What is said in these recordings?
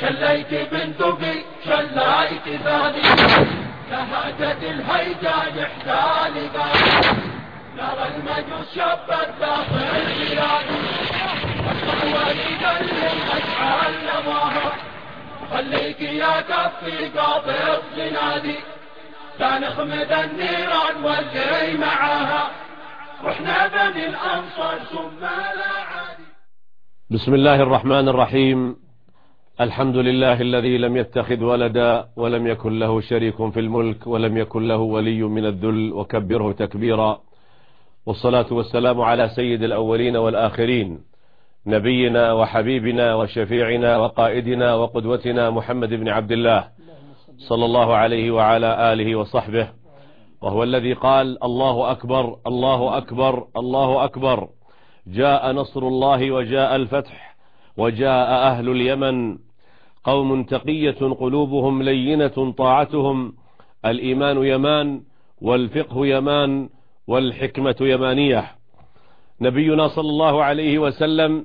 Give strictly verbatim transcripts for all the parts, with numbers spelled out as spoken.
شليت بنت في شليت ثاني شهادة الهيجان احدى لقاني نرى المجوس شبت باطل البلاد والوليد اللي أشعل نواها خليك يا كفي قاطر زنادي سنخمد النيران والجي معاها رحنا بني الأنصار ثم لا عادي. بسم الله الرحمن الرحيم. الحمد لله الذي لم يتخذ ولدا ولم يكن له شريك في الملك ولم يكن له ولي من الذل وكبره تكبيرا، والصلاة والسلام على سيد الأولين والآخرين نبينا وحبيبنا وشفيعنا وقائدنا وقدوتنا محمد بن عبد الله صلى الله عليه وعلى آله وصحبه، وهو الذي قال: الله أكبر الله أكبر الله أكبر، جاء نصر الله وجاء الفتح وجاء أهل اليمن قوم تقية قلوبهم لينة طاعتهم، الإيمان يمان والفقه يمان والحكمة يمانية. نبينا صلى الله عليه وسلم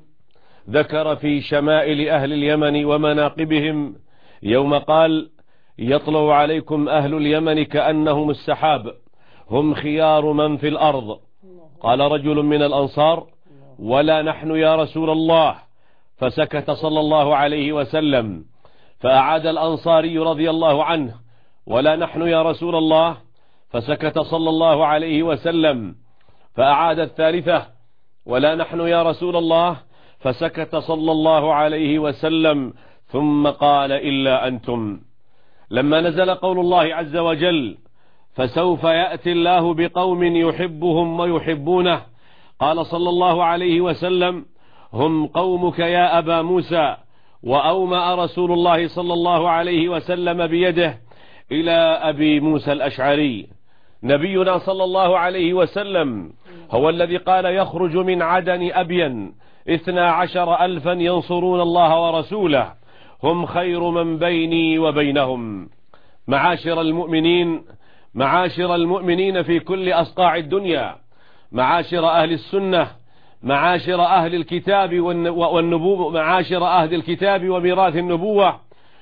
ذكر في شمائل أهل اليمن ومناقبهم يوم قال: يطلع عليكم أهل اليمن كأنهم السحاب، هم خيار من في الأرض. قال رجل من الأنصار: ولا نحن يا رسول الله، فسكت صلى الله عليه وسلم، فأعاد الأنصاري رضي الله عنه: ولا نحن يا رسول الله، فسكت صلى الله عليه وسلم، فأعاد الثالثة: ولا نحن يا رسول الله، فسكت صلى الله عليه وسلم، ثم قال: إلا أنتم. لما نزل قول الله عز وجل: فسوف يأتي الله بقوم يحبهم ويحبونه، قال صلى الله عليه وسلم: هم قومك يا أبا موسى. وأومأ رسول الله صلى الله عليه وسلم بيده إلى أبي موسى الأشعري. نبينا صلى الله عليه وسلم هو الذي قال: يخرج من عدن أبين اثنا عشر ألفا ينصرون الله ورسوله، هم خير من بيني وبينهم. معاشر المؤمنين معاشر المؤمنين في كل أصقاع الدنيا، معاشر أهل السنة، معاشر أهل الكتاب والنبوة، معاشر أهل الكتاب وميراث النبوة،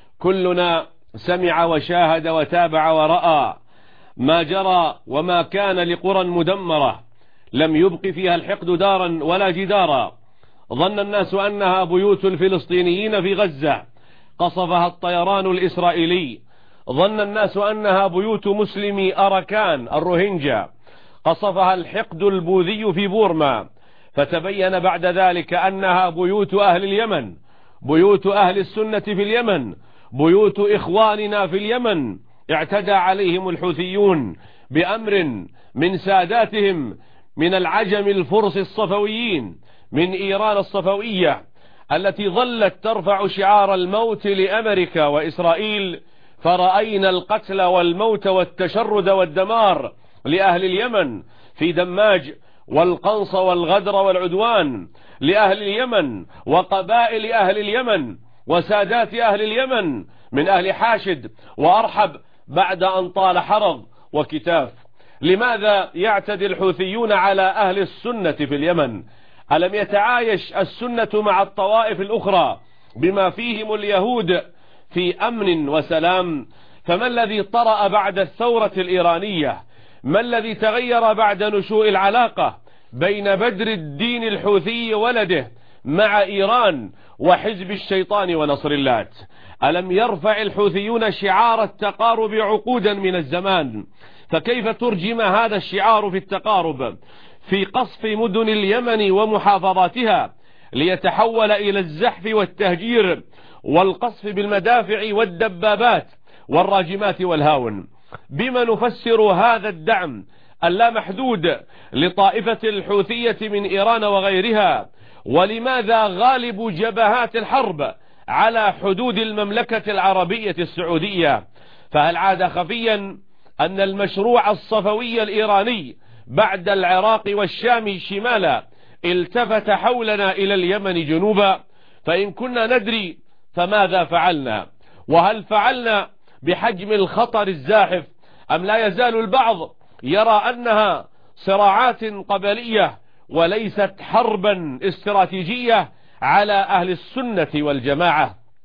كلنا سمع وشاهد وتابع ورأى ما جرى وما كان لقرى مدمرة لم يبق فيها الحقد دارا ولا جدارا. ظن الناس أنها بيوت الفلسطينيين في غزة، قصفها الطيران الإسرائيلي. ظن الناس أنها بيوت مسلمي أركان الروهينجا، قصفها الحقد البوذي في بورما. فتبين بعد ذلك أنها بيوت أهل اليمن، بيوت أهل السنة في اليمن، بيوت إخواننا في اليمن. اعتدى عليهم الحوثيون بأمر من ساداتهم من العجم الفرس الصفويين، من إيران الصفوية التي ظلت ترفع شعار الموت لأمريكا وإسرائيل، فرأينا القتل والموت والتشرد والدمار لأهل اليمن في دماج، والقنص والغدر والعدوان لأهل اليمن وقبائل أهل اليمن وسادات أهل اليمن من أهل حاشد وأرحب بعد أن طال حرض وكتاف. لماذا يعتدي الحوثيون على أهل السنة في اليمن؟ ألم يتعايش السنة مع الطوائف الأخرى بما فيهم اليهود في أمن وسلام؟ فما الذي طرأ بعد الثورة الإيرانية؟ ما الذي تغير بعد نشوء العلاقة بين بدر الدين الحوثي ولده مع إيران وحزب الشيطان ونصر اللات؟ ألم يرفع الحوثيون شعار التقارب عقودا من الزمان؟ فكيف ترجم هذا الشعار في التقارب في قصف مدن اليمن ومحافظاتها ليتحول إلى الزحف والتهجير والقصف بالمدافع والدبابات والراجمات والهاون؟ بما نفسر هذا الدعم اللامحدود لطائفة الحوثية من إيران وغيرها؟ ولماذا غالب جبهات الحرب على حدود المملكة العربية السعودية؟ فهل عاد خفيا أن المشروع الصفوي الإيراني بعد العراق والشام شمالا التفت حولنا إلى اليمن جنوبا؟ فإن كنا ندري فماذا فعلنا؟ وهل فعلنا بحجم الخطر الزاحف، أم لا يزال البعض يرى أنها صراعات قبلية وليست حربا استراتيجية على أهل السنة والجماعة؟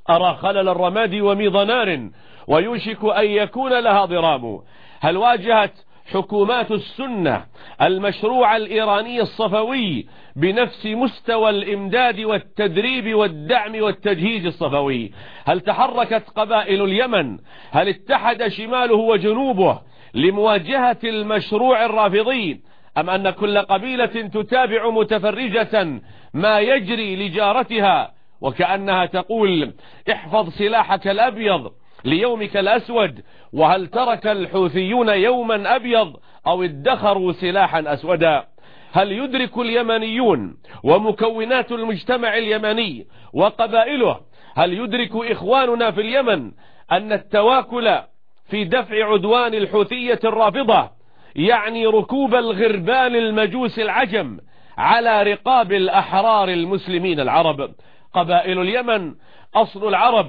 أرى خلل الرماد وميض نار ويوشك أن يكون لها ضرام. هل واجهت حكومات السنة المشروع الإيراني الصفوي بنفس مستوى الإمداد والتدريب والدعم والتجهيز الصفوي؟ هل تحركت قبائل اليمن؟ هل اتحد شماله وجنوبه لمواجهة المشروع الرافضي؟ أم أن كل قبيلة تتابع متفرجة ما يجري لجارتها وكأنها تقول احفظ سلاحك الأبيض ليومك الأسود؟ وهل ترك الحوثيون يوما أبيض أو ادخروا سلاحا أسودا؟ هل يدرك اليمنيون ومكونات المجتمع اليمني وقبائله، هل يدرك إخواننا في اليمن أن التواكل في دفع عدوان الحوثية الرافضة يعني ركوب الغربان المجوس العجم على رقاب الأحرار المسلمين العرب؟ قبائل اليمن أصل العرب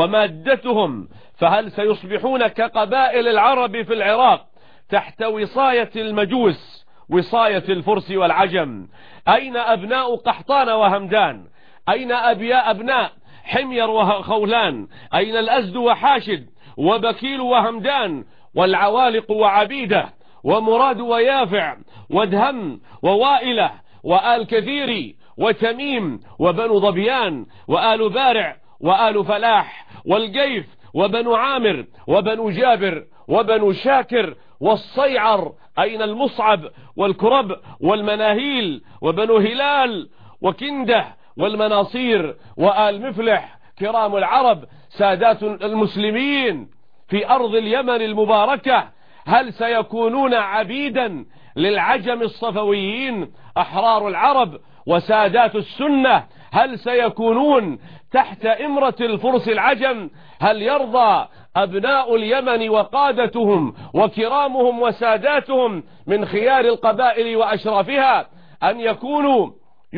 ومادتهم، فهل سيصبحون كقبائل العرب في العراق تحت وصاية المجوس، وصاية الفرس والعجم؟ أين أبناء قحطان وهمدان؟ أين أبياء أبناء حمير وخولان؟ أين الأزد وحاشد وبكيل وهمدان والعوالق وعبيدة ومراد ويافع ودهم ووائلة وآل كثيري وتميم وبنو ضبيان وآل بارع وآل فلاح والجيف وبنو عامر وبنو جابر وبنو شاكر والصيعر؟ أين المصعب والكرب والمناهيل وبنو هلال وكنده والمناصير وآل مفلح كرام العرب سادات المسلمين في أرض اليمن المباركة؟ هل سيكونون عبيدا للعجم الصفويين أحرار العرب وسادات السنة؟ هل سيكونون تحت إمرة الفرس العجم؟ هل يرضى أبناء اليمن وقادتهم وكرامهم وساداتهم من خيار القبائل وأشرافها أن يكونوا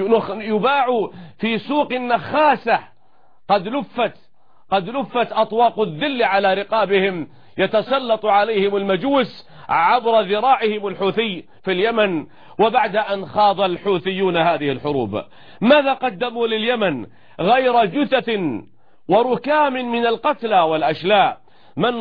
يباعوا في سوق النخاسة قد لفت قد لفت أطواق الذل على رقابهم، يتسلط عليهم المجوس عبر ذراعهم الحوثي في اليمن؟ وبعد أن خاض الحوثيون هذه الحروب ماذا قدموا لليمن غير جثث وركام من القتلى والأشلاء من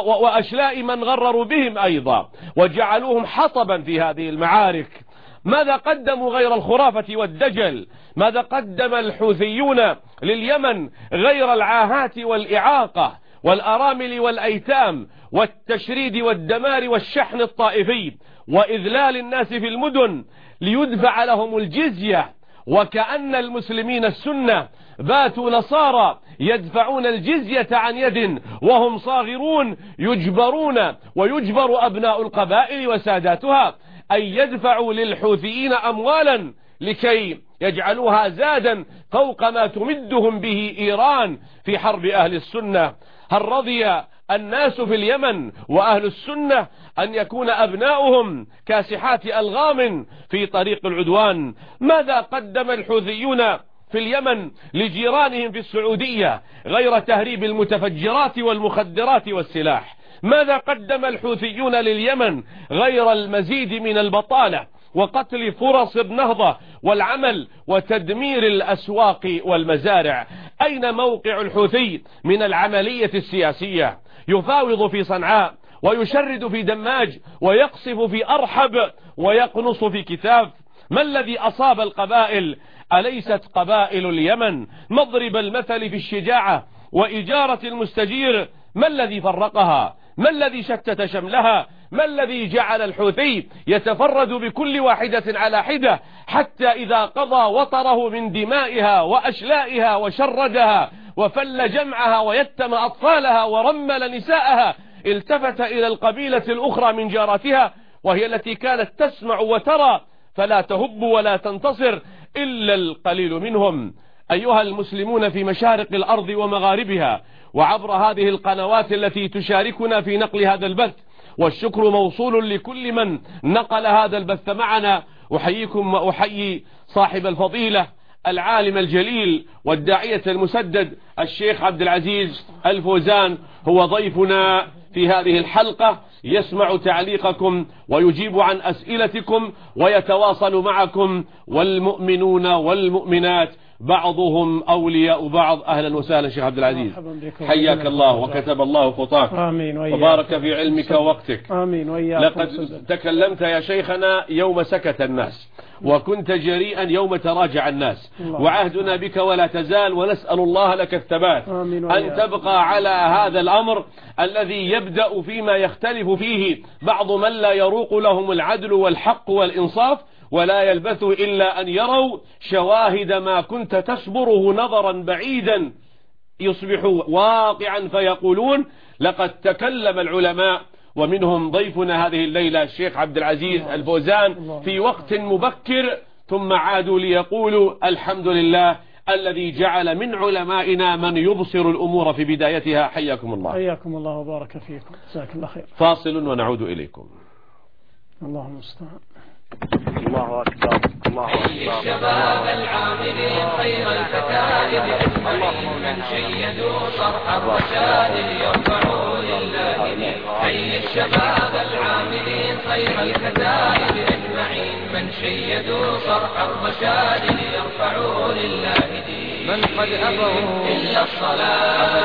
وأشلاء من غرروا بهم أيضا وجعلوهم حطبا في هذه المعارك؟ ماذا قدموا غير الخرافة والدجل؟ ماذا قدم الحوثيون لليمن غير العاهات والإعاقة والأرامل والأيتام والتشريد والدمار والشحن الطائفي وإذلال الناس في المدن ليدفع لهم الجزية؟ وكأن المسلمين السنة باتوا نصارى يدفعون الجزية عن يد وهم صاغرون، يجبرون ويجبر أبناء القبائل وساداتها أن يدفعوا للحوثيين أموالا لكي يجعلوها زادا فوق ما تمدهم به إيران في حرب أهل السنة. هل رضي الناس في اليمن وأهل السنة أن يكون أبناؤهم كاسحات ألغام في طريق العدوان؟ ماذا قدم الحوثيون في اليمن لجيرانهم في السعودية غير تهريب المتفجرات والمخدرات والسلاح؟ ماذا قدم الحوثيون لليمن غير المزيد من البطالة وقتل فرص النهضة والعمل وتدمير الأسواق والمزارع؟ أين موقع الحوثي من العملية السياسية؟ يفاوض في صنعاء ويشرد في دماج ويقصف في أرحب ويقنص في كتاف. ما الذي أصاب القبائل؟ أليست قبائل اليمن مضرب المثل في الشجاعة وإجارة المستجير؟ ما الذي فرقها؟ ما الذي شتت شملها؟ ما الذي جعل الحوثي يتفرد بكل واحدة على حدة حتى إذا قضى وطره من دمائها وأشلائها وشردها وفل جمعها ويتم أطفالها ورمل نساءها التفت إلى القبيلة الأخرى من جاراتها وهي التي كانت تسمع وترى فلا تهب ولا تنتصر إلا القليل منهم؟ أيها المسلمون في مشارق الأرض ومغاربها وعبر هذه القنوات التي تشاركنا في نقل هذا البث، والشكر موصول لكل من نقل هذا البث معنا. أحييكم وأحيي صاحب الفضيلة العالم الجليل والداعية المسدد الشيخ عبد العزيز الفوزان، هو ضيفنا في هذه الحلقة، يسمع تعليقكم ويجيب عن أسئلتكم ويتواصل معكم، والمؤمنون والمؤمنات بعضهم أولياء بعض. أهلا وسهلا شيخ عبد العزيز، حياك الله وكتب الله خطاك. آمين وإياك. وبارك في علمك ووقتك. آمين وإياك. لقد تكلمت يا شيخنا يوم سكت الناس، وكنت جريئا يوم تراجع الناس، وعهدنا بك ولا تزال، ونسأل الله لك الثبات أن تبقى على هذا الأمر الذي يبدأ فيما يختلف فيه بعض من لا يروق لهم العدل والحق والإنصاف، ولا يلبثوا إلا أن يروا شواهد ما كنت تصبره نظرا بعيدا يصبحوا واقعا فيقولون لقد تكلم العلماء. ومنهم ضيفنا هذه الليلة الشيخ عبد العزيز الفوزان في وقت مبكر، ثم عادوا ليقولوا الحمد لله الذي جعل من علمائنا من يبصر الأمور في بدايتها. حياكم الله. حياكم الله وبارك فيكم، جزاك الله خير. فاصل ونعود إليكم. الله المستعان. الله أكبر. الله أكبر. الشباب العاملين خير الكتائب أجمعين من شيدوا صرح الرشاد ليرفعوا لله دين. حي الشباب العاملين خير الكتائب أجمعين من شيدوا صرح الرشاد ليرفعوا لله دين. من قد أبوا إلا الصلاة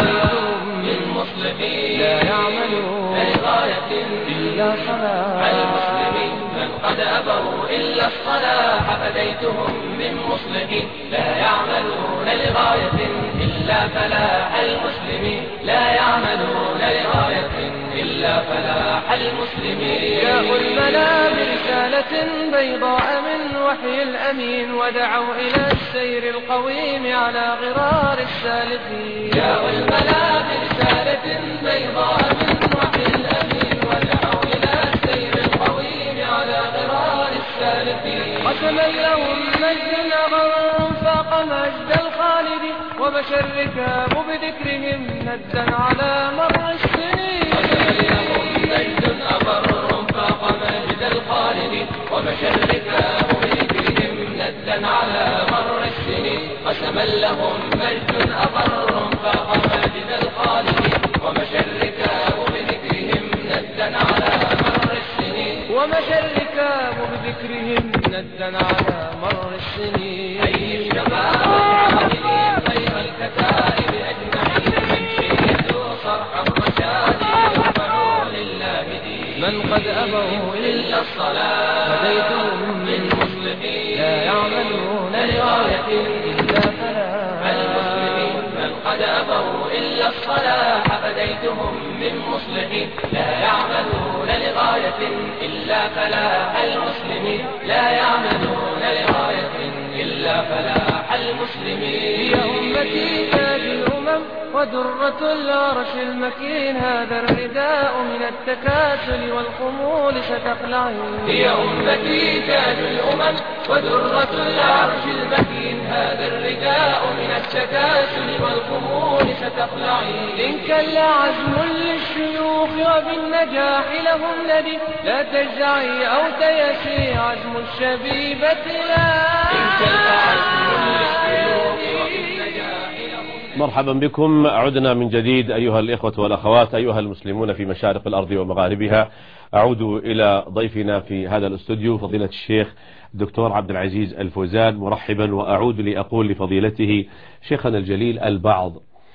من مصلحين لا يعملون لغاية إلا صلاة المسلمين. من قد أبوا إلا الصلاح فديتهم من مصلحين لا يعملون لغاية إلا فلاح المسلمين لا يعملون لغاية إلا فلاح المسلمين. جاءوا الملا برسالة بيضاء من وحي الأمين ودعوا إلى السير القويم على غرار السالكين. جاءوا الملا برسالة بيضاء من وحي الأمين ودعوا إلى السير القويم على غرار السالكين. قسما لهم مجد أغر فاق مجد الخالد ومشى الركاب بذكرهم ندا على مر السنين. قسما لهم مجد أغر فاق مجد الخالد ومشى الركاب بذكرهم ندا على مر السنين. قسما لهم مجد أغر فاق مجد الخالد ومشى الركاب بذكرهم ندا على مر السنين. ومشى الركاب بذكرهم ندا على مر السنين. أي الشباب العاملين خير الكتائب أجمعين من شيدوا صرح الرشاد يرفعوا لله دين. من قد أبوا إلا الصلاة هديتهم من مصلحين لا يعملون لغاية إلا فلاح المسلمين. من قد أبوا إلا الصلاة فديتهم من مصلحين لا يعملون لغاية إلا فلاح المسلمين لا يعملون لغاية إلا فلاح المسلمين. يا أمتي تاج الأمم ودرة العرش المكين هذا الرداء من التكاسل والخمول ستخلعين. يا أمتي تاج الأمم ودرة العرش المكين هذا الرداء من التكاسل والخمول ستخلعين. إن كان عزم للشيوخ وبالنجاح لهم ندي لا تجزعي أو تيسي عزم الشبيبة لا. إن كان عزم للشيوخ وبالنجاح لهم. مرحبا بكم، عدنا من جديد أيها الإخوة والأخوات أيها المسلمون في مشارق الأرض ومغاربها. أعود إلى ضيفنا في هذا الاستوديو فضيلة الشيخ الدكتور عبد العزيز الفوزان مرحبا. وأعود لأقول لفضيلته شيخنا الجليل البعض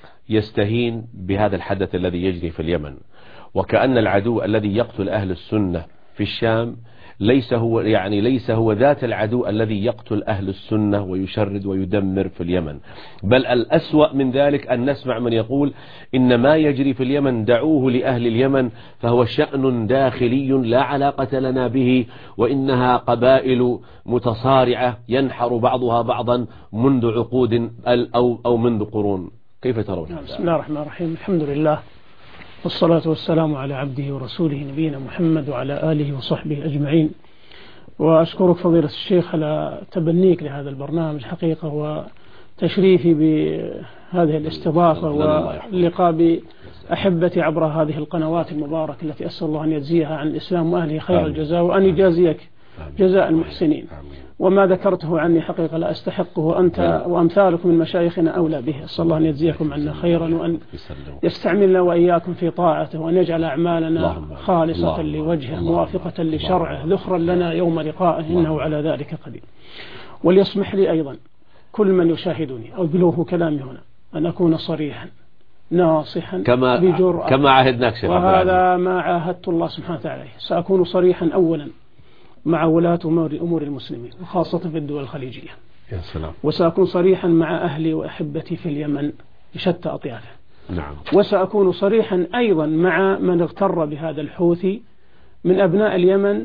يستهين بهذا الحدث الذي يجري في اليمن، وكأن العدو الذي يقتل أهل السنة في الشام ليس هو يعني ليس هو ذات العدو الذي يقتل أهل السنة ويشرد ويدمر في اليمن. بل الأسوأ من ذلك أن نسمع من يقول إن ما يجري في اليمن دعوه لأهل اليمن فهو شأن داخلي لا علاقة لنا به، وإنها قبائل متصارعة ينحر بعضها بعضا منذ عقود أو أو منذ قرون. كيف ترون هذا؟ بسم الله الرحمن الرحيم. الحمد لله والصلاة والسلام على عبده ورسوله نبينا محمد وعلى آله وصحبه أجمعين. وأشكرك فضيلة الشيخ على تبنيك لهذا البرنامج حقيقة، وتشريفي بهذه الاستضافة واللقاء بأحبتي عبر هذه القنوات المباركة التي أسأل الله أن يجزيها عن الإسلام وأهله خير الجزاء، وأن يجازيك جزاء المحسنين. وما ذكرته عني حقيقة لا أستحقه، أنت وأمثالكم من مشايخنا أولى به. أسأل الله أن يجزيكم عنا خيرا، وأن يستعملنا وإياكم في طاعته، وأن يجعل أعمالنا خالصة لوجهه موافقة لشرعه ذخرا لنا يوم لقائه إنه على ذلك قدير. وليسمح لي أيضا كل من يشاهدني أو بلوغ كلامي هنا أن أكون صريحا ناصحا كما بجرأة، كما عهدناك شيخ عبد العزيز. وهذا ما عاهدت الله سبحانه وتعالى. سأكون صريحا أولا مع ولاة أمور المسلمين وخاصة في الدول الخليجية، يا سلام. وسأكون صريحا مع أهلي وأحبتي في اليمن بشتى أطيافه. نعم. وسأكون صريحا أيضا مع من اغتر بهذا الحوثي من أبناء اليمن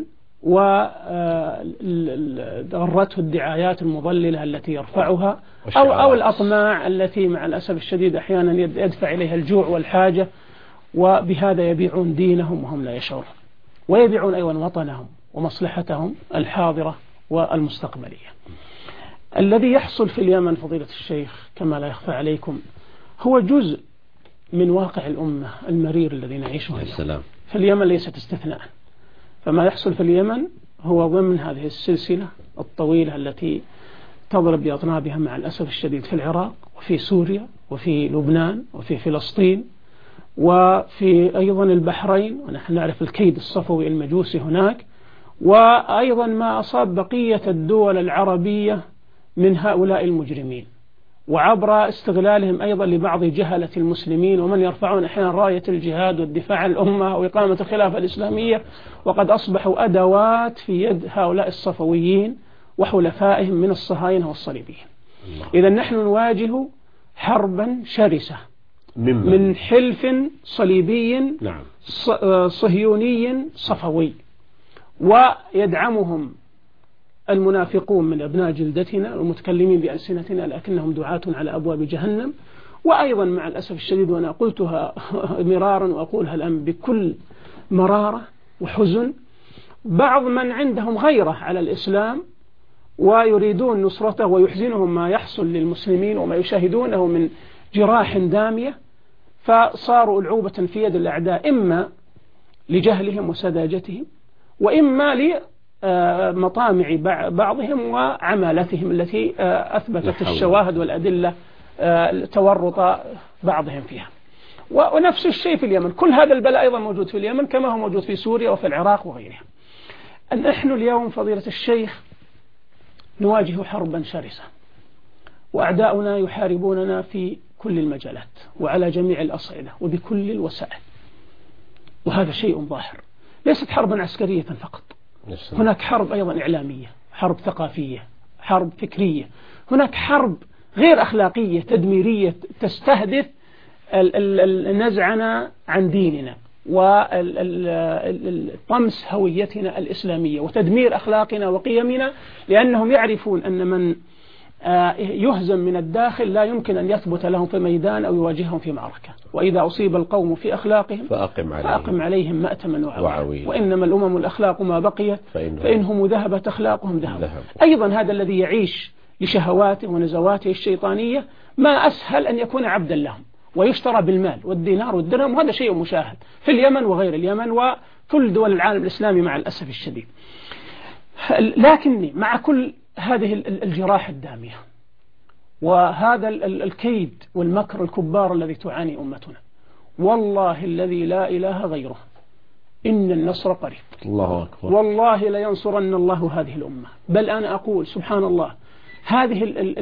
وغرته الدعايات المضللة التي يرفعها أو, أو الأطماع التي مع الأسف الشديد أحيانا يدفع إليها الجوع والحاجة، وبهذا يبيعون دينهم وهم لا يشعرون، ويبيعون أيضا وطنهم ومصلحتهم الحاضرة والمستقبلية. الذي يحصل في اليمن فضيلة الشيخ كما لا يخفى عليكم هو جزء من واقع الأمة المرير الذي نعيشه اليوم. في اليمن ليست استثناء، فما يحصل في اليمن هو ضمن هذه السلسلة الطويلة التي تضرب بأطنابها مع الأسف الشديد في العراق وفي سوريا وفي لبنان وفي فلسطين وفي أيضا البحرين، ونحن نعرف الكيد الصفوي المجوسي هناك، وأيضا ما أصاب بقية الدول العربية من هؤلاء المجرمين، وعبر استغلالهم أيضا لبعض جهلة المسلمين ومن يرفعون أحيانا راية الجهاد والدفاع عن الأمة وإقامة الخلافة الإسلامية، وقد أصبحوا أدوات في يد هؤلاء الصفويين وحلفائهم من الصهاينة والصليبيين. إذا نحن نواجه حربا شرسة من حلف صليبي نعم. صهيوني صفوي، ويدعمهم المنافقون من أبناء جلدتنا والمتكلمين بألسنتنا لكنهم دعاة على أبواب جهنم. وأيضا مع الأسف الشديد، وأنا قلتها مرارا وأقولها الآن بكل مرارة وحزن، بعض من عندهم غيرة على الإسلام ويريدون نصرته ويحزنهم ما يحصل للمسلمين وما يشاهدونه من جراح دامية، فصاروا ألعوبة في يد الأعداء، إما لجهلهم وسذاجتهم وإما لمطامع بعضهم وعمالتهم التي أثبتت الشواهد والأدلة تورط بعضهم فيها. ونفس الشيء في اليمن، كل هذا البلاء أيضا موجود في اليمن كما هو موجود في سوريا وفي العراق وغيرها. نحن اليوم فضيلة الشيخ نواجه حربا شرسة، وأعداؤنا يحاربوننا في كل المجالات وعلى جميع الأصعدة وبكل الوسائل، وهذا شيء ظاهر. ليست حربا عسكرية فقط، هناك حرب أيضا إعلامية، حرب ثقافية، حرب فكرية، هناك حرب غير أخلاقية تدميرية تستهدف نزعنا عن ديننا وطمس هويتنا الإسلامية وتدمير أخلاقنا وقيمنا، لأنهم يعرفون أن من يهزم من الداخل لا يمكن أن يثبت لهم في ميدان أو يواجههم في معركة. وإذا أصيب القوم في أخلاقهم فأقم عليهم, فأقم عليهم مأتما وعويلا، وإنما الأمم الأخلاق ما بقيت فإنهم, فإنهم ذهبت أخلاقهم ذهبوا. أيضا هذا الذي يعيش لشهواته ونزواته الشيطانية ما أسهل أن يكون عبدا لهم ويشترى بالمال والدينار والدرهم، وهذا شيء مشاهد في اليمن وغير اليمن وكل دول العالم الإسلامي مع الأسف الشديد. لكني مع كل هذه الجراح الدامية وهذا الكيد والمكر الكبار الذي تعاني أمتنا، والله الذي لا إله غيره إن النصر قريب. الله أكبر. والله لينصرن الله هذه الأمة. بل أنا أقول سبحان الله، هذه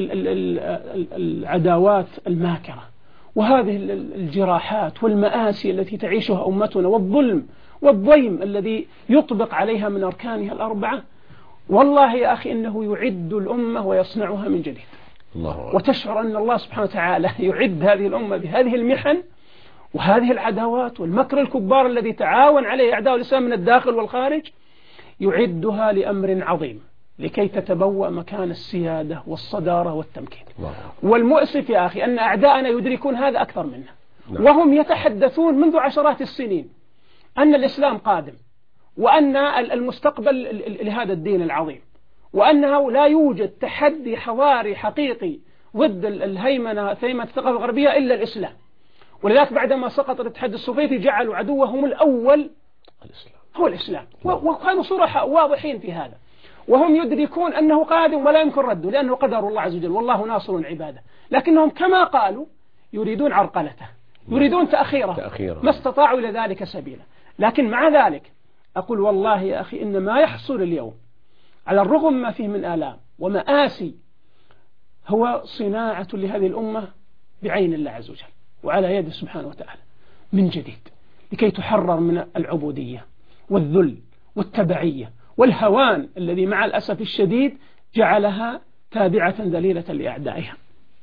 العداوات الماكرة وهذه الجراحات والمآسي التي تعيشها أمتنا والظلم والضيم الذي يطبق عليها من أركانها الأربعة، والله يا أخي إنه يعد الأمة ويصنعها من جديد. الله. وتشعر أن الله سبحانه وتعالى يعد هذه الأمة بهذه المحن وهذه العداوات والمكر الكبار الذي تعاون عليه أعداء الإسلام من الداخل والخارج، يعدها لأمر عظيم لكي تتبوأ مكان السيادة والصدارة والتمكين. الله. والمؤسف يا أخي أن أعداءنا يدركون هذا أكثر منا. نعم. وهم يتحدثون منذ عشرات السنين أن الإسلام قادم، وأن المستقبل لهذا الدين العظيم، وأنه لا يوجد تحدي حضاري حقيقي ضد الهيمنة هيمنة الثقافة الغربية إلا الإسلام. ولذلك بعدما سقط الاتحاد السوفيتي جعلوا عدوهم الأول الإسلام. هو الإسلام، وكانوا صراحة واضحين في هذا، وهم يدركون أنه قادم ولا يمكن رده لأنه قدر الله عز وجل والله ناصر عباده، لكنهم كما قالوا يريدون عرقلته، يريدون تأخيره, تأخيره. ما استطاعوا إلى ذلك سبيلا. لكن مع ذلك أقول والله يا أخي إن ما يحصل اليوم على الرغم ما فيه من آلام ومآسي هو صناعة لهذه الأمة بعين الله عز وجل وعلى يده سبحانه وتعالى من جديد، لكي تحرر من العبودية والذل والتبعية والهوان الذي مع الأسف الشديد جعلها تابعة ذليلة لأعدائها.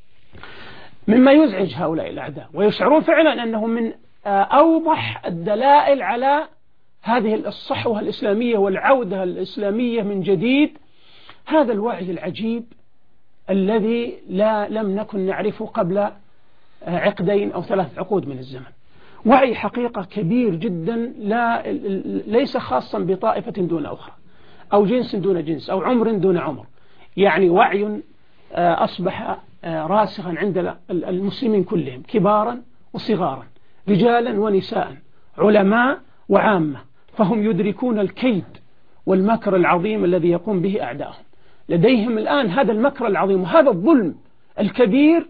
مما يزعج هؤلاء الأعداء ويشعرون فعلا أنه من أوضح الدلائل على هذه الصحوة الإسلامية والعودة الإسلامية من جديد هذا الوعي العجيب الذي لا لم نكن نعرفه قبل عقدين أو ثلاث عقود من الزمن. وعي حقيقة كبير جدا لا ليس خاصا بطائفة دون أخرى أو جنس دون جنس أو عمر دون عمر، يعني وعي أصبح راسخا عند المسلمين كلهم كبارا وصغارا، رجالا ونساء، علماء وعامة، فهم يدركون الكيد والمكر العظيم الذي يقوم به أعدائهم. لديهم الآن هذا المكر العظيم وهذا الظلم الكبير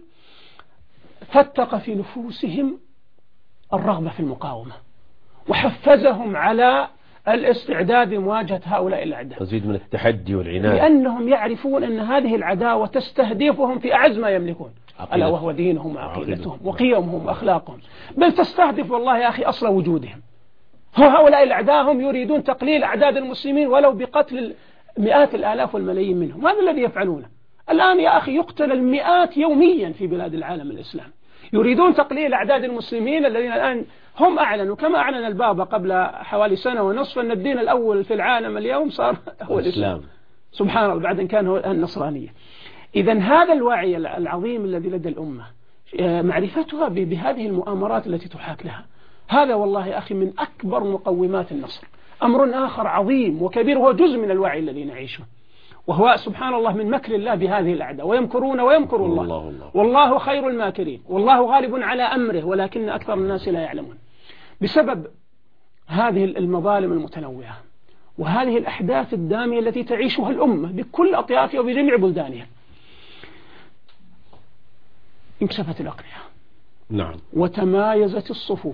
فتق في نفوسهم الرغبة في المقاومة وحفزهم على الاستعداد لمواجهة هؤلاء الأعداء، مزيد من التحدي والعناد، لأنهم يعرفون أن هذه العداوة تستهدفهم في أعز ما يملكون، ألا وهو دينهم وعقيدتهم وقيمهم وأخلاقهم، بل تستهدف والله يا أخي أصل وجودهم. هو هؤلاء الأعداء هم يريدون تقليل أعداد المسلمين ولو بقتل مئات الآلاف والملايين منهم، هذا الذي يفعلونه الآن يا أخي. يقتل المئات يوميا في بلاد العالم الإسلامي. يريدون تقليل أعداد المسلمين الذين الآن هم أعلنوا كما أعلن البابا قبل حوالي سنة ونصف أن الدين الأول في العالم اليوم صار هو الإسلام، سبحان الله، بعد أن كان هو النصرانية. إذن هذا الوعي العظيم الذي لدى الأمة معرفتها بهذه المؤامرات التي تحاك لها، هذا والله يا أخي من أكبر مقومات النصر. أمر آخر عظيم وكبير هو جزء من الوعي الذي نعيشه، وهو سبحان الله من مكر الله بهذه الأعداء، ويمكرون ويمكر الله, الله, الله والله خير الماكرين والله غالب على أمره ولكن أكثر الناس لا يعلمون. بسبب هذه المظالم المتنوعة وهذه الأحداث الدامية التي تعيشها الأمة بكل أطيافها وبجميع بلدانها انكشفت الأقنعة، نعم، وتمايزت الصفوف،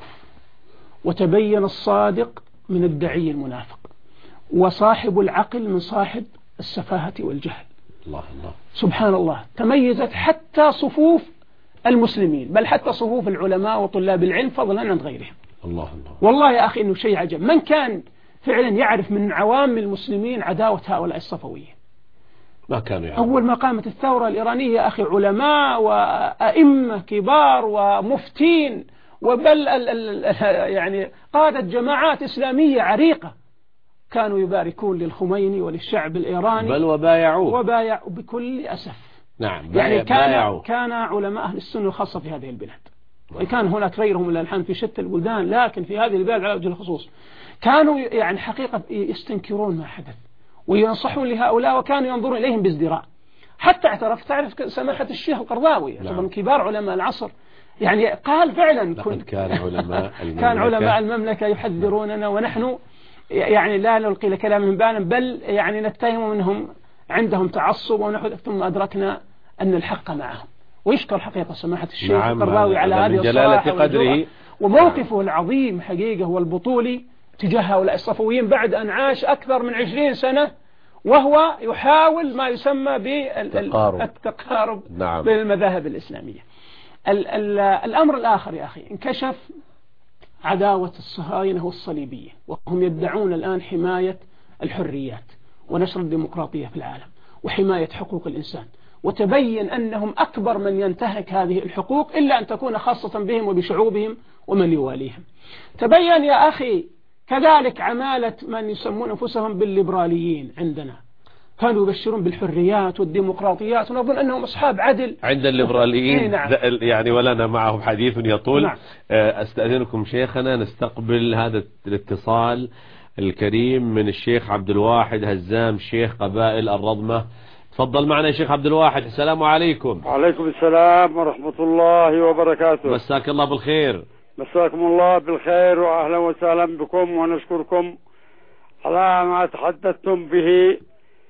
وتبين الصادق من الدعي المنافق، وصاحب العقل من صاحب السفاهة والجهل. الله الله سبحان الله، تميزت حتى صفوف المسلمين، بل حتى صفوف العلماء وطلاب العلم فضلا عن غيرهم. الله الله والله يا أخي إنه شيء عجب. من كان فعلا يعرف من عوام المسلمين عداوة هؤلاء الصفوية؟ ما كانوا يعرف. أول ما قامت الثورة الإيرانية يا أخي علماء وأئمة كبار ومفتين وبل ال ال يعني قادة جماعات إسلامية عريقة كانوا يباركون للخميني وللشعب الإيراني، بل وبايعوه وبايعوا بكل أسف. نعم، يعني كان بايعوا. كان علماء أهل السنة الخاصة في هذه البلاد، وإن كان هناك غيرهم إلا الحين في شتى البلدان، لكن في هذه البلاد على وجه الخصوص كانوا يعني حقيقة يستنكرون ما حدث وينصحون لهؤلاء، وكانوا ينظرون إليهم بازدراء. حتى اعترف تعرف سماحة الشيخ القرضاوي طبعا من كبار علماء العصر، يعني قال فعلا لقد كان علماء المملكة كان علماء المملكة يحذروننا ونحن يعني لا نلقي لكلامهم بالا، بل يعني نتهم منهم عندهم تعصب، ونحن ثم أدركنا أن الحق معهم. ويشكر حقيقة سماحة الشيخ نعم القرضاوي على هذه الصراحة قدره وموقفه نعم. العظيم حقيقة والبطولي تجاه هؤلاء الصفويين بعد أن عاش أكثر من عشرين سنة وهو يحاول ما يسمى بالتقارب نعم. بين المذاهب الإسلامية. ال ال الأمر الآخر يا أخي، انكشف عداوة الصهاينة والصليبية، وهم يدعون الآن حماية الحريات ونشر الديمقراطية في العالم وحماية حقوق الإنسان، وتبين أنهم أكبر من ينتهك هذه الحقوق إلا أن تكون خاصة بهم وبشعوبهم ومن يواليهم. تبين يا أخي كذلك عمالة من يسمون أنفسهم بالليبراليين عندنا، كانوا يبشرون بالحريات والديمقراطيات ونظن أنهم أصحاب عدل عند الليبراليين. نعم. يعني ولنا معهم حديث يطول. نعم. أستأذنكم شيخنا نستقبل هذا الاتصال الكريم من الشيخ عبد الواحد هزام شيخ قبائل الرضمة. تفضل معنا يا شيخ عبد الواحد. السلام عليكم. وعليكم السلام ورحمة الله وبركاته. مساك الله بالخير. مساكم الله بالخير وأهلا وسهلا بكم، ونشكركم على ما تحدثتم به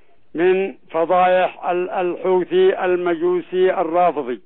من فضايح الحوثي المجوسي الرافضي.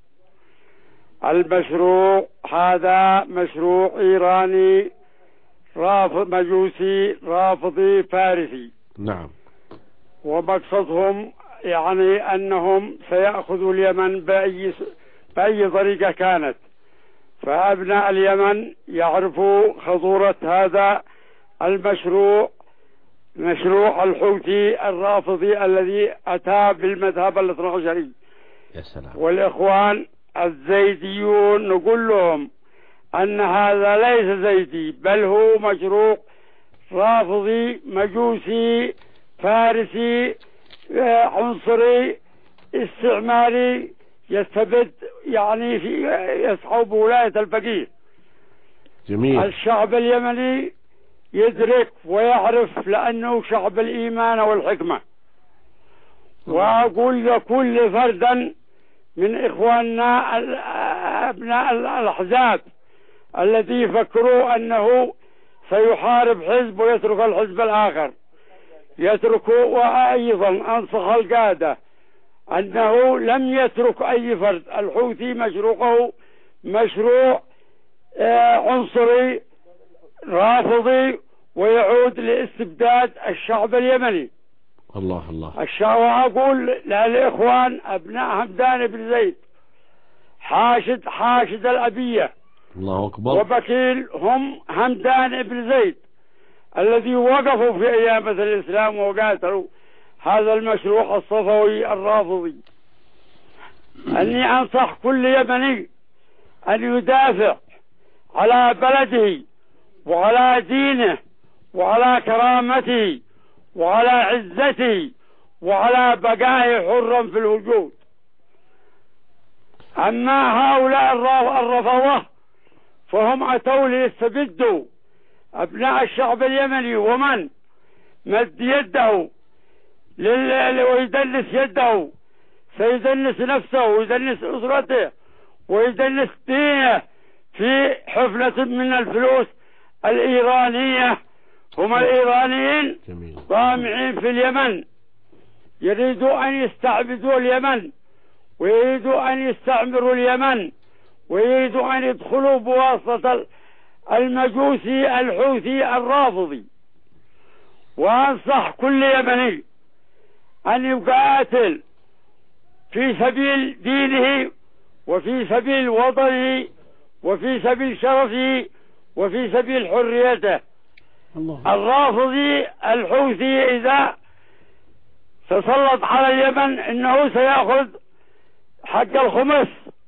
المشروع هذا مشروع إيراني رافض مجوسي رافضي فارسي. نعم. ومقصدهم يعني أنهم سيأخذوا اليمن بأي بأي طريقة كانت، فأبناء اليمن يعرفوا خطورة هذا المشروع، مشروع الحوثي الرافضي الذي أتى بالمذهب الاثنى عشري. يا سلام. والإخوان الزيديون نقول لهم أن هذا ليس زيدي، بل هو مشروع رافضي مجوسي فارسي عنصري استعماري يستبد، يعني في يسعى بولاية الفقيه. جميل. الشعب اليمني يدرك ويعرف لأنه شعب الإيمان والحكمة. وأقول لكل فردا من إخواننا أبناء الأحزاب الذي يفكروا أنه سيحارب حزب ويترك الحزب الآخر يتركوا، وأيضا أنصح القادة أنه لم يترك أي فرد. الحوثي مشروعه مشروع عنصري رافضي ويعود لاستبداد الشعب اليمني. الله الله. الشعب. أقول للإخوان أبناء همدان بن زيد حاشد حاشد الأبية الله أكبر وبكيل هم همدان بن زيد الذي وقفوا في أيام الإسلام وقاتلوا هذا المشروع الصفوي الرافضي. أني أنصح كل يمني أن يدافع على بلده وعلى دينه وعلى كرامته وعلى عزته وعلى بقائه حرا في الوجود. أما هؤلاء الرفضة فهم أتوا ليستبدوا أبناء الشعب اليمني، ومن مد يده ويدنس يده سيدنس نفسه ويدنس أسرته ويدنس دينه في حفلة من الفلوس الإيرانية. هم الإيرانيين طامعين في اليمن، يريدوا أن يستعبدوا اليمن ويريدوا أن يستعمروا اليمن ويريدوا أن يدخلوا بواسطة المجوسي الحوثي الرافضي. وأنصح كل يمني أن يقاتل في سبيل دينه وفي سبيل وطنه وفي سبيل شرفه وفي سبيل حريته. الله. الرافضي الحوثي إذا تسلط على اليمن إنه سيأخذ حق الخمس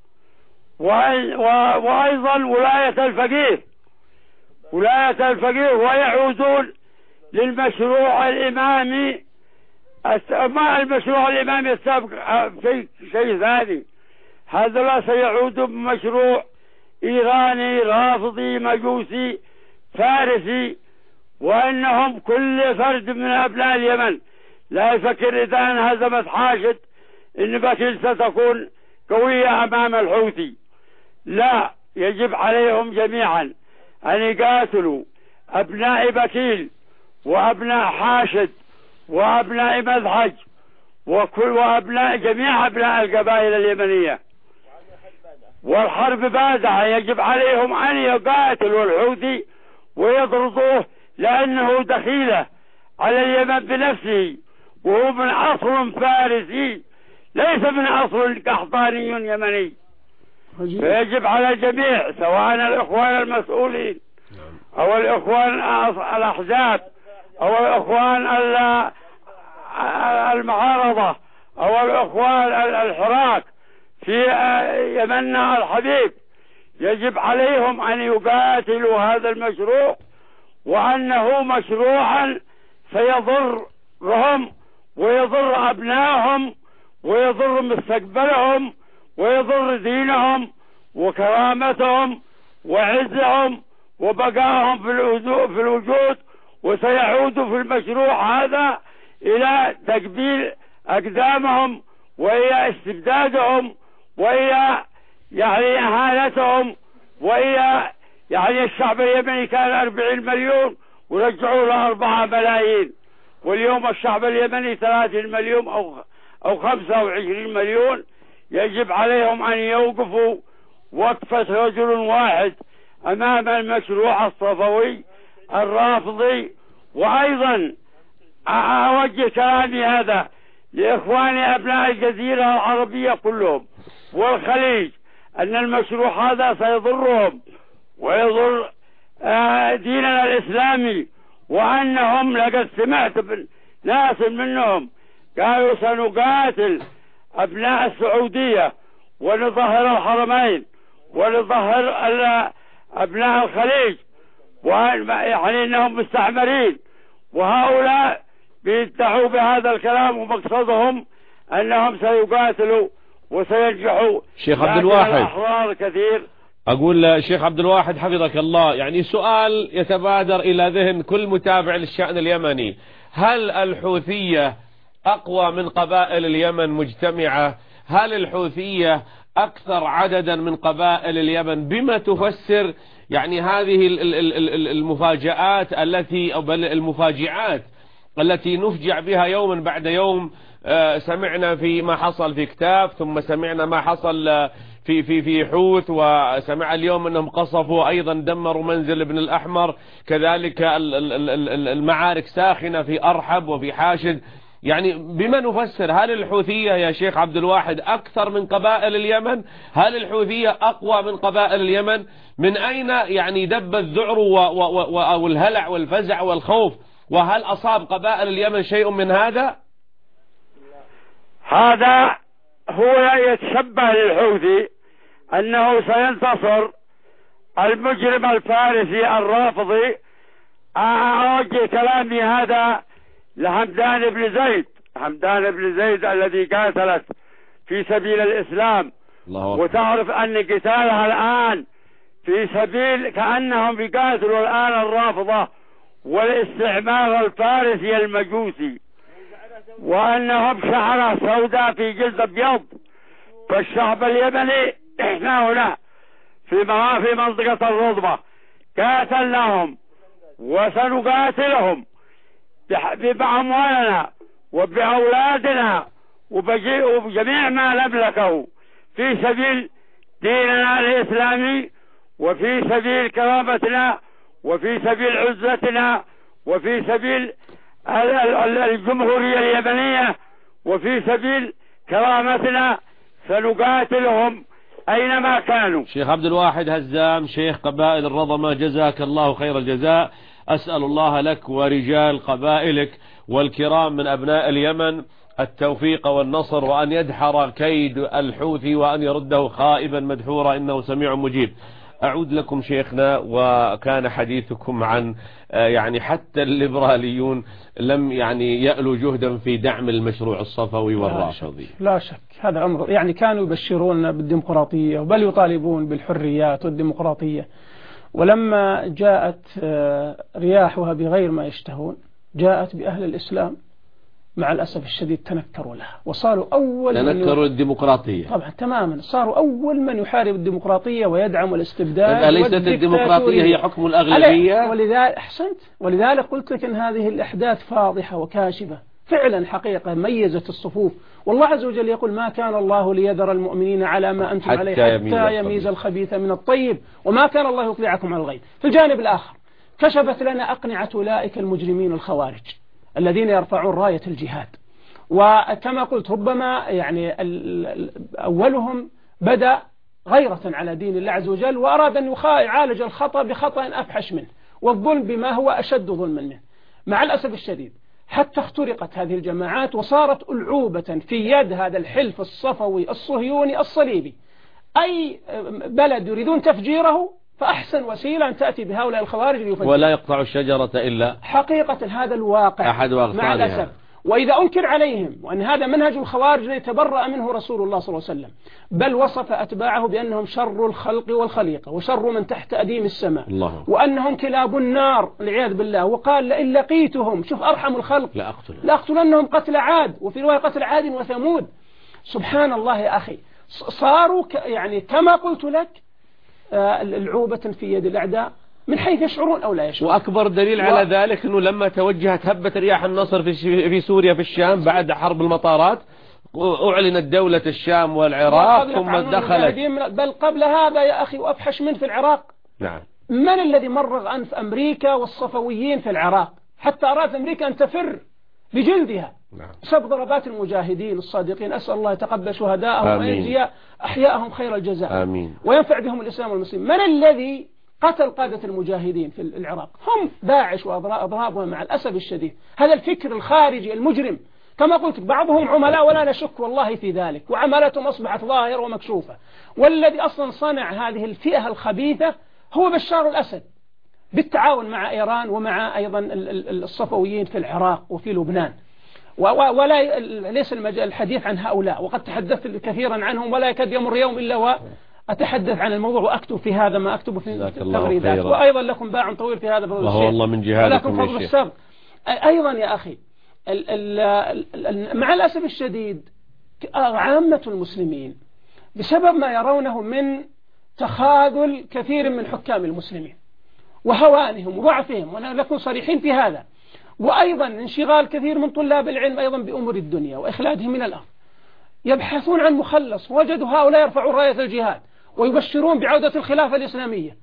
وأيضا ولاية الفقيه ولاية الفقيه ويعودون للمشروع الإمامي. ما المشروع الإمامي السابق في شيء ثاني، هذا لا سيعود بمشروع إيراني رافضي مجوسي فارسي. وإنهم كل فرد من أبناء اليمن لا يفكر إذا انهزمت حاشد إن بكيل ستكون قوية أمام الحوثي. لا، يجب عليهم جميعا أن يقاتلوا أبناء بكيل وأبناء حاشد وأبناء مذهج وكل وأبناء جميع أبناء القبائل اليمنية. والحرب بادعة، يجب عليهم أن يقاتلوا الحوثي ويطردوه لأنه دخيلة على اليمن بنفسه، وهو من أصل فارسي ليس من أصل قحطاني يمني. فيجب على الجميع سواء الإخوان المسؤولين أو الإخوان الأحزاب أو الإخوان المعارضة أو الإخوان الحراك في يمننا الحبيب، يجب عليهم أن يقاتلوا هذا المشروع، وأنه مشروعا سيضرهم ويضر أبنائهم ويضر مستقبلهم ويضر دينهم وكرامتهم وعزهم وبقائهم في الوجود. وسيعود في المشروع هذا إلى تقبيل أقدامهم وإلى استبدادهم وإلى يعني إهانتهم وإلى يعني الشعب اليمني كان أربعين مليون ورجعوا له أربعة ملايين، واليوم الشعب اليمني ثلاثين مليون أو أو خمسة وعشرين مليون. يجب عليهم أن يوقفوا وقفة رجل واحد أمام المشروع الصفوي الرافضي. وأيضا أوجه كلامي هذا لإخواني أبناء الجزيرة العربية كلهم والخليج أن المشروع هذا سيضرهم ويضر ديننا الإسلامي، وأنهم لقد سمعت ناس منهم قالوا سنقاتل أبناء السعودية ونظهر الحرمين ونظهر أبناء الخليج، يعني أنهم مستعمرين، وهؤلاء بيدعوا بهذا الكلام ومقصدهم أنهم سيقاتلوا وسينجحوا. شيخ عبد الواحد، الأحرار كثير. أقول شيخ عبد الواحد حفظك الله، يعني سؤال يتبادر إلى ذهن كل متابع للشأن اليمني: هل الحوثية أقوى من قبائل اليمن مجتمعة؟ هل الحوثية أكثر عددا من قبائل اليمن؟ بما تفسر يعني هذه المفاجآت التي أو بل المفاجعات التي نفجع بها يوما بعد يوم؟ سمعنا في ما حصل في كتاب، ثم سمعنا ما حصل في في في حوث، وسمع اليوم انهم قصفوا ايضا دمروا منزل ابن الاحمر، كذلك المعارك ساخنة في ارحب وفي حاشد. يعني بما نفسر، هل الحوثية يا شيخ عبد الواحد أكثر من قبائل اليمن؟ هل الحوثية أقوى من قبائل اليمن؟ من أين يعني دب الذعر والهلع والفزع والخوف؟ وهل أصاب قبائل اليمن شيء من هذا؟ هذا هو يتشبه للحوثي أنه سينتصر المجرم الفارسي الرافضي. أوجه كلامي هذا لحمدان بن زيد، حمدان بن زيد الذي قاتلت في سبيل الإسلام، وتعرف أن قتالها الآن في سبيل كأنهم يقاتلوا الآن الرافضة والاستعمار الفارسي المجوسي، وأنهم شعرة سوداء في جلد أبيض. فالشعب اليمني إحنا هنا في في منطقة الرضبة قاتلناهم وسنقاتلهم بأموالنا وبأولادنا وبجميع ما نملكه في سبيل ديننا الإسلامي، وفي سبيل كرامتنا، وفي سبيل عزتنا، وفي سبيل الجمهورية اليمنية، وفي سبيل كرامتنا. سنقاتلهم أينما كانوا. شيخ عبد الواحد هزام، شيخ قبائل الرضمة، جزاك الله خير الجزاء. أسأل الله لك ورجال قبائلك والكرام من أبناء اليمن التوفيق والنصر، وأن يدحر كيد الحوثي وأن يرده خائبا مدحورا، إنه سميع مجيب. أعود لكم شيخنا، وكان حديثكم عن يعني حتى الليبراليون لم يعني يألوا جهدا في دعم المشروع الصفوي والرافضي. لا شك هذا أمر، يعني كانوا يبشرون بالديمقراطية بل يطالبون بالحريات والديمقراطية، ولما جاءت رياحها بغير ما يشتهون جاءت بأهل الإسلام مع الأسف الشديد تنكروا لها وصاروا أول تنكروا من الديمقراطية. طبعا تماما، صاروا أول من يحارب الديمقراطية ويدعم الاستبداد. أليست الديمقراطية هي حكم الأغلبية؟ ولذلك أحسنت، ولذلك قلت لك أن هذه الأحداث فاضحة وكاشفة فعلا حقيقة ميزت الصفوف. والله عز وجل يقول: ما كان الله ليذر المؤمنين على ما أنتم حتى عليه حتى يميز, يميز الخبيث من الطيب، وما كان الله يطلعكم على الغيب. في الجانب الآخر كشفت لنا أقنعة أولئك المجرمين الخوارج الذين يرفعون راية الجهاد، وكما قلت ربما يعني أولهم بدأ غيرة على دين الله عز وجل، وأراد أن يعالج الخطأ بخطأ أفحش منه، والظلم بما هو أشد ظلما منه. مع الأسف الشديد حتى اخترقت هذه الجماعات وصارت ألعوبة في يد هذا الحلف الصفوي الصهيوني الصليبي. أي بلد يريدون تفجيره فأحسن وسيلة أن تأتي بهؤلاء الخوارج ليفجروا، ولا يقطع الشجرة إلا حقيقة هذا الواقع أحد مع الأسف. وإذا أنكر عليهم وأن هذا منهج الخوارج يتبرأ منه رسول الله صلى الله عليه وسلم، بل وصف أتباعه بأنهم شر الخلق والخليقة وشر من تحت أديم السماء، الله. وأنهم كلاب النار والعياذ بالله. وقال: لئن لقيتهم، شوف أرحم الخلق، لأقتل. لأقتلنهم قتل عاد، وفي رواية قتل عاد وثمود. سبحان الله يا أخي، صاروا يعني كما قلت لك العوبة في يد الأعداء من حيث يشعرون أو لا يشعرون. وأكبر دليل و... على ذلك أنه لما توجهت هبت رياح النصر في, في سوريا في الشام بعد حرب المطارات، أعلنت دولة الشام والعراق ثم دخلت، بل قبل هذا يا أخي وأفحش من في العراق. نعم. من الذي مرغ أنف أمريكا والصفويين في العراق حتى أراد أمريكا أن تفر؟ بجلدها نعم. بسبب ضربات المجاهدين الصادقين. أسأل الله يتقبل شهداءهم ويجزي أحياءهم خير الجزاء آمين. وينفع بهم الإسلام والمسلمين. من الذي قتل قادة المجاهدين في العراق؟ هم داعش وأضرابهم مع الأسف الشديد. هذا الفكر الخارجي المجرم كما قلت، بعضهم عملاء ولا نشك والله في ذلك، وعملاتهم أصبحت ظاهرة ومكشوفة. والذي أصلا صنع هذه الفئة الخبيثة هو بشار الأسد بالتعاون مع إيران ومع أيضا الصفويين في العراق وفي لبنان. ولا ليس المجال الحديث عن هؤلاء، وقد تحدثت كثيرا عنهم ولا يكاد يمر يوم إلا وأتحدث عن الموضوع وأكتب في هذا ما أكتب في التغريدات. وأيضا لكم باع طويل في هذا وهو الله من جهادكم فضل السبق. أيضا يا أخي ال ال ال مع الأسف الشديد عامة المسلمين بسبب ما يرونه من تخاذل كثير من حكام المسلمين وهوانهم وضعفهم، ونكون صريحين في هذا، وأيضا انشغال كثير من طلاب العلم أيضا بأمور الدنيا وإخلادهم من الأرض، يبحثون عن مخلص، وجدوا هؤلاء يرفعون راية الجهاد ويبشرون بعودة الخلافة الإسلامية،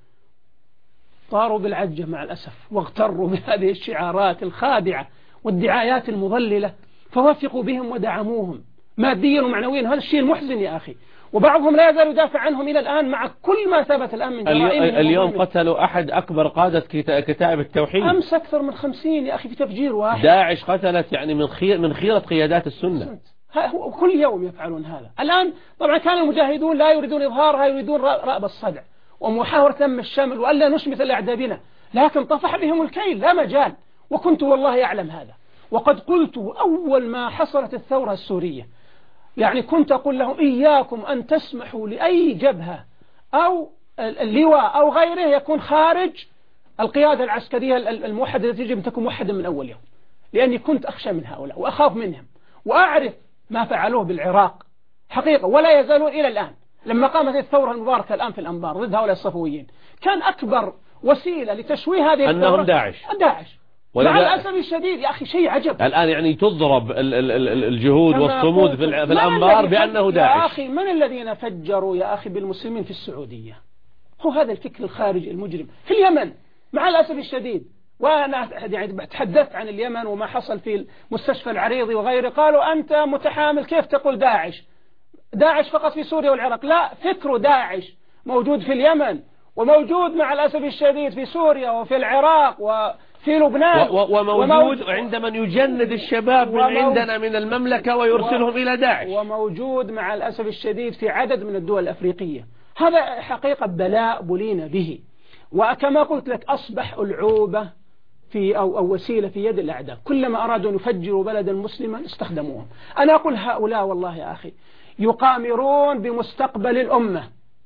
طاروا بالعجة مع الأسف واغتروا بهذه الشعارات الخادعة والدعايات المضللة، فوافقوا بهم ودعموهم ماديا ومعنويا. هذا الشيء المحزن يا أخي، وبعضهم لا يزال يدافع عنهم إلى الآن مع كل ما ثبت الآن من جرائمهم. اليوم قتلوا أحد أكبر قادة كتائب التوحيد، أمس أكثر من خمسين يا أخي في تفجير واحد. داعش قتلت يعني من خير من خيرة قيادات السنة، كل يوم يفعلون هذا. الآن طبعا كان المجاهدون لا يريدون إظهارها، يريدون رأب الصدع ومحاولة لم الشمل وألا نشمت الأعداء بنا، لكن طفح بهم الكيل لا مجال. وكنت والله أعلم هذا، وقد قلت أول ما حصلت الثورة السورية، يعني كنت أقول لهم إياكم أن تسمحوا لأي جبهة أو اللواء أو غيره يكون خارج القيادة العسكرية الموحدة التي يجب أن تكون موحدة من أول يوم، لأني كنت أخشى من هؤلاء وأخاف منهم، وأعرف ما فعلوه بالعراق حقيقة ولا يزالون إلى الآن. لما قامت الثورة المباركة الآن في الأنبار ضد هؤلاء الصفويين، كان أكبر وسيلة لتشويه هذه الثورة أنهم داعش داعش مع الأسف الشديد يا أخي. شيء عجب الآن، يعني تضرب الجهود والصمود في الأنبار بأنه داعش. يا أخي من الذين فجروا يا أخي بالمسلمين في السعودية؟ هو هذا الفكر الخارجي المجرم. في اليمن مع الأسف الشديد، وأنا يعني تحدثت عن اليمن وما حصل في المستشفى العريضي وغيره، قالوا أنت متحامل كيف تقول داعش داعش فقط في سوريا والعراق؟ لا، فكر داعش موجود في اليمن وموجود مع الأسف الشديد في سوريا وفي العراق وفي لبنان، وموجود عند من يجند الشباب من عندنا من المملكة ويرسلهم إلى داعش، وموجود مع الأسف الشديد في عدد من الدول الأفريقية. هذا حقيقة بلاء بلينا به، وكما قلت لك أصبح ألعوبة في أو, أو وسيلة في يد الأعداء، كلما أرادوا أن يفجروا بلدا مسلما استخدموهم. أنا أقول هؤلاء والله يا أخي يقامرون بمستقبل الأمة،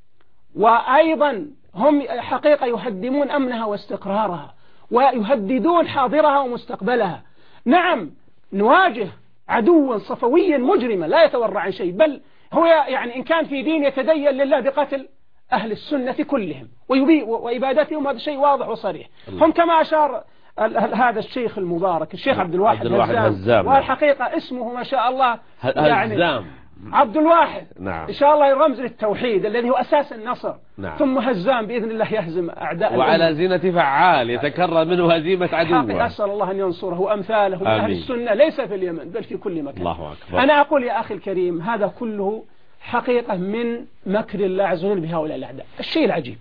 وأيضا هم حقيقة يهدمون أمنها واستقرارها ويهددون حاضرها ومستقبلها. نعم نواجه عدوا صفويا مجرما لا يتورع عن شيء، بل هو يعني إن كان في دين يتدين لله بقتل أهل السنة كلهم وإبادتهم، هذا شيء واضح وصريح. هم كما أشار هذا الشيخ المبارك الشيخ عبد الواحد, عبد الواحد هزام, هزام والحقيقة اسمه ما شاء الله يعني هزام عبد الواحد، نعم. إن شاء الله يرمز للتوحيد الذي هو أساس النصر، نعم. ثم هزام بإذن الله يهزم أعداء وعلى زينة فعال يتكرر منه هزيمة عدوه. أسأل الله أن ينصره وأمثاله من أهل السنة ليس في اليمن بل في كل مكان. الله أكبر. أنا أقول يا أخي الكريم هذا كله حقيقة من مكر الله عز وجل بهؤلاء الأعداء. الشيء العجيب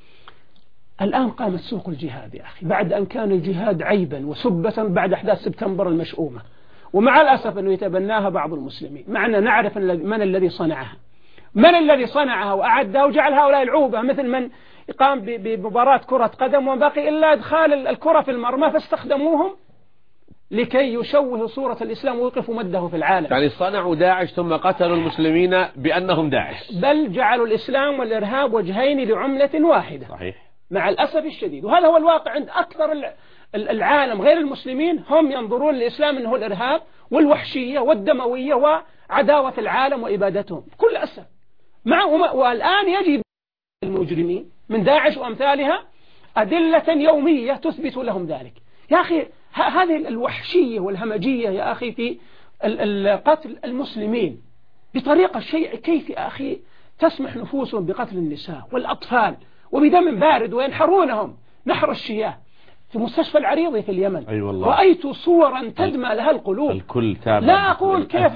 الآن قامت سوق الجهاد يا أخي بعد أن كان الجهاد عيبا وسبة بعد أحداث سبتمبر المشؤومة، ومع الأسف أنه يتبناها بعض المسلمين، مع أننا نعرف من الذي صنعها من الذي صنعها وأعدها وجعل هؤلاء العوبة، مثل من قام بمباراة كرة قدم وبقي إلا إدخال الكرة في المرمى فاستخدموهم لكي يشوهوا صورة الإسلام ويوقفوا مده في العالم. يعني صنعوا داعش ثم قتلوا المسلمين بأنهم داعش، بل جعلوا الإسلام والإرهاب وجهين لعملة واحدة. صحيح. مع الأسف الشديد، وهذا هو الواقع عند أكثر العالم غير المسلمين، هم ينظرون للإسلام أنه الإرهاب والوحشية والدموية وعداوة العالم وإبادتهم بكل أسف. مع والآن يجب المجرمين من داعش وأمثالها أدلة يومية تثبت لهم ذلك. يا أخي هذه الوحشية والهمجية يا أخي في قتل المسلمين بطريقة شيء، كيف يا أخي تسمح نفوسهم بقتل النساء والأطفال وبدم بارد وينحرونهم نحر الشياه في مستشفى العريضي في اليمن. أي والله. رأيت صورا تدمى لها القلوب. الكل تابع. لا أقول كيف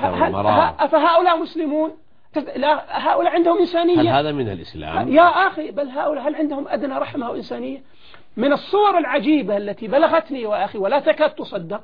فهؤلاء مسلمون؟ لا، هؤلاء عندهم إنسانية. هل هذا من الإسلام؟ يا أخي بل هؤلاء هل عندهم أدنى رحمة وإنسانية؟ من الصور العجيبة التي بلغتني وأخي ولا تكاد تصدق،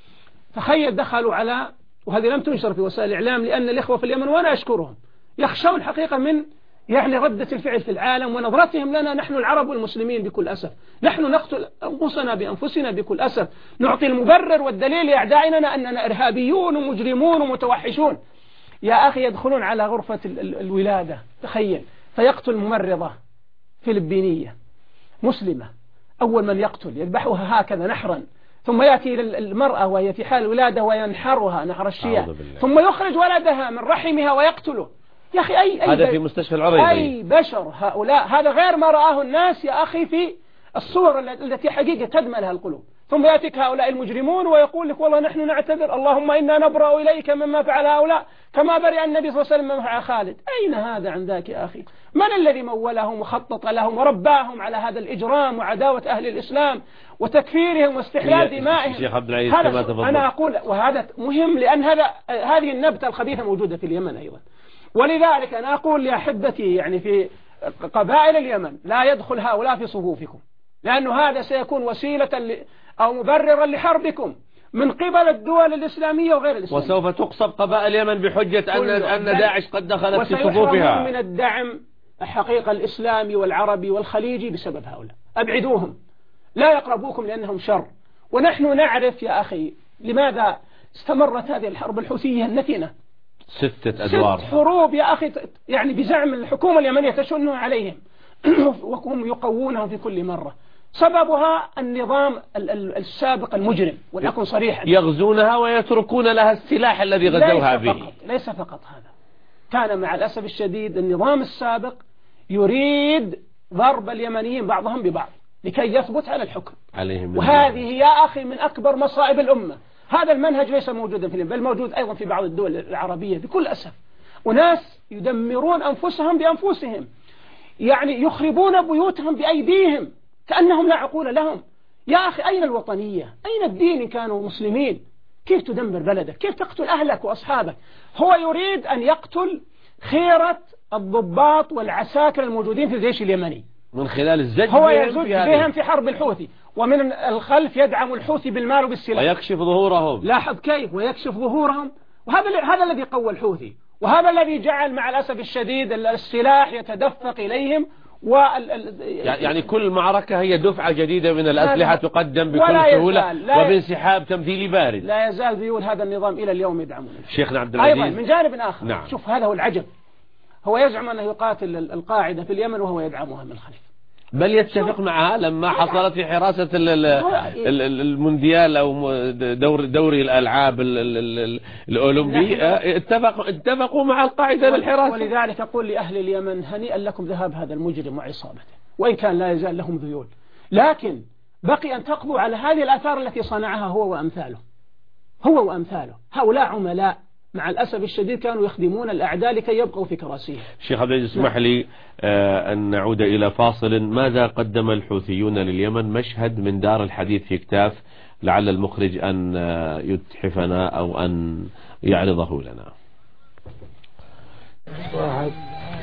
تخيل دخلوا على، وهذه لم تنشر في وسائل الإعلام لأن الإخوة في اليمن وأنا أشكرهم يخشون حقيقة من يعني ردة الفعل في العالم ونظرتهم لنا نحن العرب والمسلمين بكل أسف. نحن نقتل أنفسنا بأنفسنا بكل أسف، نعطي المبرر والدليل لأعدائنا أننا إرهابيون ومجرمون ومتوحشون. يا أخي يدخلون على غرفة الولادة، تخيل، فيقتل ممرضة فلبينية مسلمة، أول من يقتل يذبحها هكذا نحرا، ثم يأتي المرأة وهي في حال الولادة وينحرها نحر الشياء، ثم يخرج ولدها من رحمها ويقتله. يا أخي أي, أي هذا في مستشفى العريضي. أي بشر هؤلاء، هذا غير ما رآه الناس يا أخي في الصور التي حقيقة تدمى لها القلوب. ثم يأتيك هؤلاء المجرمون ويقول لك والله نحن نعتذر، اللهم إنا نبرأ إليك مما فعل هؤلاء كما برئ النبي صلى الله عليه وسلم مما فعل خالد. أين هذا عندك يا أخي؟ من الذي مولهم وخطط لهم ورباهم على هذا الإجرام وعداوة أهل الإسلام وتكفيرهم واستحلال دمائهم؟ شيخ عبد العزيز كما تفضل. أنا أقول وهذا مهم لأن هذا هذه النبتة الخبيثة موجودة في اليمن أيضا. ولذلك أنا أقول لأحبتي يعني في قبائل اليمن لا يدخل هؤلاء في صفوفكم، لأنه هذا سيكون وسيلة ل... أو مبررا لحربكم من قبل الدول الإسلامية وغير الإسلامية. وسوف تقصب قبائل اليمن بحجة أن أن داعش قد دخلت في صفوفها، من الدعم الحقيقة الإسلامي والعربي والخليجي بسبب هؤلاء. أبعدوهم، لا يقربوكم لأنهم شر. ونحن نعرف يا أخي لماذا استمرت هذه الحرب الحوثية النتنة ستة أدوار، ست حروب يا أخي، يعني بزعم الحكومة اليمنية تشنها عليهم وهم يقوونهم في كل مرة. سببها النظام السابق المجرم، وليكن صريحا، يغزونها ويتركون لها السلاح الذي غزوها به. فقط ليس فقط هذا، كان مع الأسف الشديد النظام السابق يريد ضرب اليمنيين بعضهم ببعض لكي يثبت على الحكم عليهم. وهذه يا أخي من أكبر مصائب الأمة. هذا المنهج ليس موجودا في اليمن، بل موجود أيضا في بعض الدول العربية بكل أسف. وناس يدمرون أنفسهم بأنفسهم، يعني يخربون بيوتهم بأيديهم كأنهم لا عقول لهم. يا أخي أين الوطنية؟ أين الدين إن كانوا مسلمين؟ كيف تدمر بلدك؟ كيف تقتل أهلك وأصحابك؟ هو يريد أن يقتل خيرة الضباط والعساكر الموجودين في الجيش اليمني من خلال الزج، هو يزج بهم في حرب الحوثي، ومن الخلف يدعم الحوثي بالمال وبالسلاح ويكشف ظهورهم. لاحظ كيف ويكشف ظهورهم. وهذا هذا الذي قوى الحوثي، وهذا الذي جعل مع الأسف الشديد السلاح يتدفق إليهم. وال... يعني كل معركة هي دفعة جديدة من الأسلحة تقدم بكل سهولة وبانسحاب تمثيلي بارد. لا يزال ذيول هذا النظام إلى اليوم يدعمونه. شيخنا عبد العزيز أيضا من جانب آخر، نعم. شوف هذا هو العجب، هو يزعم أنه يقاتل القاعدة في اليمن وهو يدعمها من الخلف، بل يتفق معها لما حصلت في حراسة المونديال أو دور دوري الألعاب الأولمبي، اتفق اتفقوا مع القاعدة بالحراسة. ولذلك أقول لأهل اليمن هنيئا لكم ذهاب هذا المجرم وعصابته، وإن كان لا يزال لهم ذيول، لكن بقي أن تقضوا على هذه الآثار التي صنعها هو وأمثاله. هو وأمثاله هؤلاء عملاء مع الأسف الشديد كانوا يخدمون الأعداء لكي يبقوا في كراسيهم. شيخ عبد العزيز اسمح لي آه أن نعود إلى فاصل. ماذا قدم الحوثيون لليمن؟ مشهد من دار الحديث في كتاف، لعل المخرج أن يتحفنا أو أن يعرضه لنا. واحد.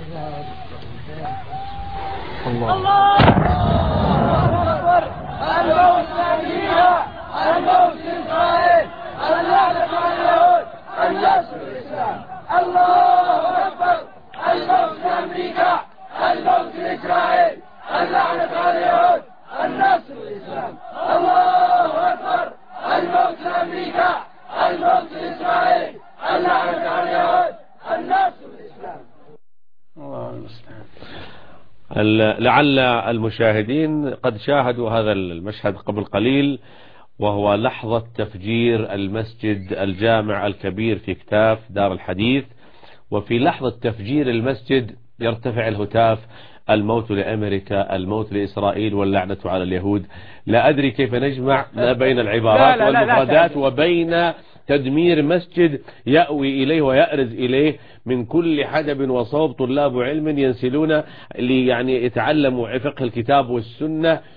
الله الله أكبر. الموت فيها، الموت إسرائيل، اللعنة على اليهود، النصر الإسلام. الله أكبر. الموت لأمريكا، الموت لإسرائيل، اللعنة على اليهود، النصر الإسلام. الله أكبر. الموت لأمريكا، الموت لإسرائيل، اللعنة على اليهود، النصر الإسلام. الله المستعان. لعل المشاهدين قد شاهدوا هذا المشهد قبل قليل، وهو لحظة تفجير المسجد الجامع الكبير في كتاف دار الحديث. وفي لحظة تفجير المسجد يرتفع الهتاف: الموت لأمريكا، الموت لإسرائيل، واللعنة على اليهود. لا أدري كيف نجمع ما بين العبارات لا لا والمفردات لا لا وبين تدمير مسجد يأوي إليه ويأرز إليه من كل حدب وصوب طلاب علم ينسلون لي يعني يتعلموا فقه الكتاب والسنة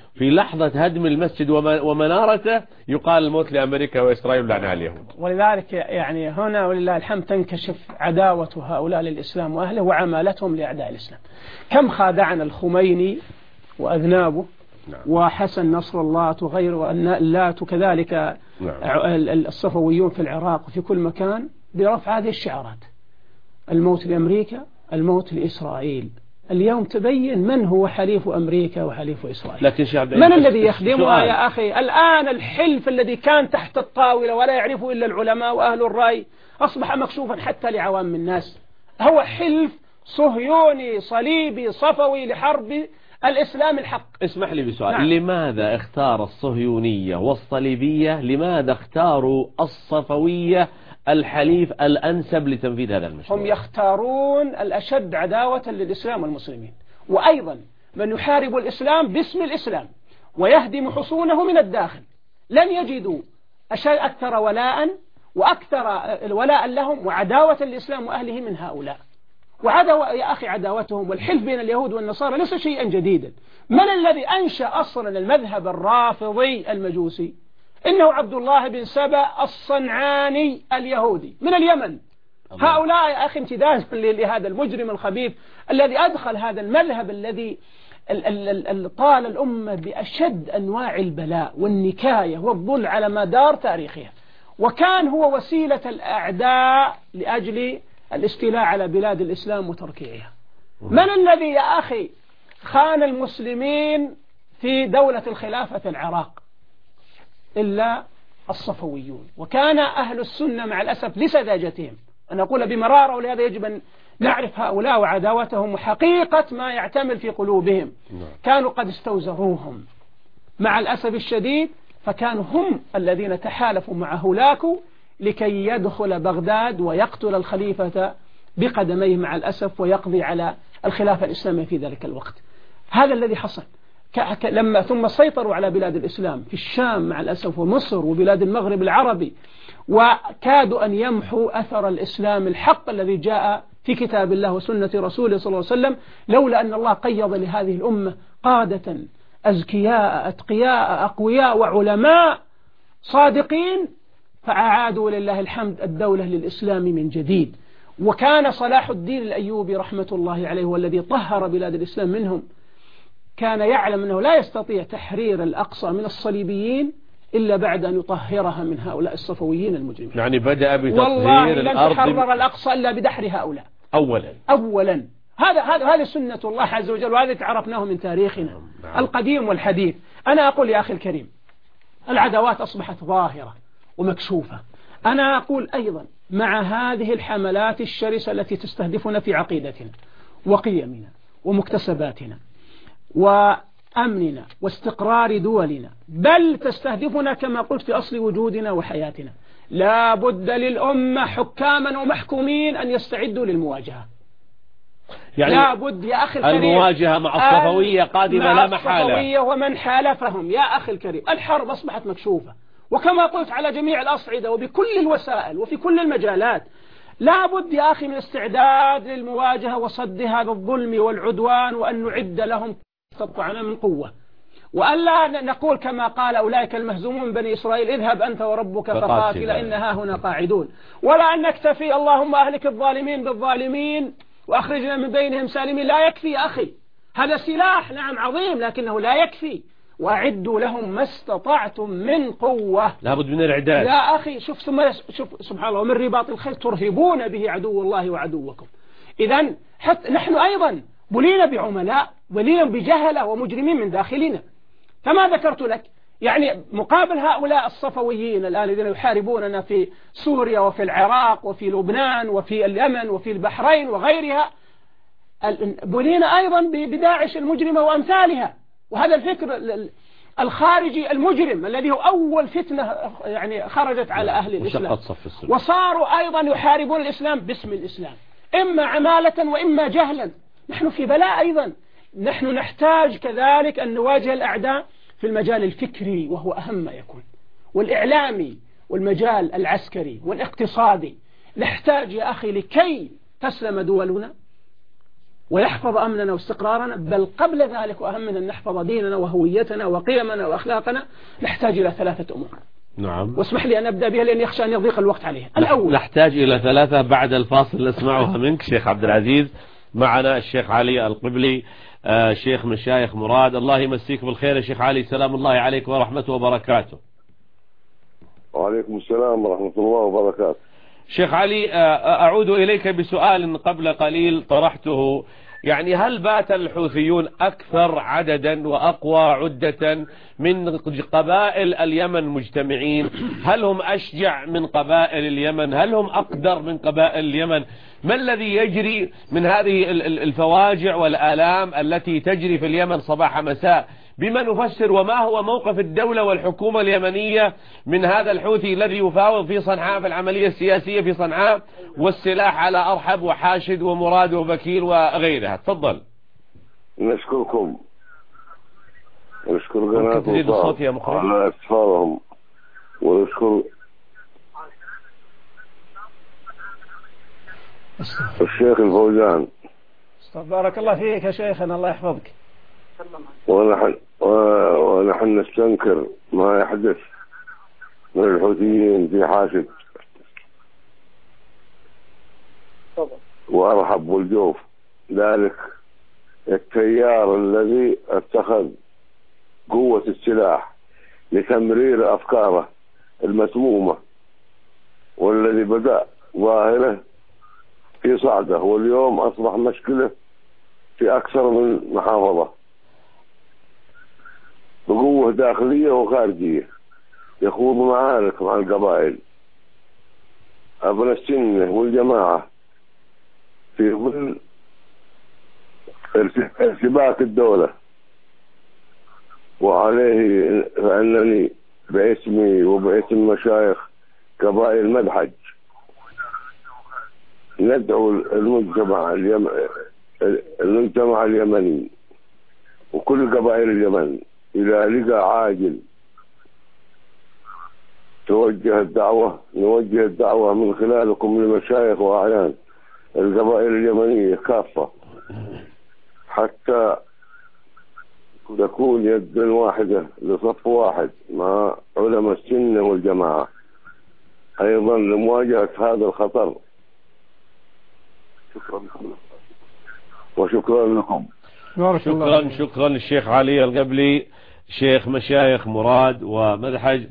في لحظة هدم المسجد ومنارته يقال الموت لأمريكا وإسرائيل لعنة على اليهود. ولذلك يعني هنا ولله الحمد تنكشف عداوة هؤلاء للإسلام وأهله وعمالتهم لأعداء الإسلام. كم خادعنا الخميني وأذنابه نعم. وحسن نصر الله وغيره واللات وكذلك نعم. الصفويون في العراق وفي كل مكان برفع هذه الشعارات: الموت لأمريكا، الموت لإسرائيل. اليوم تبين من هو حليف أمريكا وحليف إسرائيل. لكن شعب من الذي يخدمها يا أخي الآن؟ الحلف الذي كان تحت الطاولة ولا يعرفه إلا العلماء وأهل الرأي أصبح مكشوفا حتى لعوام الناس. هو حلف صهيوني صليبي صفوي لحرب الإسلام الحق. اسمح لي بسؤال نعم. لماذا اختار الصهيونية والصليبية، لماذا اختاروا الصفوية الحليف الأنسب لتنفيذ هذا المشروع؟ هم يختارون الأشد عداوة للإسلام والمسلمين، وأيضا من يحارب الإسلام باسم الإسلام ويهدم حصونه من الداخل لن يجدوا أكثر ولاء وأكثر ولاء لهم وعداوة للإسلام وأهله من هؤلاء. وعداوة يا أخي عداوتهم والحلف بين اليهود والنصارى ليس شيئا جديدا. من الذي أنشأ أصلا المذهب الرافضي المجوسي؟ إنه عبد الله بن سبأ الصنعاني اليهودي من اليمن. هؤلاء يا أخي امتداد لهذا المجرم الخبيث الذي أدخل هذا المذهب الذي طال الأمة بأشد أنواع البلاء والنكاية والظلم على مدار تاريخها، وكان هو وسيلة الأعداء لأجل الاستيلاء على بلاد الإسلام وتركيعها. من الذي يا أخي خان المسلمين في دولة الخلافة العراق إلا الصفويون؟ وكان أهل السنة مع الأسف لسذاجتهم، أنا أقول بمرارة، ولهذا يجب أن نعرف هؤلاء وعداوتهم وحقيقة ما يعتمل في قلوبهم. كانوا قد استوزروهم مع الأسف الشديد، فكانوا هم الذين تحالفوا مع هولاكو لكي يدخل بغداد ويقتل الخليفة بقدميه مع الأسف ويقضي على الخلافة الإسلامية في ذلك الوقت. هذا الذي حصل. لما ثم سيطروا على بلاد الإسلام في الشام مع الأسف ومصر وبلاد المغرب العربي، وكادوا أن يمحوا أثر الإسلام الحق الذي جاء في كتاب الله وسنة رسوله صلى الله عليه وسلم، لولا أن الله قيض لهذه الأمة قادة أزكياء أتقياء أقوياء وعلماء صادقين فأعادوا لله الحمد الدولة للإسلام من جديد. وكان صلاح الدين الأيوبي رحمة الله عليه والذي طهر بلاد الإسلام منهم، كان يعلم أنه لا يستطيع تحرير الأقصى من الصليبيين إلا بعد أن يطهرها من هؤلاء الصفويين المجرمين. يعني بدأ بتطهير والله لن الأرض تحرر الأقصى إلا بدحر هؤلاء أولا أولا. هذا هذا هذه سنة الله عز وجل، وهذا تعرفناه من تاريخنا نعم. القديم والحديث. أنا أقول يا أخي الكريم العداوات أصبحت ظاهرة ومكشوفة. أنا أقول أيضا مع هذه الحملات الشرسة التي تستهدفنا في عقيدتنا وقيمنا ومكتسباتنا وأمننا واستقرار دولنا، بل تستهدفنا كما قلت في أصل وجودنا وحياتنا، لا بد للأمة حكاما ومحكومين أن يستعدوا للمواجهة. يعني لا بد يا أخي الكريم المواجهة مع الصفوية قادمة لا محالة. الصفوية ومن حالفهم يا أخي الكريم، الحرب أصبحت مكشوفة، وكما قلت على جميع الأصعدة وبكل الوسائل وفي كل المجالات. لا بد يا أخي من استعداد للمواجهة وصد هذا الظلم والعدوان، وأن نعد لهم استطعنا من قوة، وألا نقول كما قال أولئك المهزومون من بني إسرائيل اذهب أنت وربك فقاتل إنها هنا قاعدون، ولا أن نكتفي اللهم أهلك الظالمين بالظالمين وأخرجنا من بينهم سالمين. لا يكفي يا أخي، هذا سلاح نعم عظيم لكنه لا يكفي. وأعدوا لهم ما استطعتم من قوة، لابد من الإعداد يا أخي. شوف ثم شوف سبحان الله، ومن رباط الخيل ترهبون به عدو الله وعدوكم. إذن حتى نحن أيضا بلينا بعملاء، بلينا بجهلة ومجرمين من داخلنا. كما ذكرت لك يعني مقابل هؤلاء الصفويين الآن الذين يحاربوننا في سوريا وفي العراق وفي لبنان وفي اليمن وفي البحرين وغيرها، بلينا أيضا بداعش المجرمة وأمثالها. وهذا الفكر الخارجي المجرم الذي هو أول فتنة يعني خرجت على أهل الإسلام، وصاروا أيضا يحاربون الإسلام باسم الإسلام، إما عمالة وإما جهلا. نحن في بلاء أيضا. نحن نحتاج كذلك أن نواجه الأعداء في المجال الفكري وهو أهم ما يكون، والإعلامي، والمجال العسكري والاقتصادي. نحتاج يا أخي لكي تسلم دولنا ويحفظ أمننا واستقرارنا، بل قبل ذلك وأهم من أن نحفظ ديننا وهويتنا وقيمنا وأخلاقنا نحتاج إلى ثلاثة أمور. نعم. واسمح لي أن أبدأ بها لأن يخشى أن يضيق الوقت عليها. الأول نحتاج إلى ثلاثة بعد الفاصل نسمعها منك شيخ عبد العزيز. معنا الشيخ علي القبلي آه شيخ مشايخ مراد. الله يمسيك بالخير يا شيخ علي، سلام الله عليك ورحمته وبركاته. وعليكم السلام ورحمة الله وبركاته. شيخ علي آه أعود إليك بسؤال قبل قليل طرحته، يعني هل بات الحوثيون أكثر عددا وأقوى عدة من قبائل اليمن مجتمعين؟ هل هم أشجع من قبائل اليمن؟ هل هم أقدر من قبائل اليمن؟ ما الذي يجري من هذه الفواجع والآلام التي تجري في اليمن صباح مساء؟ بما نفسر وما هو موقف الدولة والحكومة اليمنية من هذا الحوثي الذي يفاوض في صنعاء في العملية السياسية في صنعاء والسلاح على أرحب وحاشد ومراد وبكير وغيرها؟ تفضل. نشكركم ونشكر قناة الصوت يا مخرج على إسفارهم، ونشكر الشيخ الفوزان. بارك الله فيك يا شيخنا، الله يحفظك. ونحن, ونحن نستنكر ما يحدث من الحوثيين في حاشد وأرحب والجوف، ذلك التيار الذي اتخذ قوة السلاح لتمرير أفكاره المسمومة، والذي بدأ ظاهره في صعدة واليوم أصبح مشكلة في أكثر من محافظة بقوة داخلية وخارجية، يخوض معارك مع القبائل أبناء السنة والجماعة في ظل ارتباك الدولة. وعليه فأنني باسمي وباسم مشايخ قبائل مدحج ندعو المجتمع اليم... المجتمع اليمني وكل قبائل اليمن إلى لقاء عاجل. توجه الدعوة نوجه الدعوة من خلالكم لمشايخ وأعيان القبائل اليمنية كافة حتى تكون يد واحدة لصف واحد مع علماء السنة والجماعة، أيضا لمواجهة هذا الخطر. شكرا لكم وشكرا لكم. شكرا شكرا الشيخ علي القبلي شيخ مشايخ مراد ومدحج،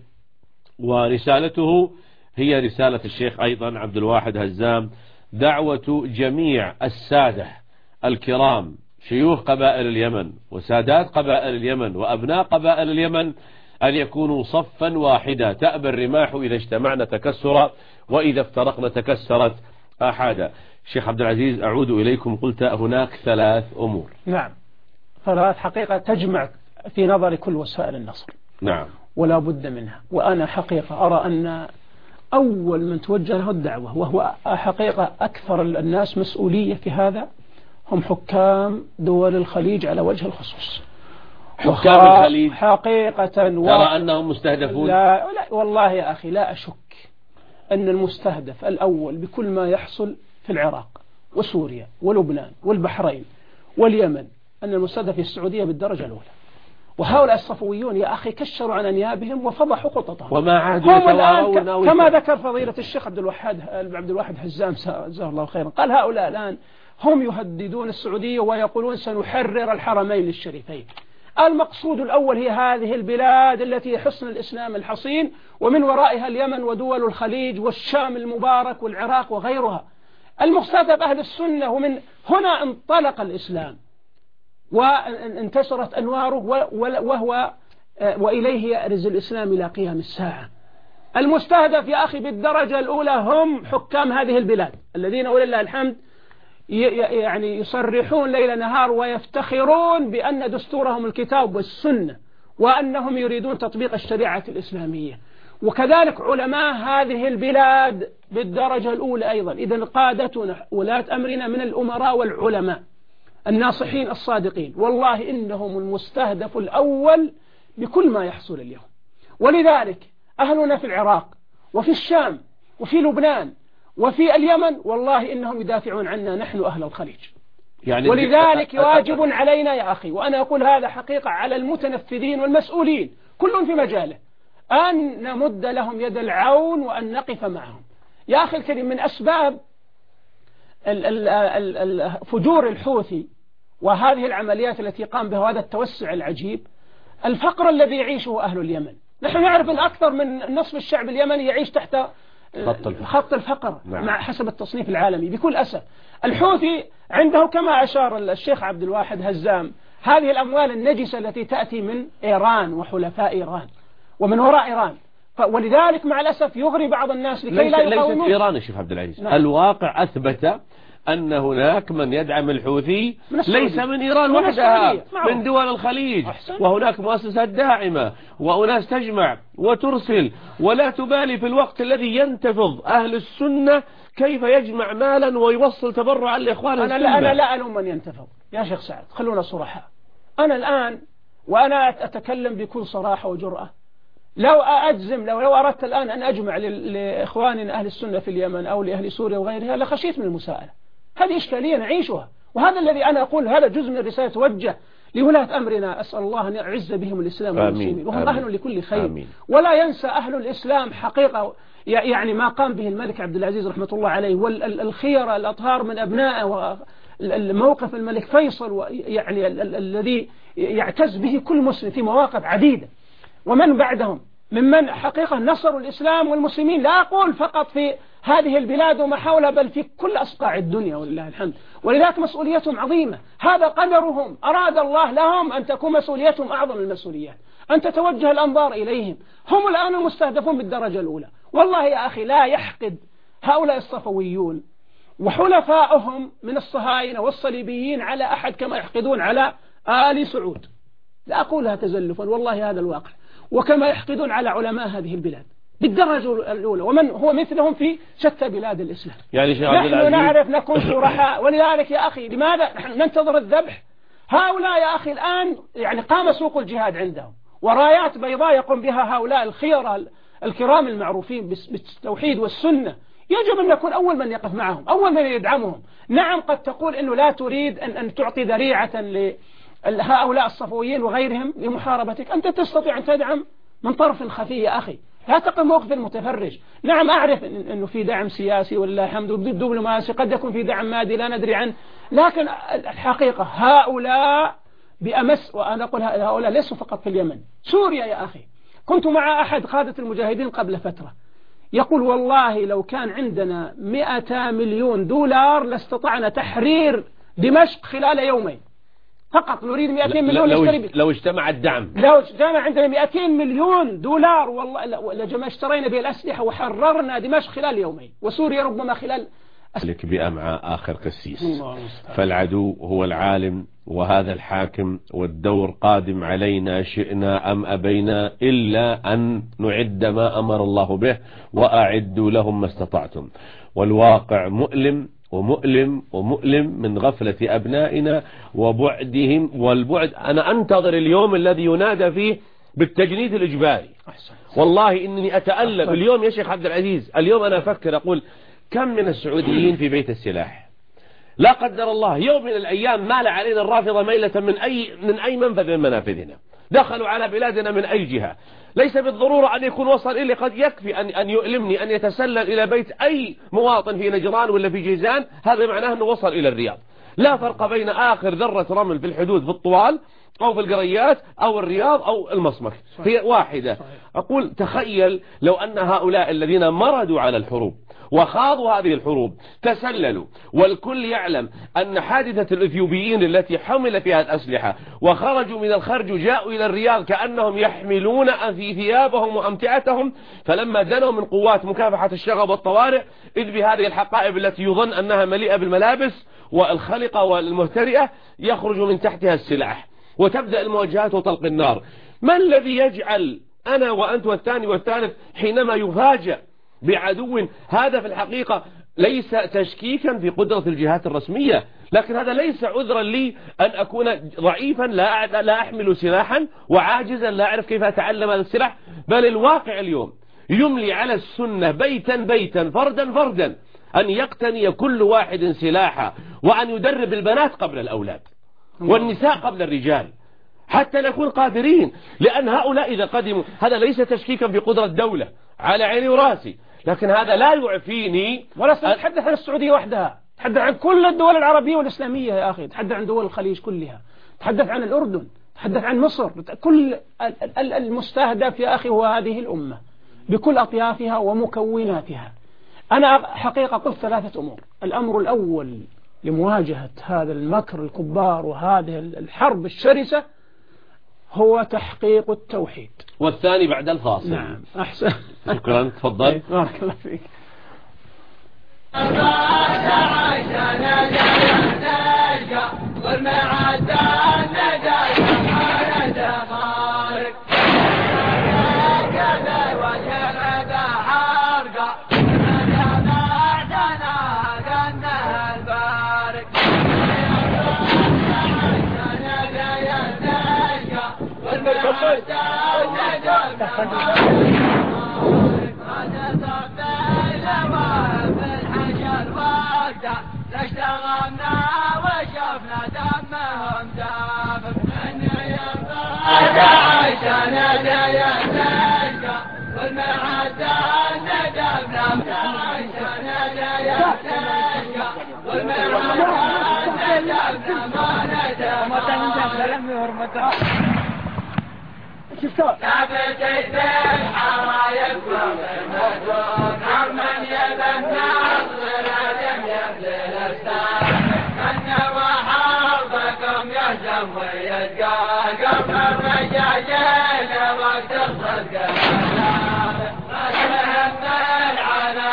ورسالته هي رسالة الشيخ أيضا عبد الواحد هزام، دعوة جميع السادة الكرام شيوخ قبائل اليمن وسادات قبائل اليمن وأبناء قبائل اليمن أن يكونوا صفا واحدا، تأبى الرماح إذا اجتمعنا تكسرا وإذا افترقنا تكسرت أحدا. شيخ عبد العزيز أعود إليكم، قلت هناك ثلاث أمور. نعم، ثلاث حقيقة تجمع في نظر كل وسائل النصر. نعم، ولا بد منها. وأنا حقيقة أرى أن أول من توجه له الدعوة وهو حقيقة أكثر الناس مسؤولية في هذا هم حكام دول الخليج على وجه الخصوص. حكام الخليج حقيقة ترى و... أنهم مستهدفون؟ لا, لا والله يا أخي لا أشك أن المستهدف الأول بكل ما يحصل في العراق وسوريا ولبنان والبحرين واليمن أن المستهدف في السعودية بالدرجة الأولى. وهؤلاء الصفويون يا أخي كشروا عن أنيابهم وفضحوا خططهم وما عادوا يتواءون كما ذكر فضيلة الشيخ عبد الواحد عبد الواحد هزام جزاه الله خيرا، قال هؤلاء الآن هم يهددون السعودية ويقولون سنحرر الحرمين الشريفين. المقصود الأول هي هذه البلاد التي حصن الإسلام الحصين، ومن ورائها اليمن ودول الخليج والشام المبارك والعراق وغيرها. المستهدف أهل السنة، ومن هنا انطلق الإسلام وانتشرت أنواره وهو وإليه يأرز الإسلام إلى قيام الساعة. المستهدف يا أخي بالدرجة الأولى هم حكام هذه البلاد الذين ولله الحمد يعني يصرحون ليل نهار ويفتخرون بأن دستورهم الكتاب والسنة وأنهم يريدون تطبيق الشريعة الإسلامية. وكذلك علماء هذه البلاد بالدرجة الأولى أيضا. إذن قادتنا ولاة أمرنا من الأمراء والعلماء الناصحين الصادقين، والله إنهم المستهدف الأول بكل ما يحصل اليوم. ولذلك أهلنا في العراق وفي الشام وفي لبنان وفي اليمن والله إنهم يدافعون عنا نحن أهل الخليج. يعني ولذلك واجب علينا يا أخي، وأنا أقول هذا حقيقة على المتنفذين والمسؤولين كل في مجاله، أن نمد لهم يد العون وأن نقف معهم. يا أخي الكريم، من أسباب فجور الحوثي وهذه العمليات التي قام بها هذا التوسع العجيب الفقر الذي يعيشه أهل اليمن. نحن نعرف أن أكثر من نصف الشعب اليمني يعيش تحت خط الفقر, خط الفقر نعم. مع حسب التصنيف العالمي. بكل أسف الحوثي عنده كما أشار الشيخ عبد الواحد هزام هذه الأموال النجسة التي تأتي من إيران وحلفاء إيران ومن وراء إيران، ولذلك مع الأسف يغري بعض الناس لكي ليس لا يقاومون. ليست إيران الشيخ عبد العزيز نعم. الواقع أثبت أن هناك من يدعم الحوثي من ليس من إيران من وحدها، من دول الخليج أحسن. وهناك مؤسسات داعمة وأناس تجمع وترسل ولا تبالي في الوقت الذي ينتفض أهل السنة كيف يجمع مالا ويوصل تبرعا لإخوان السنة. أنا, أنا لا ألوم من ينتفض يا شيخ سعد، خلونا صراحة. أنا الآن وأنا أتكلم بكل صراحة وجرأة، لو أجزم لو, لو أردت الآن أن أجمع لإخواننا أهل السنة في اليمن أو لأهل سوريا وغيرها لخشيت من المساءلة. هذه إشكالية نعيشها، وهذا الذي أنا أقول هذا جزء من الرسالة توجه لولاة أمرنا. أسأل الله أن يعز بهم الإسلام والمسلمين وهم أهل لكل خير. آمين. ولا ينسى أهل الإسلام حقيقة يعني ما قام به الملك عبد العزيز رحمة الله عليه والخيرة الأطهار من أبنائه وموقف الملك فيصل يعني الذي يعتز به كل مسلم في مواقف عديدة، ومن بعدهم ممن حقيقة نصروا الإسلام والمسلمين، لا أقول فقط في هذه البلاد وما حولها بل في كل أصقاع الدنيا ولله الحمد. ولذلك مسؤوليتهم عظيمة، هذا قدرهم، أراد الله لهم أن تكون مسؤوليتهم أعظم المسؤوليات، أن تتوجه الأنظار إليهم. هم الآن المستهدفون بالدرجة الأولى. والله يا أخي لا يحقد هؤلاء الصفويون وحلفائهم من الصهاينة والصليبيين على أحد كما يحقدون على آل سعود. لا أقولها تزلفا، والله هذا الواقع. وكما يحقدون على علماء هذه البلاد بالدرجة الأولى، ومن هو مثلهم في شتى بلاد الإسلام. يعني نحن نعرف نكون شرحاء. ولذلك يا أخي لماذا نحن ننتظر الذبح؟ هؤلاء يا أخي الآن يعني قام سوق الجهاد عندهم ورايات بيضاء يقوم بها هؤلاء الخيرة الكرام المعروفين بالتوحيد والسنة. يجب أن نكون أول من يقف معهم، أول من يدعمهم. نعم قد تقول أنه لا تريد أن, أن تعطي ذريعة لهؤلاء الصفويين وغيرهم لمحاربتك، أنت تستطيع أن تدعم من طرف خفي يا أخي، لا تقم موقف المتفرج. نعم أعرف أنه في دعم سياسي ولله الحمد دبلوماسي، قد يكون في دعم مادي لا ندري عنه، لكن الحقيقة هؤلاء بأمس، وأنا أقول هؤلاء ليسوا فقط في اليمن، سوريا يا أخي. كنت مع أحد قادة المجاهدين قبل فترة يقول والله لو كان عندنا مئة مليون دولار لاستطعنا تحرير دمشق خلال يومين فقط. نريد مئتين مليون لو, نشتري لو اجتمع الدعم، لو اجتمع عندنا مئتين مليون دولار والله لجمع اشترينا به الأسلحة وحررنا دمشق خلال يومين، وسوريا ربما خلال لك بيئة مع آخر قسيس. فالعدو هو العالم وهذا الحاكم، والدور قادم علينا شئنا أم أبينا إلا أن نعد ما أمر الله به وأعدوا لهم ما استطعتم. والواقع مؤلم ومؤلم ومؤلم من غفلة أبنائنا وبعدهم. والبعد أنا أنتظر اليوم الذي ينادى فيه بالتجنيد الإجباري. والله إنني أتألم اليوم يا شيخ عبد العزيز. اليوم أنا أفكر أقول كم من السعوديين في بيت السلاح لا قدر الله يوم من الأيام مال علينا الرافضة ميلة من أي من أي منفذ من منافذنا، دخلوا على بلادنا من أي جهة. ليس بالضرورة أن يكون وصل إلي، قد يكفي أن أن يؤلمني أن يتسلل إلى بيت أي مواطن في نجران ولا في جيزان، هذا معناه أنه وصل إلى الرياض. لا فرق بين آخر ذرة رمل في الحدود في الطوال أو في القريات أو الرياض أو المصمك، هي واحدة. أقول تخيل لو أن هؤلاء الذين مردوا على الحروب وخاضوا هذه الحروب تسللوا، والكل يعلم أن حادثة الإثيوبيين التي حمل فيها الأسلحة وخرجوا من الخرج وجاءوا إلى الرياض كأنهم يحملون في ثيابهم وأمتعتهم، فلما دنوا من قوات مكافحة الشغب والطوارئ إذ بهذه الحقائب التي يظن أنها مليئة بالملابس والخلقة والمهترئة يخرج من تحتها السلاح وتبدأ المواجهات وطلق النار. ما الذي يجعل أنا وأنت والثاني والثالث حينما يفاجأ بعدو؟ هذا في الحقيقة ليس تشكيكا في قدرة الجهات الرسمية، لكن هذا ليس عذرا لي أن أكون ضعيفا لا لا أحمل سلاحا وعاجزا لا أعرف كيف أتعلم هذا السلاح. بل الواقع اليوم يملي على السنة بيتا بيتا فردا فردا أن يقتني كل واحد سلاحا، وأن يدرب البنات قبل الأولاد والنساء قبل الرجال حتى نكون قادرين. لأن هؤلاء إذا قدموا، هذا ليس تشكيكا في قدرة الدولة على عيني وراسي، لكن هذا لا يعفيني. ولا تتحدث عن السعودية وحدها، تحدث عن كل الدول العربية والإسلامية يا أخي، تحدث عن دول الخليج كلها، تحدث عن الأردن، تحدث عن مصر، كل المستهدف يا أخي هو هذه الأمة بكل أطيافها ومكوناتها. أنا حقيقة قلت ثلاثة أمور. الأمر الأول لمواجهة هذا المكر الكبار وهذه الحرب الشرسة هو تحقيق التوحيد. والثاني بعد الفاصل. نعم أحسن. شكرا، تفضل. بارك الله فيك. اشتغلنا وشفنا دمهم دافق من عيشنا دايا نشقى والمعدة ندبنا عيشنا دايا نشقى والمعدة ندبنا ما ندبنا ثابت الدين حرايب ومدون عمن يبنى الظلام يبلي الأستاذ من وحربكم يهزم ويتقى قبل الرجاجين وقت الصدق ما تهم العنا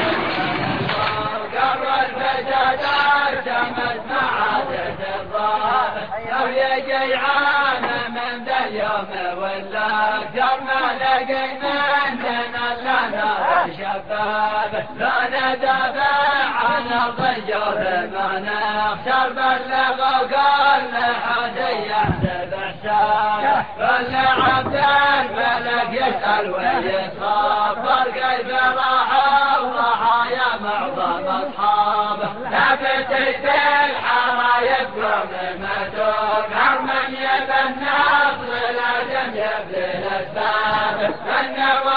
قبل الفساد ارتمت معادة الضابط لو يجي عانا من ذا اليوم ولا اكثرنا لقينا عندنا لنا شباب لا ندافع عن الضجر ما نخسر بلغ وقال لحد يحسب حساب كل عبد الملك يسأل ويصاب كيف راح الضحايا معظم اصحابه ثابت الحرايب وممتون عمن يبنى الظلال يبلي الاسباب من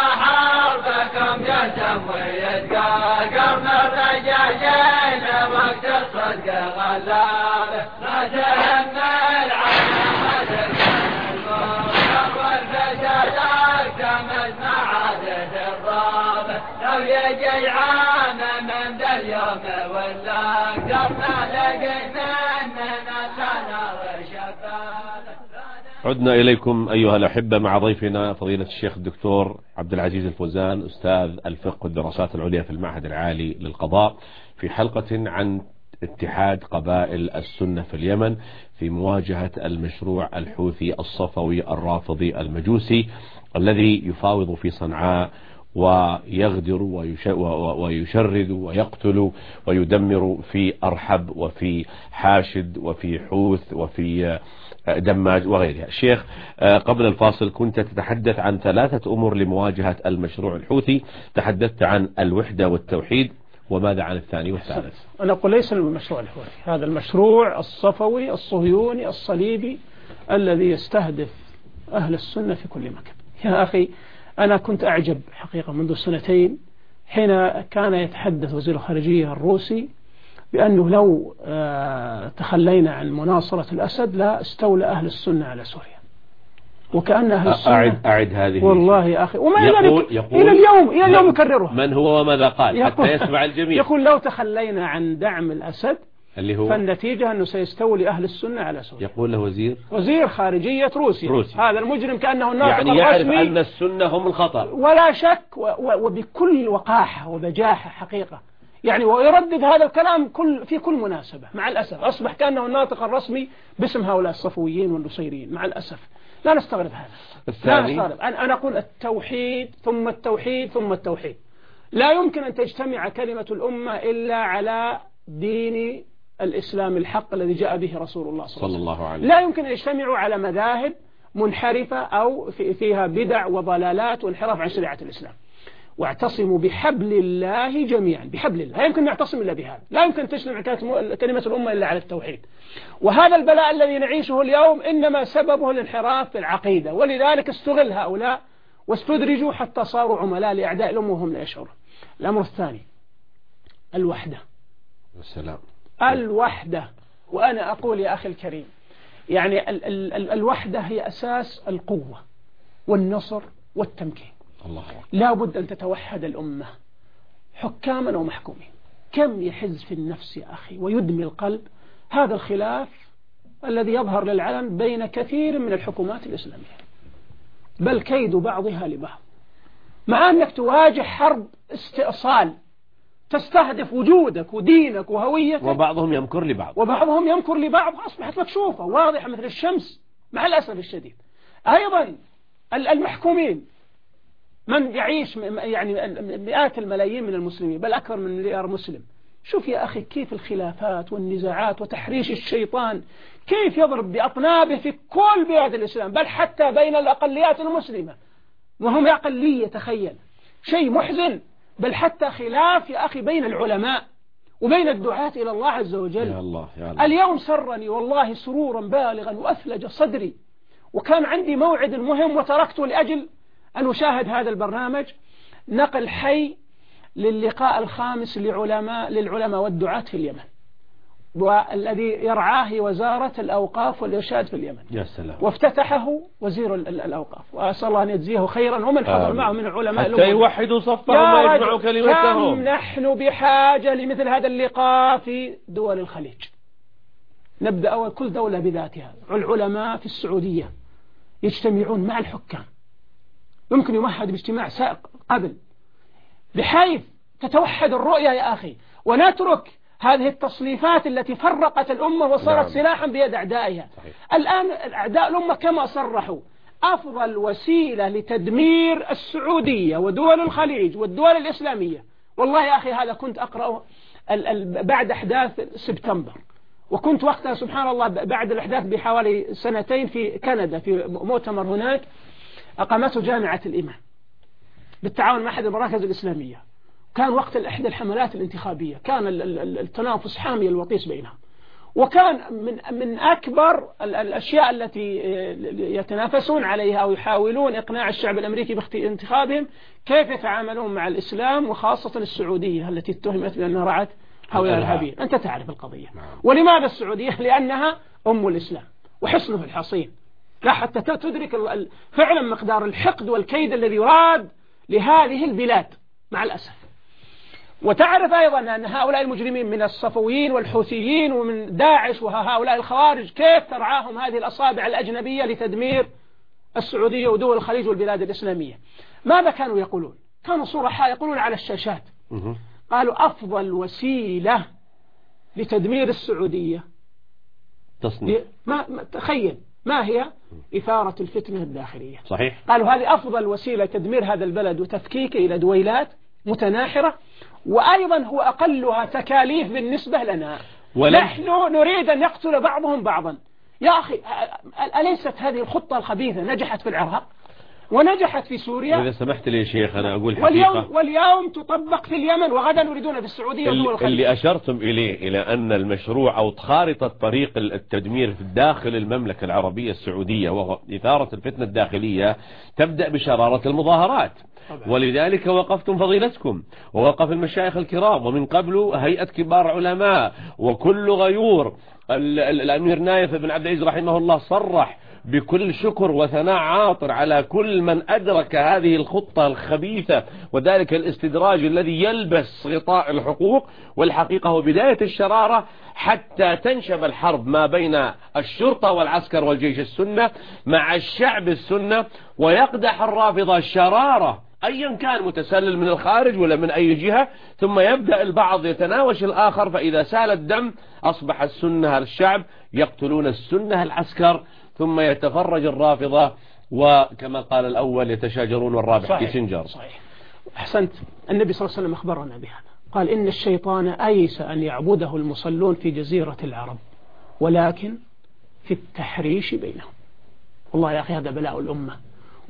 وحربكم يهزم ويتقى قرن الرجاجين وقت الصدق غلاب ما تهم العالم الموت والفساد اكتمت معادة الرابع لو يجي عام من ذا اليوم ولا قرنا لقينا اننا لنا وشباب. عدنا إليكم أيها الأحبة مع ضيفنا فضيلة الشيخ الدكتور عبد العزيز الفوزان، أستاذ الفقه والدراسات العليا في المعهد العالي للقضاء، في حلقة عن اتحاد قبائل السنة في اليمن في مواجهة المشروع الحوثي الصفوي الرافضي المجوسي الذي يفاوض في صنعاء ويغدر ويشرد ويقتل ويدمر في أرحب وفي حاشد وفي حوث وفي دماج وغيرها. شيخ، قبل الفاصل كنت تتحدث عن ثلاثة أمور لمواجهة المشروع الحوثي، تحدثت عن الوحدة والتوحيد، وماذا عن الثاني والثالث؟ أنا أقول ليس المشروع الحوثي، هذا المشروع الصفوي الصهيوني الصليبي الذي يستهدف أهل السنة في كل مكان. يا أخي أنا كنت أعجب حقيقة منذ سنتين حين كان يتحدث وزير الخارجية الروسي بأنه لو تخلينا عن مناصرة الأسد لا استولى أهل السنة على سوريا، وكأن أهل السنة أعد, أعد هذه والله يا أخي، وما يقول يقول إلى اليوم إلى اليوم يكررها. من هو وماذا قال حتى يسمع الجميع؟ يقول لو تخلينا عن دعم الأسد اللي هو فالنتيجة أنه سيستولي أهل السنة على سوريا. يقول له وزير وزير خارجية روسيا, روسيا. هذا المجرم كأنه الناطق يعني يعرف الرسمي، أن السنة هم الخطر ولا شك، وبكل وقاحة وبجاحة حقيقة يعني، ويردد هذا الكلام كل في كل مناسبة. مع الأسف أصبح كأنه الناطق الرسمي باسم هؤلاء الصفويين والنصيريين. مع الأسف لا نستغرب هذا. الثاني لا نستغرب. أنا أقول التوحيد ثم التوحيد ثم التوحيد. لا يمكن أن تجتمع كلمة الأمة إلا على دين الإسلام الحق الذي جاء به رسول الله صلى الله عليه وسلم. لا يمكن أن يجتمعوا على مذاهب منحرفة أو فيها بدع وضلالات وانحراف عن شريعة الإسلام. واعتصموا بحبل الله جميعا، بحبل الله، لا يمكن نعتصم إلا بهذا، لا يمكن تجتمع كلمة الأمة إلا على التوحيد. وهذا البلاء الذي نعيشه اليوم إنما سببه الانحراف في العقيدة، ولذلك استغل هؤلاء واستدرجوا حتى صاروا عملاء لأعداء الأمة وهم لا يشعرون. الأمر الثاني الوحدة. السلام. الوحدة، وأنا أقول يا أخي الكريم يعني ال ال ال الوحدة هي أساس القوة والنصر والتمكين. الله. لا بد أن تتوحد الأمة حكاما ومحكومين. كم يحز في النفس يا أخي ويدمي القلب هذا الخلاف الذي يظهر للعلن بين كثير من الحكومات الإسلامية، بل كيد بعضها لبعض، مع أنك تواجه حرب استئصال تستهدف وجودك ودينك وهويتك، وبعضهم يمكر لبعض وبعضهم يمكر لبعض أصبحت مكشوفة واضحة مثل الشمس مع الأسف الشديد. أيضا المحكومين، من يعيش يعني مئات الملايين من المسلمين، بل أكثر من مليار مسلم. شوف يا أخي كيف الخلافات والنزاعات وتحريش الشيطان كيف يضرب بأطنابه في كل بلاد الإسلام، بل حتى بين الأقليات المسلمة، وهم أقلية، تخيل، شيء محزن. بل حتى خلاف يا أخي بين العلماء وبين الدعاة إلى الله عز وجل. يا الله يا الله. اليوم سرني والله سرورا بالغا وأثلج صدري، وكان عندي موعد مهم وتركته لأجل أن أشاهد هذا البرنامج، نقل حي للقاء الخامس لعلماء للعلماء والدعاة في اليمن، والذي يرعاه وزارة الأوقاف والإرشاد في اليمن. يا سلام. وافتتحه وزير الأوقاف، وأسأل الله أن يجزيه خيرا، ومن حضر معه من العلماء حتى يوحدوا صفهم ويجمعوا كلمتهم. كم نحن بحاجة لمثل هذا اللقاء في دول الخليج. نبدأ أول كل دولة بذاتها. العلماء في السعودية يجتمعون مع الحكام، يمكن يمهد باجتماع سائق قبل، بحيث تتوحد الرؤية يا أخي، ونترك هذه التصنيفات التي فرقت الأمة وصارت نعم. سلاحا بيد أعدائها. صحيح. الآن أعداء الأمة كما صرحوا أفضل وسيلة لتدمير السعودية ودول الخليج والدول الإسلامية. والله يا أخي هذا كنت أقرأ ال ال بعد أحداث سبتمبر، وكنت وقتها سبحان الله بعد الأحداث بحوالي سنتين في كندا في مؤتمر هناك أقامته جامعة الإمام بالتعاون مع أحد المراكز الإسلامية. كان وقت إحدى الحملات الانتخابية، كان التنافس حامي الوطيس بينهم، وكان من من أكبر الأشياء التي يتنافسون عليها أو يحاولون إقناع الشعب الأمريكي بانتخابهم كيف يتعاملون مع الإسلام، وخاصة السعودية التي اتهمت بأنها رعت هؤلاء الإرهابيين. أنت تعرف القضية. ولماذا السعودية؟ لأنها أم الإسلام وحصنه الحصين. لا حتى تدرك فعلا مقدار الحقد والكيد الذي يراد لهذه البلاد مع الأسف. وتعرف أيضا أن هؤلاء المجرمين من الصفويين والحوثيين ومن داعش وهؤلاء الخوارج كيف ترعاهم هذه الأصابع الأجنبية لتدمير السعودية ودول الخليج والبلاد الإسلامية. ماذا كانوا يقولون؟ كانوا صرحاء يقولون على الشاشات، قالوا أفضل وسيلة لتدمير السعودية تصنيف. ما تخيل ما هي؟ إثارة الفتنة الداخلية. صحيح. قالوا هذه أفضل وسيلة تدمير هذا البلد وتفكيكه إلى دويلات متناحرة، وأيضا هو أقلها تكاليف بالنسبة لنا. ولم... نحن نريد أن يقتل بعضهم بعضا. يا أخي أليست هذه الخطة الخبيثة نجحت في العراق ونجحت في سوريا؟ إذا سمحت لي يا شيخ أنا أقول حقيقة، واليوم, واليوم تطبق في اليمن، وغدا نريدون في السعودية ودول الخليج. اللي أشرتم إليه إلى أن المشروع أو خارطة طريق التدمير في داخل المملكة العربية السعودية وهو إثارة الفتنة الداخلية تبدأ بشرارة المظاهرات. ولذلك وقفتم فضيلتكم ووقف المشايخ الكرام، ومن قبل هيئة كبار علماء وكل غيور. الأمير نايف بن عبد العزيز رحمه الله صرح بكل شكر وثناء عاطر على كل من أدرك هذه الخطة الخبيثة وذلك الاستدراج الذي يلبس غطاء الحقوق. والحقيقة هو بداية الشرارة حتى تنشب الحرب ما بين الشرطة والعسكر والجيش السنة مع الشعب السنة، ويقدح الرافضة الشرارة أيا كان متسلل من الخارج ولا من أي جهة، ثم يبدأ البعض يتناوش الآخر، فإذا سال الدم أصبح السنة الشعب يقتلون السنة العسكر، ثم يتفرج الرافضة وكما قال الأول يتشاجرون والرابح في سنجر. صحيح. أحسنت. النبي صلى الله عليه وسلم أخبرنا بهذا، قال إن الشيطان أيس أن يعبده المصلون في جزيرة العرب ولكن في التحريش بينهم. والله يا أخي هذا بلاء الأمة،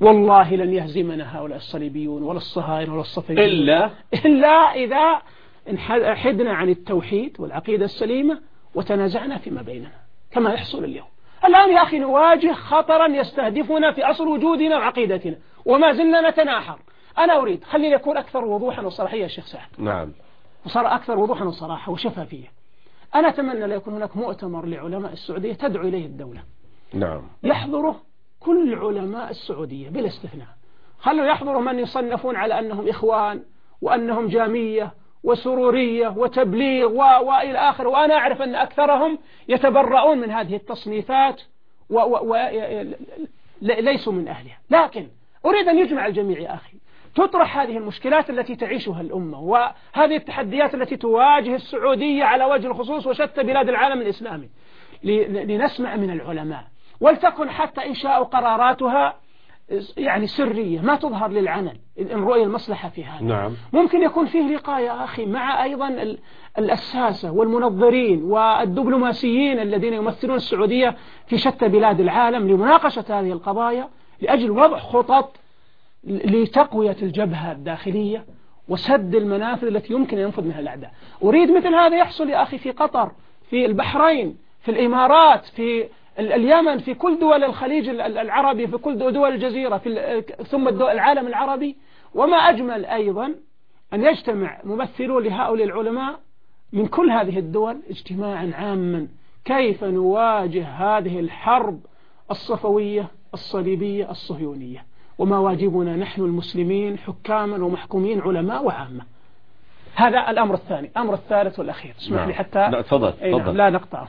والله لن يهزمنا هؤلاء الصليبيون ولا الصهاينة ولا الصفويين إلا إلا إذا حدنا عن التوحيد والعقيدة السليمة وتنازعنا فيما بيننا كما يحصل اليوم. الآن يا أخي نواجه خطرا يستهدفنا في أصل وجودنا وعقيدتنا وما زلنا نتناحر. أنا أريد خليني أكون أكثر وضوحا وصراحية يا شيخ سعد. نعم. وصار أكثر وضوحا وصراحة وشفافية. أنا أتمنى لا يكون هناك مؤتمر لعلماء السعودية تدعو إليه الدولة. نعم. يحضره كل علماء السعودية بلا استثناء. خلوا يحضروا من يصنفون على أنهم إخوان وأنهم جامية وسرورية وتبليغ و... وإلى آخر، وأنا أعرف أن أكثرهم يتبرؤون من هذه التصنيفات و... و... و... ليسوا من أهلها. لكن أريد أن يجمع الجميع يا أخي، تطرح هذه المشكلات التي تعيشها الأمة وهذه التحديات التي تواجه السعودية على وجه الخصوص وشتى بلاد العالم الإسلامي، لنسمع من العلماء، ولتكن حتى إنشاء قراراتها يعني سرية ما تظهر للعلن إن رؤية المصلحة في هذا. نعم. ممكن يكون فيه لقاء يا أخي مع أيضا الأساسة والمنظرين والدبلوماسيين الذين يمثلون السعودية في شتى بلاد العالم لمناقشة هذه القضايا لأجل وضع خطط لتقوية الجبهة الداخلية وسد المنافذ التي يمكن أن ينفذ منها الأعداء. أريد مثل هذا يحصل يا أخي في قطر، في البحرين، في الإمارات، في اليمن، في كل دول الخليج العربي، في كل دول الجزيرة، في ثم العالم العربي. وما أجمل أيضا أن يجتمع ممثلو لهؤلاء العلماء من كل هذه الدول اجتماعا عاما كيف نواجه هذه الحرب الصفوية الصليبية الصهيونية، وما واجبنا نحن المسلمين حكاما ومحكومين علماء وعامة. هذا الأمر الثاني. الأمر الثالث والأخير اسمح نعم. لي حتى لا تفضل تفضل لا نقطعه،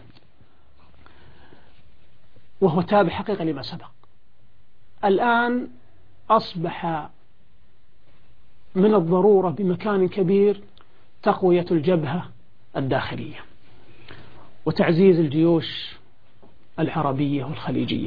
وهو تابع حقيقة لما سبق. الآن أصبح من الضرورة بمكان كبير تقوية الجبهة الداخلية وتعزيز الجيوش العربية والخليجية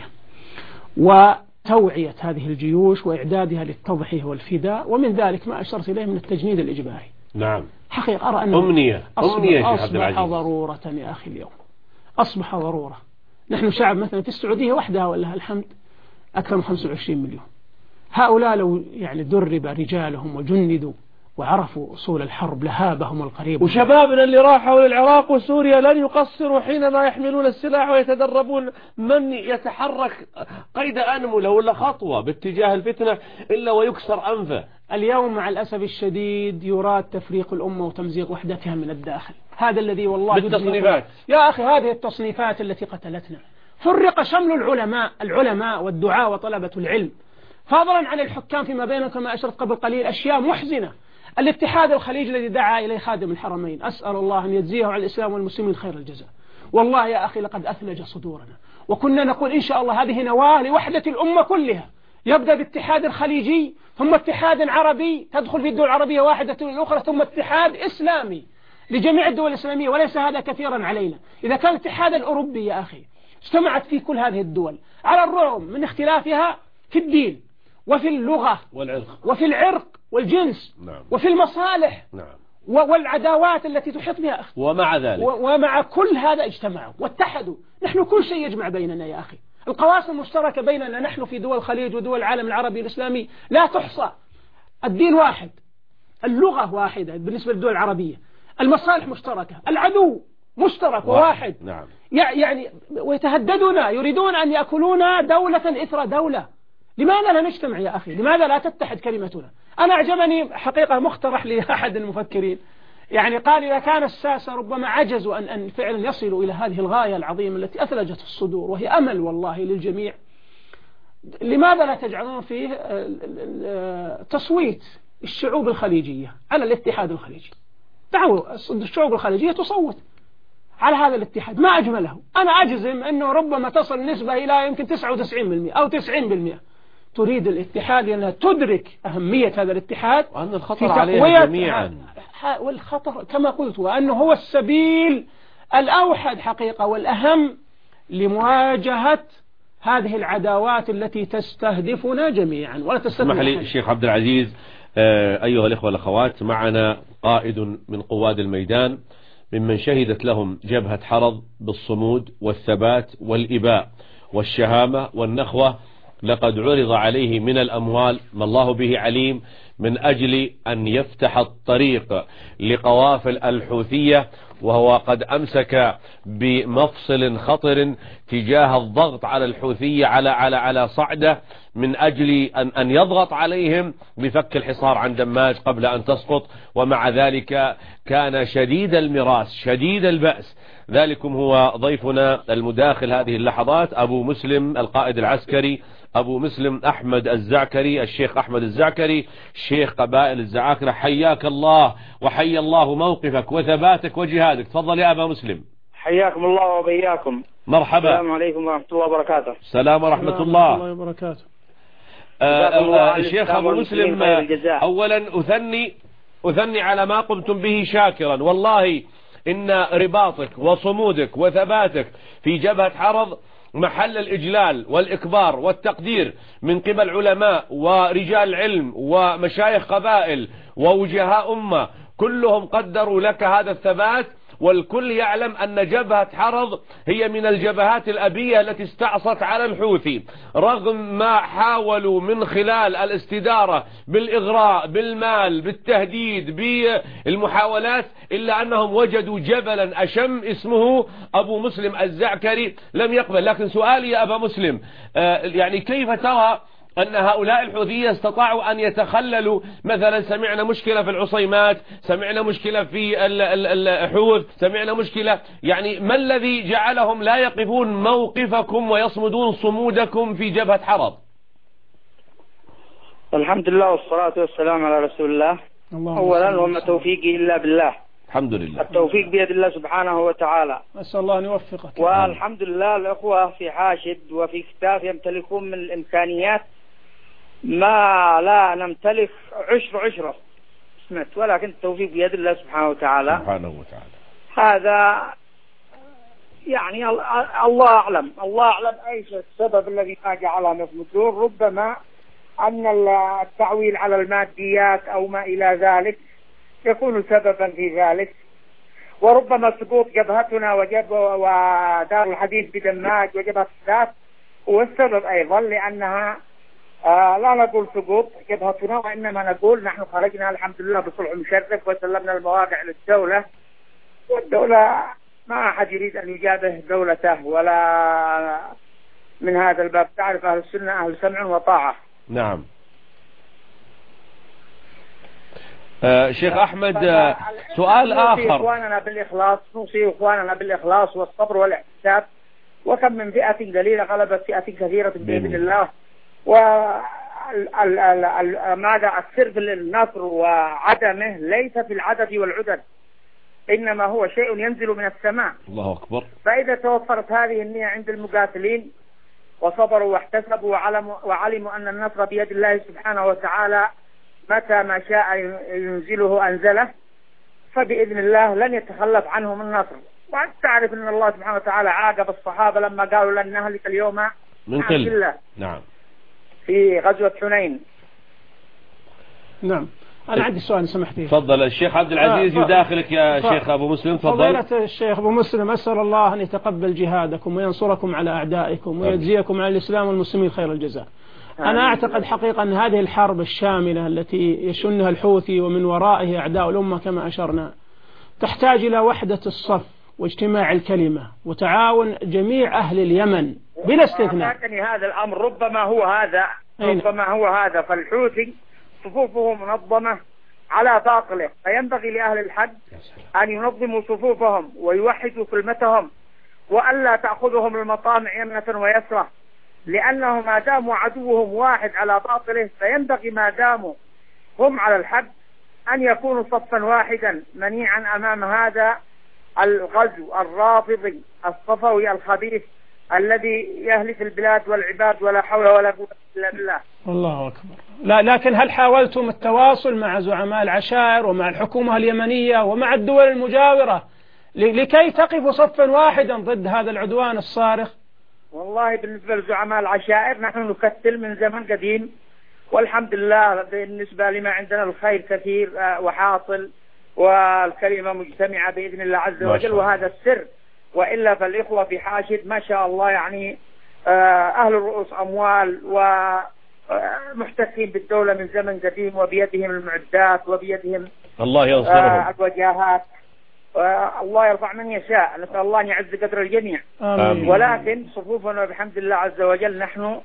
وتوعية هذه الجيوش وإعدادها للتضحية والفداء، ومن ذلك ما أشرت إليه من التجنيد الإجباري. نعم. حقيقة أرى أنه أمنية أمنية أصبح ضرورة يا أخي اليوم، أصبح ضرورة. نحن شعب مثلا في السعودية وحدها ولها الحمد أكثر من خمسة وعشرين مليون. هؤلاء لو يعني درب رجالهم وجندوا وعرفوا أصول الحرب لهابهم القريب. وشبابنا اللي راحوا للعراق وسوريا لن يقصروا حينما يحملون السلاح ويتدربون. من يتحرك قيد أنملة ولا خطوة باتجاه الفتنة إلا ويكسر أنفه. اليوم مع الأسف الشديد يراد تفريق الأمة وتمزيق وحدتها من الداخل. هذا الذي والله بالتصنيفات يا أخي، هذه التصنيفات التي قتلتنا. فرق شمل العلماء العلماء والدعاء وطلبة العلم، فضلا عن الحكام فيما بينهم. كما أشرت قبل قليل أشياء محزنة. الاتحاد الخليجي الذي دعا إليه خادم الحرمين، أسأل الله أن يجزيه على الإسلام والمسلمين خير الجزاء. والله يا أخي لقد أثلج صدورنا، وكنا نقول إن شاء الله هذه نواة لوحدة الأمة كلها، يبدأ باتحاد خليجي ثم اتحاد عربي تدخل في الدول العربية واحدة الأخرى ثم اتحاد إسلامي لجميع الدول الإسلامية. وليس هذا كثيرا علينا. إذا كان الاتحاد الأوروبي يا أخي اجتمعت في كل هذه الدول على الرغم من اختلافها في الدين وفي اللغة والعرق وفي العرق والجنس نعم. وفي المصالح نعم. والعداوات التي تحيط بها، ومع ذلك ومع كل هذا اجتمعوا واتحدوا. نحن كل شيء يجمع بيننا يا أخي. القواسم المشتركة بيننا نحن في دول الخليج ودول العالم العربي الإسلامي لا تحصى. الدين واحد، اللغة واحدة بالنسبة للدول العربية، المصالح مشتركة، العدو مشترك وواحد. نعم. يعني ويتهددنا، يريدون أن يأكلونا دولة إثر دولة. لماذا لا نجتمع يا أخي؟ لماذا لا تتحد كلمتنا؟ أنا أعجبني حقيقة مقترح لأحد المفكرين، يعني قال إذا كان الساسة ربما عجزوا أن أن فعلا يصلوا إلى هذه الغاية العظيمة التي أثلجت الصدور وهي أمل والله للجميع، لماذا لا تجعلون فيه تصويت الشعوب الخليجية على الاتحاد الخليجي؟ دعوا الشعوب الخليجية تصوت على هذا الاتحاد. ما أجمله. أنا أجزم أنه ربما تصل النسبة إلى يمكن تسعة وتسعين بالمئة أو تسعين بالمئة تريد الاتحاد لأنها تدرك أهمية هذا الاتحاد وأن الخطر عليها جميعا. والخطر كما قلت وأنه هو السبيل الأوحد حقيقة والأهم لمواجهة هذه العداوات التي تستهدفنا جميعا ولا تستهدف. اسمح لي الشيخ عبد العزيز، أيها الإخوة والأخوات، معنا قائد من قواد الميدان ممن شهدت لهم جبهة حرض بالصمود والثبات والإباء والشهامة والنخوة لقد عرض عليه من الأموال ما الله به عليم من أجل أن يفتح الطريق لقوافل الحوثية، وهو قد أمسك بمفصل خطر تجاه الضغط على الحوثية على على على صعدة من أجل أن أن يضغط عليهم بفك الحصار عن دماج قبل أن تسقط. ومع ذلك كان شديد المراس شديد البأس. ذلكم هو ضيفنا المداخل هذه اللحظات أبو مسلم القائد العسكري أبو مسلم أحمد الزعكري، الشيخ أحمد الزعكري، شيخ قبائل الزعاكرة. حياك الله وحيا الله موقفك وثباتك وجهادك. تفضل يا أبا مسلم. حياكم الله وبياكم. مرحبا. السلام عليكم ورحمة الله وبركاته. السلام ورحمة الله وبركاته. الشيخ أبو مسلم، أولا أثني أثني على ما قمتم به شاكرا. والله إن رباطك وصمودك وثباتك في جبهة حرض محل الإجلال والإكبار والتقدير من قبل علماء ورجال علم ومشايخ قبائل ووجهاء أمة، كلهم قدروا لك هذا الثبات. والكل يعلم أن جبهة حرض هي من الجبهات الأبية التي استعصت على الحوثي، رغم ما حاولوا من خلال الاستدارة بالإغراء بالمال بالتهديد بالمحاولات، إلا أنهم وجدوا جبلا أشم اسمه أبو مسلم الزعكري لم يقبل. لكن سؤالي يا أبا مسلم، يعني كيف ترى أن هؤلاء الحوثية استطاعوا أن يتخللوا؟ مثلا سمعنا مشكلة في العصيمات، سمعنا مشكلة في الحوث، سمعنا مشكلة، يعني ما الذي جعلهم لا يقفون موقفكم ويصمدون صمودكم في جبهة حرض؟ الحمد لله والصلاة والسلام على رسول الله. أولا وما توفيقي إلا بالله. الحمد لله. التوفيق بيد الله سبحانه وتعالى. أسأل الله أن يوفقك. والحمد لله الأخوة في حاشد وفي كتاف يمتلكون من الإمكانيات ما لا نمتلك عشر عشرة سمعت، ولكن التوفيق بيد الله سبحانه وتعالى. سبحانه وتعالى. هذا يعني الله أعلم الله أعلم أيش السبب الذي ما جعلهم يصمتون. ربما أن التعويل على الماديات أو ما إلى ذلك يكون سببا في ذلك، وربما سقوط جبهتنا وجب ودار الحديث بدماج وجبهة السادات هو السبب أيضا، لأنها آه لا نقول سقوط جبهتنا، وإنما نقول نحن خرجنا الحمد لله بصلح مشرف وسلمنا المواقع للدولة، والدولة ما أحد يريد أن يجابه دولته ولا من هذا الباب. تعرف أهل السنة أهل سمع وطاعة. نعم. آه شيخ أحمد، آه سؤال آخر. نوصي إخواننا بالإخلاص نوصي إخواننا بالإخلاص والصبر والاحتساب، وكم من فئة قليلة غلبت فئة كثيرة بإذن الله. وماذا السر في النصر وعدمه ليس في العدد والعدد، إنما هو شيء ينزل من السماء. الله أكبر. فإذا توفرت هذه النية عند المقاتلين وصبروا واحتسبوا وعلموا, وعلموا أن النصر بيد الله سبحانه وتعالى متى ما شاء ينزله أنزله، فبإذن الله لن يتخلف عنهم النصر. وأنت تعرف أن الله سبحانه وتعالى عاقب الصحابة لما قالوا لن نهلك اليوم من كل. نعم. في غزوة حنين. نعم. أنا عندي سؤال سمحت لي. تفضل الشيخ عبد العزيز يداخلك يا شيخ أبو مسلم. تفضل. فضيلة الشيخ أبو مسلم، أسأل الله أن يتقبل جهادكم وينصركم على أعدائكم ويجزيكم على الإسلام والمسلمين خير الجزاء. أنا أعتقد حقيقة أن هذه الحرب الشاملة التي يشنها الحوثي ومن ورائه أعداء الأمة كما أشرنا تحتاج إلى وحدة الصف واجتماع الكلمة وتعاون جميع أهل اليمن بلا استثناء. لكن هذا الأمر ربما هو هذا ربما هو هذا فالحوثي صفوفه منظمة على باطله، فينبغي لأهل الحق أن ينظموا صفوفهم ويوحدوا كلمتهم وألا تأخذهم المطامع يمنة ويسرة، لأنه ما داموا عدوهم واحد على باطله فينبغي ما داموا هم على الحق أن يكونوا صفا واحدا منيعا أمام هذا الغزو الرافضي الصفوي الخبيث الذي يهلك البلاد والعباد ولا حول ولا قوة إلا بالله. الله أكبر. لا لكن هل حاولتم التواصل مع زعماء العشائر ومع الحكومة اليمنية ومع الدول المجاورة لكي تقفوا صفا واحدا ضد هذا العدوان الصارخ؟ والله بالنسبة لزعماء العشائر نحن نكتل من زمن قديم، والحمد لله بالنسبة لما عندنا الخير كثير وحاصل والكلمة مجتمعة بإذن الله عز وجل، وهذا السر. وإلا فالإخوة في حاشد ما شاء الله يعني أهل الرؤوس أموال ومحتكين بالدولة من زمن قديم، وبيدهم المعدات وبيدهم الله ينصرهم. الوجاهات. الله يرفع من يشاء، نسأل الله أن يعز قدر الجميع. آمين. ولكن صفوفنا بحمد الله عز وجل نحن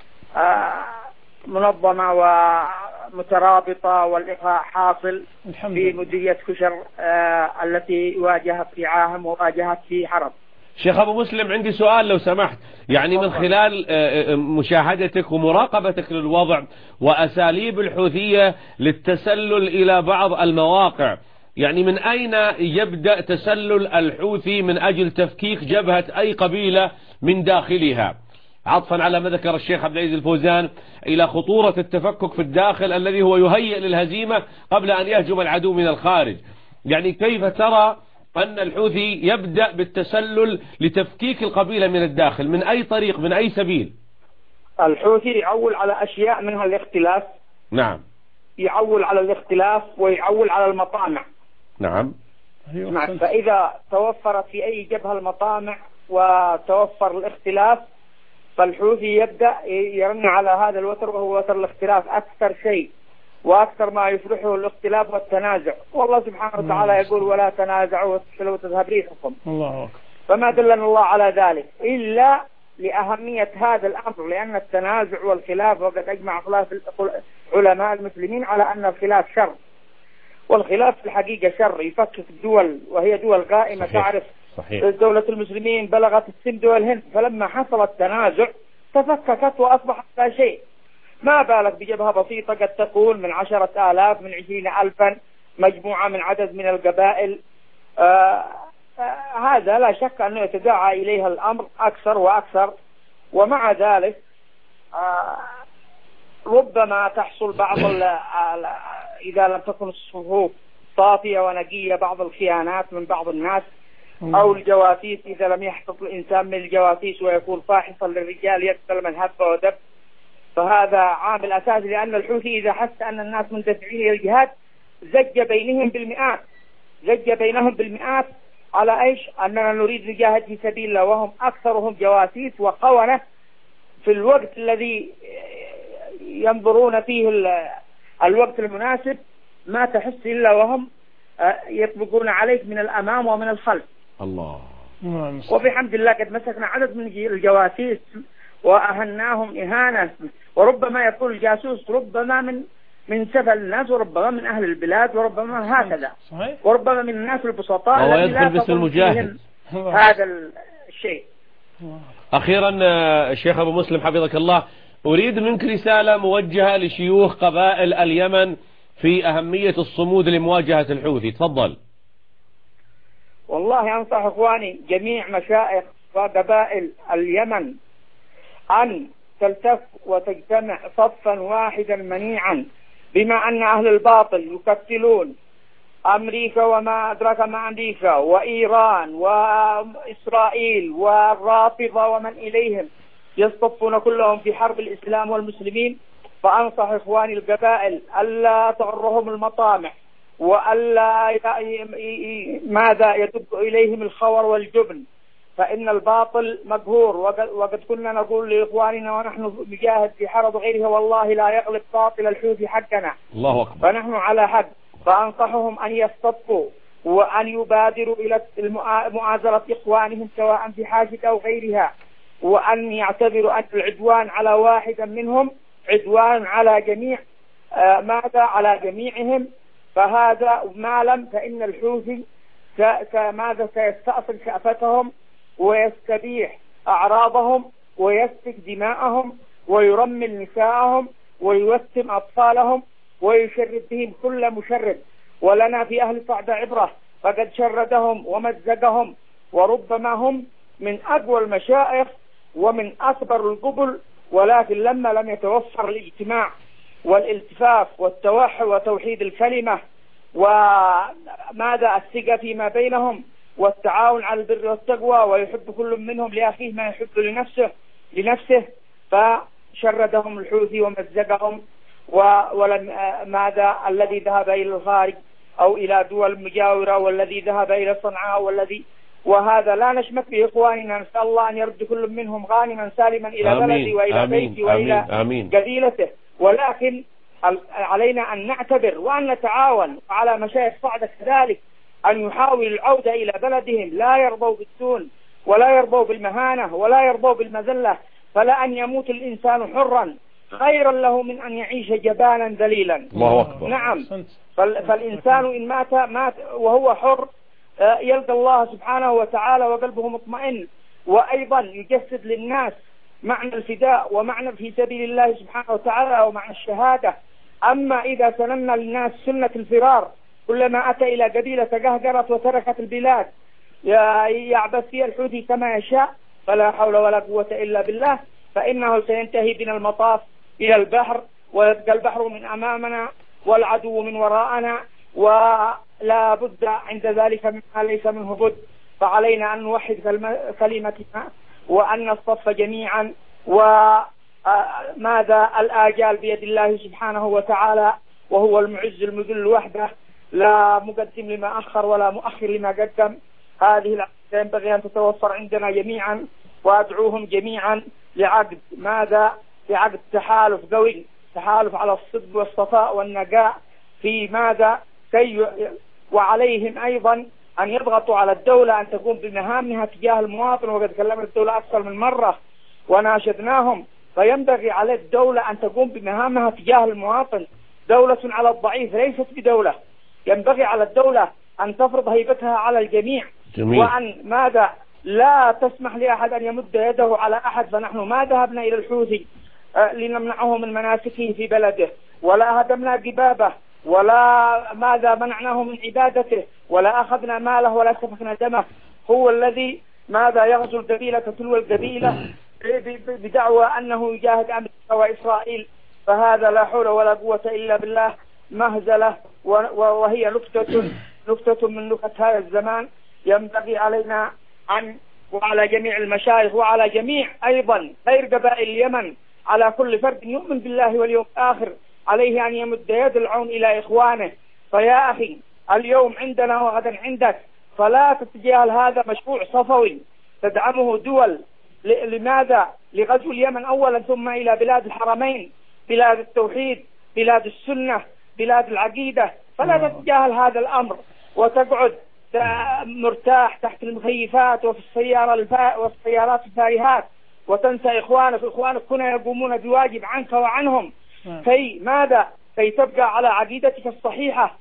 منظمة ومترابطة، والإخاء حاصل في مديرية كشر التي واجهت في عاهم وواجهت في حرب. شيخ أبو مسلم، عندي سؤال لو سمحت، يعني من خلال مشاهدتك ومراقبتك للوضع وأساليب الحوثية للتسلل إلى بعض المواقع، يعني من أين يبدأ تسلل الحوثي من أجل تفكيك جبهة أي قبيلة من داخلها، عطفا على ما ذكر الشيخ عبد العزيز الفوزان إلى خطورة التفكك في الداخل الذي هو يهيئ للهزيمة قبل أن يهجم العدو من الخارج؟ يعني كيف ترى أن الحوثي يبدأ بالتسلل لتفكيك القبيلة من الداخل؟ من أي طريق، من أي سبيل؟ الحوثي يعول على أشياء منها الاختلاف. نعم. يعول على الاختلاف ويعول على المطامع. نعم. نعم. فإذا توفرت في أي جبهة المطامع وتوفر الاختلاف، فالحوثي يبدأ يرن على هذا الوتر، وهو وتر الاختلاف أكثر شيء وأكثر ما يفرحه الاختلاف والتنازع. والله سبحانه وتعالى يقول ولا تنازعوا وتفشلوا وتذهب ريحكم. الله أكبر. فما دلنا الله على ذلك إلا لأهمية هذا الأمر، لأن التنازع والخلاف، وقد أجمع خلاف علماء المسلمين على أن الخلاف شر، والخلاف في الحقيقة شر يفكك الدول، وهي دول قائمة. صحيح. تعرف صحيح. دولة المسلمين بلغت السند والهند، فلما حصل التنازع تفككت وأصبحت لا شيء. ما بالك بجبهة بسيطة قد تكون من عشرة آلاف، من عشرين ألفا، مجموعة من عدد من القبائل. آه آه هذا لا شك أنه يتداعى إليها الأمر أكثر وأكثر. ومع ذلك آه ربما تحصل بعض إذا لم تكن الصفوف صافية ونقية بعض الخيانات من بعض الناس، أو الجواسيس إذا لم يحتط الإنسان من الجواسيس ويكون فاحصا للرجال يقتل من هب ودب. فهذا عامل أساسي، لأن الحوثي إذا حس أن الناس مندفعين إلى الجهاد زج بينهم بالمئات، زج بينهم بالمئات على إيش؟ أننا نريد نجاهد في سبيل الله، وهم أكثرهم جواسيس وخونة في الوقت الذي ينظرون فيه الوقت المناسب، ما تحس إلا وهم يطبقون عليك من الأمام ومن الخلف. الله. وبحمد الله قد مسكنا عدد من الجواسيس وأهناهم إهانة، وربما يكون الجاسوس ربما من من سفل الناس، وربما من أهل البلاد، وربما هكذا. صحيح. وربما من الناس البسطاء الذي لا باسم المجاهد هذا الشيء. أخيرا الشيخ أبو مسلم حفظك الله، أريد منك رسالة موجهة لشيوخ قبائل اليمن في أهمية الصمود لمواجهة الحوثي. تفضل. والله أنصح إخواني جميع مشائخ وقبائل اليمن أن تلتف وتجتمع صفا واحدا منيعا، بما أن أهل الباطل يكتلون أمريكا وما أدرك ما أمريكا وإيران وإسرائيل والرافضة ومن إليهم يصطفون كلهم في حرب الإسلام والمسلمين. فأنصح إخواني القبائل ألا تغرهم المطامع، وألا ماذا يدب إليهم الخور والجبن، فإن الباطل مقهور. وقد كنا نقول لإخواننا ونحن نجاهد في حرب غيرها والله لا يغلب باطل الحوثي حقنا. الله أكبر. فنحن على حق. فأنصحهم أن يصطفوا وأن يبادروا إلى معازلة إخوانهم سواء في حاجة أو غيرها، وأن يعتبروا أن العدوان على واحد منهم عدوان على جميع آه ماذا على جميعهم. فهذا ما لم فإن الحوثي ماذا سيستأصل شأفتهم ويستبيح أعراضهم ويسفك دماءهم ويرمل نساءهم ويوسم أطفالهم ويشرد بهم كل مشرد. ولنا في أهل صعد عبرة، فقد شردهم ومزقهم، وربما هم من أقوى المشائخ ومن أكبر القبل، ولكن لما لم يتوفر الاجتماع والالتفاف والتوحد وتوحيد الكلمة وماذا الثقة فيما بينهم والتعاون على البر والتقوى، ويحب كل منهم لأخيه ما يحب لنفسه لنفسه فشردهم الحوثي ومزقهم. ولم ماذا الذي ذهب إلى الخارج أو إلى دول مجاورة، والذي ذهب إلى صنعاء، والذي وهذا لا نشمت به إخواننا. نسأل الله أن يرد كل منهم غانما سالما إلى بلدي وإلى بيتي وإلى قبيلته. ولكن علينا أن نعتبر وأن نتعاون على مشايخ صعدة كذلك أن يحاولوا العودة إلى بلدهم، لا يرضوا بالسون ولا يرضوا بالمهانة ولا يرضوا بالمذلة. فلا أن يموت الإنسان حرا خيرا له من أن يعيش جبانا ذليلا. الله أكبر. نعم. فالإنسان إن مات مات وهو حر يلقى الله سبحانه وتعالى وقلبه مطمئن، وأيضا يجسد للناس معنى الفداء ومعنى في سبيل الله سبحانه وتعالى ومعنى الشهادة. أما إذا سننا للناس سنة الفرار، كلما أتى إلى قبيلة تقهقرت وتركت البلاد يعبث فيها الحوثي كما يشاء، فلا حول ولا قوة إلا بالله، فإنه سينتهي بنا المطاف إلى البحر، ويبقى البحر من أمامنا والعدو من وراءنا، ولا بد عند ذلك مما ليس منه بد. فعلينا أن نوحد كلمتنا وأن نصطف جميعا. وماذا الآجال بيد الله سبحانه وتعالى، وهو المعز المذل وحده، لا مقدم لما أخر ولا مؤخر لما قدم. هذه العقيدة ينبغي أن تتوفر عندنا جميعا، وأدعوهم جميعا لعقد ماذا لعقد تحالف قوي، تحالف على الصدق والصفاء والنقاء في ماذا كي وعليهم أيضا أن يضغطوا على الدولة أن تقوم بمهامها تجاه المواطن. وقد كلمت الدولة أكثر من مرة وناشدناهم، فينبغي على الدولة أن تقوم بمهامها تجاه المواطن. دولة على الضعيف ليست بدولة. ينبغي على الدولة أن تفرض هيبتها على الجميع. جميل. وأن ماذا لا تسمح لأحد أن يمد يده على أحد. فنحن ما ذهبنا إلى الحوثي لنمنعه من مناسكه في بلده، ولا هدمنا قبابه، ولا ماذا منعناه من عبادته، ولا أخذنا ماله ولا سفكنا دمه. هو الذي ماذا يغزو القبيلة تلو القبيلة بدعوى أنه يجاهد أمريكا وإسرائيل. فهذا لا حول ولا قوة إلا بالله، مهزلة، وهي نكتة نكتة من نكت هذا الزمان. ينبغي علينا أن وعلى جميع المشايخ وعلى جميع أيضا غير قبائل اليمن، على كل فرد يؤمن بالله واليوم الآخر، عليه أن يمد يد العون إلى إخوانه. فيا أخي اليوم عندنا وغدا عندك، فلا تتجاهل هذا مشروع صفوي تدعمه دول. لماذا؟ لغزو اليمن أولا، ثم إلى بلاد الحرمين، بلاد التوحيد، بلاد السنة، بلاد العقيدة. فلا تتجاهل هذا الأمر وتقعد مرتاح تحت المخيفات وفي السيارة الفا... والسيارات الفارهات، وتنسى إخوانك. إخوانك كنا يقومون بواجب عنك وعنهم كي ماذا كي تبقى على عقيدتك الصحيحة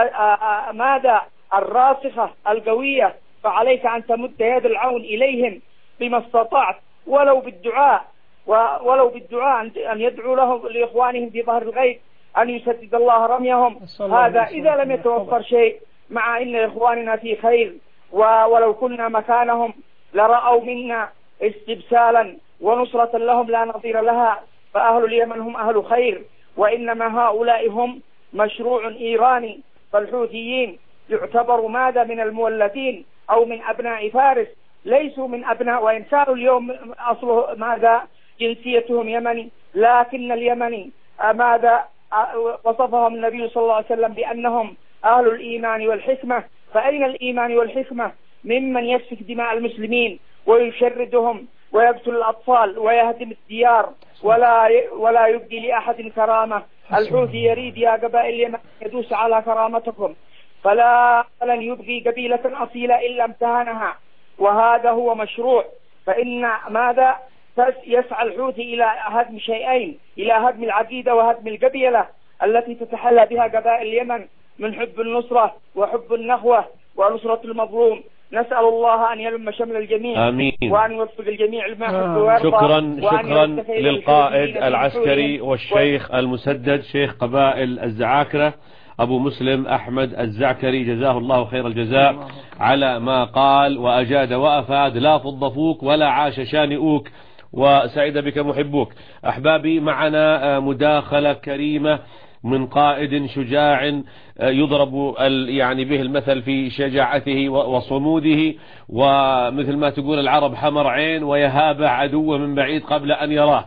ماذا الراسخة القوية. فعليك أن تمد يد العون إليهم بما استطعت، ولو بالدعاء ولو بالدعاء أن يدعو لهم لإخوانهم في ظهر الغيب أن يسدد الله رميهم. هذا إذا لم يتوفر شيء، مع إن إخواننا في خير، ولو كنا مكانهم لرأوا منا استبسالا ونصرة لهم لا نظير لها. فأهل اليمن هم أهل خير، وإنما هؤلاء هم مشروع إيراني. فالحوثيين يعتبروا ماذا من المولدين أو من أبناء فارس، ليسوا من أبناء، وإن كانوا اليوم أصله ماذا جنسيتهم يمني، لكن اليمني ماذا وصفهم النبي صلى الله عليه وسلم بأنهم أهل الإيمان والحكمة. فأين الإيمان والحكمة ممن يسفك دماء المسلمين ويشردهم ويقتل الأطفال ويهدم الديار ولا ولا يبدي لأحد كرامة؟ الحوثي يريد يا قبائل اليمن يدوس على كرامتكم، فلا لن يبقي قبيلة أصيلة إلا امتهنها، وهذا هو مشروع. فإن ماذا يسعى الحوثي إلى هدم شيئين، إلى هدم العقيدة وهدم القبيلة التي تتحلى بها قبائل اليمن من حب النصرة وحب النخوة ونصرة المظلوم. نسأل الله أن يلم شمل الجميع. آمين. وأن يوفق الجميع لما يحب ويرضى. شكرا شكرا للقائد العسكري والشيخ المسدد شيخ قبائل الزعاكرة أبو مسلم أحمد الزعكري، جزاه الله خير الجزاء على ما قال وأجاد وأفاد. لا فضفوك ولا عاش شانئوك، وسعيد بك محبوك. أحبابي، معنا مداخلة كريمة من قائد شجاع يضرب يعني به المثل في شجاعته وصموده، ومثل ما تقول العرب حمر عين ويهاب عدوه من بعيد قبل أن يراه.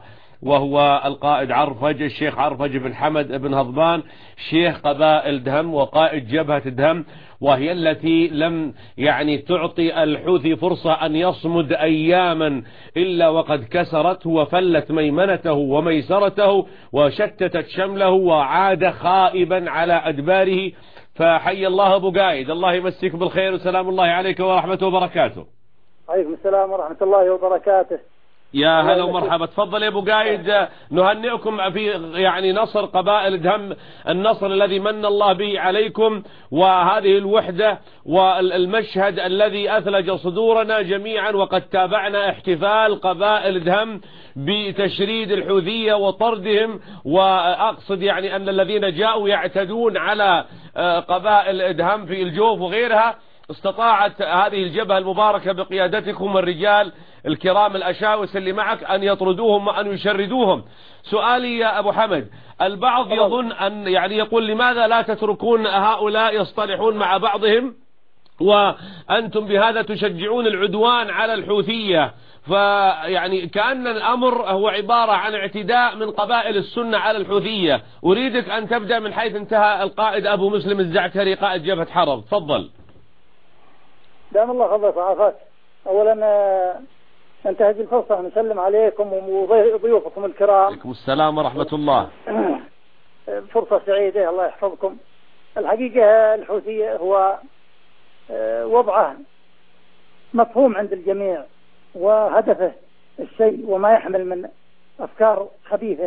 وهو القائد عرفج الشيخ عرفج بن حمد بن هضبان شيخ قبائل دهم وقائد جبهة دهم، وهي التي لم يعني تعطي الحوثي فرصة أن يصمد أياما إلا وقد كسرته وفلت ميمنته وميسرته وشتتت شمله وعاد خائبا على أدباره. فحي الله أبو قايد، الله يمسيك بالخير وسلام الله عليك ورحمته وبركاته. عليكم السلام ورحمة الله وبركاته. يا هلا ومرحبا، تفضل يا ابو قايد. نهنئكم في يعني نصر قبائل دهم، النصر الذي من الله به عليكم، وهذه الوحدة والمشهد الذي أثلج صدورنا جميعا. وقد تابعنا احتفال قبائل دهم بتشريد الحوثية وطردهم، وأقصد يعني أن الذين جاءوا يعتدون على قبائل دهم في الجوف وغيرها، استطاعت هذه الجبهة المباركة بقيادتكم الرجال الكرام الأشاوس اللي معك أن يطردوهم وأن يشردوهم. سؤالي يا أبو حمد، البعض يظن أن يعني يقول لماذا لا تتركون هؤلاء يصطلحون مع بعضهم وأنتم بهذا تشجعون العدوان على الحوثية؟ فيعني كأن الأمر هو عبارة عن اعتداء من قبائل السنة على الحوثية. أريدك أن تبدأ من حيث انتهى القائد أبو مسلم الزعتري قائد جبهة حرب، تفضل. دام الله خلص عافاك. أولا انتهز الفرصة نسلم عليكم وضيوفكم الكرام. عليكم السلام ورحمة الله. فرصة سعيدة، الله يحفظكم. الحقيقة الحوثية هو وضعه مفهوم عند الجميع، وهدفه الشيء وما يحمل من أفكار خبيثة.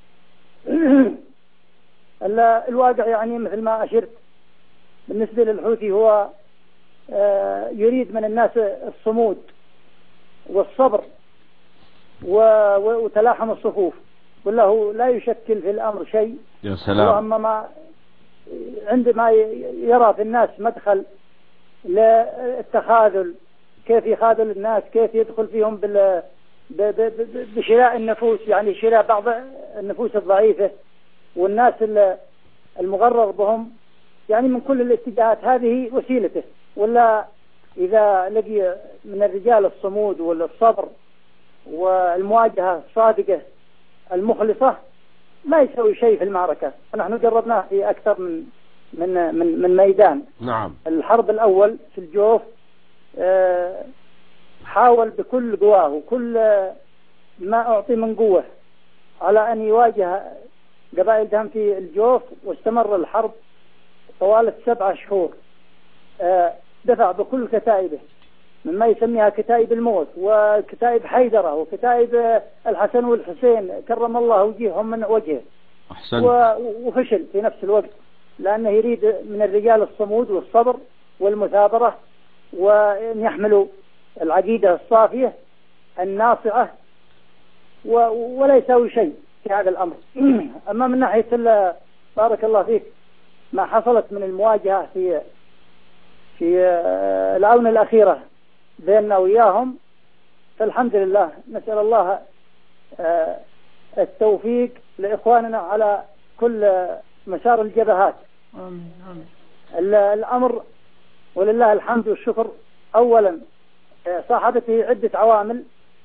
الواقع يعني مثل ما أشرت بالنسبة للحوثي هو يريد من الناس الصمود والصبر وتلاحم الصفوف، وله لا يشكل في الأمر شيء. يا سلام. وأما ما عندما يرى في الناس مدخل للتخاذل، كيف يخاذل الناس، كيف يدخل فيهم بال بشراء النفوس، يعني شراء بعض النفوس الضعيفة والناس المغرر بهم، يعني من كل الاتجاهات، هذه وسيلته. ولا إذا لقي من الرجال الصمود والصبر والمواجهة الصادقة المخلصة ما يسوي شيء في المعركة. نحن جربناه في أكثر من من من, من ميدان. نعم. الحرب الأول في الجوف حاول بكل قواه وكل ما أعطي من قوة على أن يواجه قبائل دهم في الجوف، واستمر الحرب طوال سبعة شهور. دفع بكل كتائبه، مما يسميها كتائب الموت وكتائب حيدرة وكتائب الحسن والحسين كرم الله وجيههم من وجهه. أحسن. وفشل في نفس الوقت، لأنه يريد من الرجال الصمود والصبر والمثابرة، وأن يحملوا العقيدة الصافية الناصعة، ولا يساوي شيء في هذا الأمر. أما من ناحية بارك الله فيك ما حصلت من المواجهة في في الآونة الأخيرة بيننا وياهم، فالحمد لله نسأل الله التوفيق لإخواننا على كل مسار الجبهات. آمين آمين. الأمر ولله الحمد والشكر. أولا صاحبته عدة عوامل،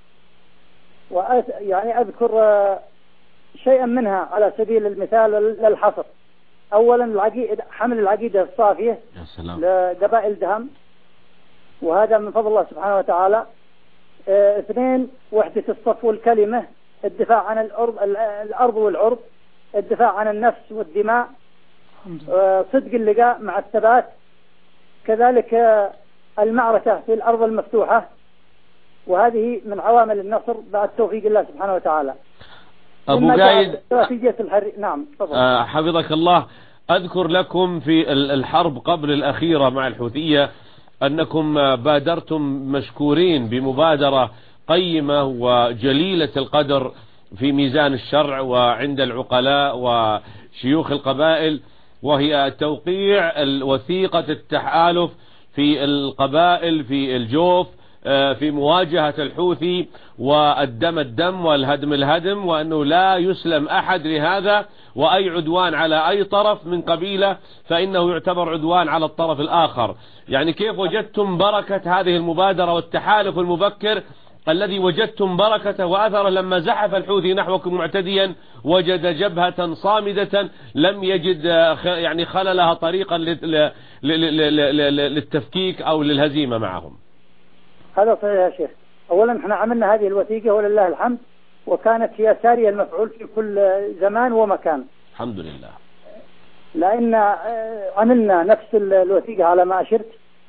ويعني أذكر شيئا منها على سبيل المثال للحصر. أولا العقيدة، حمل العقيدة الصافية لقبائل دهم، وهذا من فضل الله سبحانه وتعالى. اه اثنين وحدة الصف والكلمة، الدفاع عن الأرض, الأرض والعرض، الدفاع عن النفس والدماء، اه صدق اللقاء مع الثبات، كذلك اه المعركة في الأرض المفتوحة. وهذه من عوامل النصر بعد توفيق الله سبحانه وتعالى. أبو قايد نعم آه حفظك الله، أذكر لكم في الحرب قبل الأخيرة مع الحوثية أنكم بادرتم مشكورين بمبادرة قيمة وجليلة القدر في ميزان الشرع وعند العقلاء وشيوخ القبائل، وهي توقيع وثيقة التحالف في القبائل في الجوف في مواجهة الحوثي، والدم الدم والهدم الهدم، وأنه لا يسلم أحد لهذا، وأي عدوان على أي طرف من قبيلة فإنه يعتبر عدوان على الطرف الآخر. يعني كيف وجدتم بركة هذه المبادرة والتحالف المبكر الذي وجدتم بركته وأثره لما زحف الحوثي نحوكم معتديا وجد جبهة صامدة لم يجد يعني خللها طريقا للتفكيك أو للهزيمة معهم؟ هذا صحيح يا شيخ. أولا احنا عملنا هذه الوثيقة ولله الحمد، وكانت هي سارية المفعول في كل زمان ومكان الحمد لله، لأن عملنا نفس الوثيقة على ما أشرت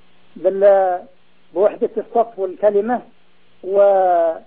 بوحدة الصف والكلمة، وعملنا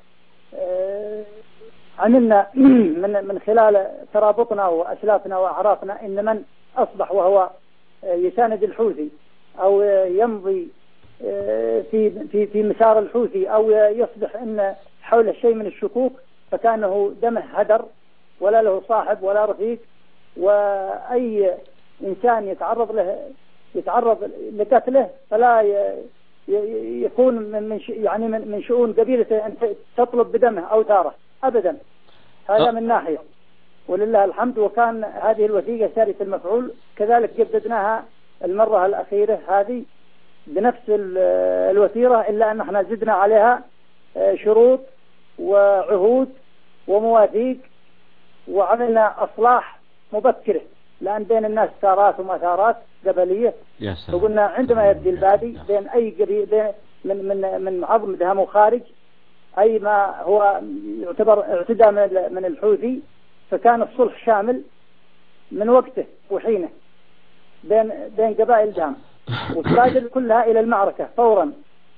من من خلال ترابطنا وأسلافنا وأعرافنا إن من أصبح وهو يساند الحوثي أو يمضي في في في مسار الحوثي أو يصبح إن حول شيء من الشكوك فكانه دمه هدر ولا له صاحب ولا رفيق، وأي إنسان يتعرض له يتعرض لقتله فلا يكون من يعني من شؤون قبيلته أن تطلب بدمه أو ثاره أبدا. هذا من ناحية، ولله الحمد. وكان هذه الوثيقة سارية المفعول، كذلك جددناها المرة الأخيرة هذه بنفس الوثيرة، إلا أن احنا زدنا عليها شروط وعهود ومواثيق، وعملنا أصلاح مبكرة، لأن بين الناس ثارات ومثارات قبلية. وقلنا عندما يبدي البادي بين أي قبيل من من من عظم دهم وخارج أي ما هو يعتبر اعتداء من الحوثي، فكان الصلح شامل من وقته وحينه بين بين قبائل دهم، وتبادل كلها إلى المعركة فورا.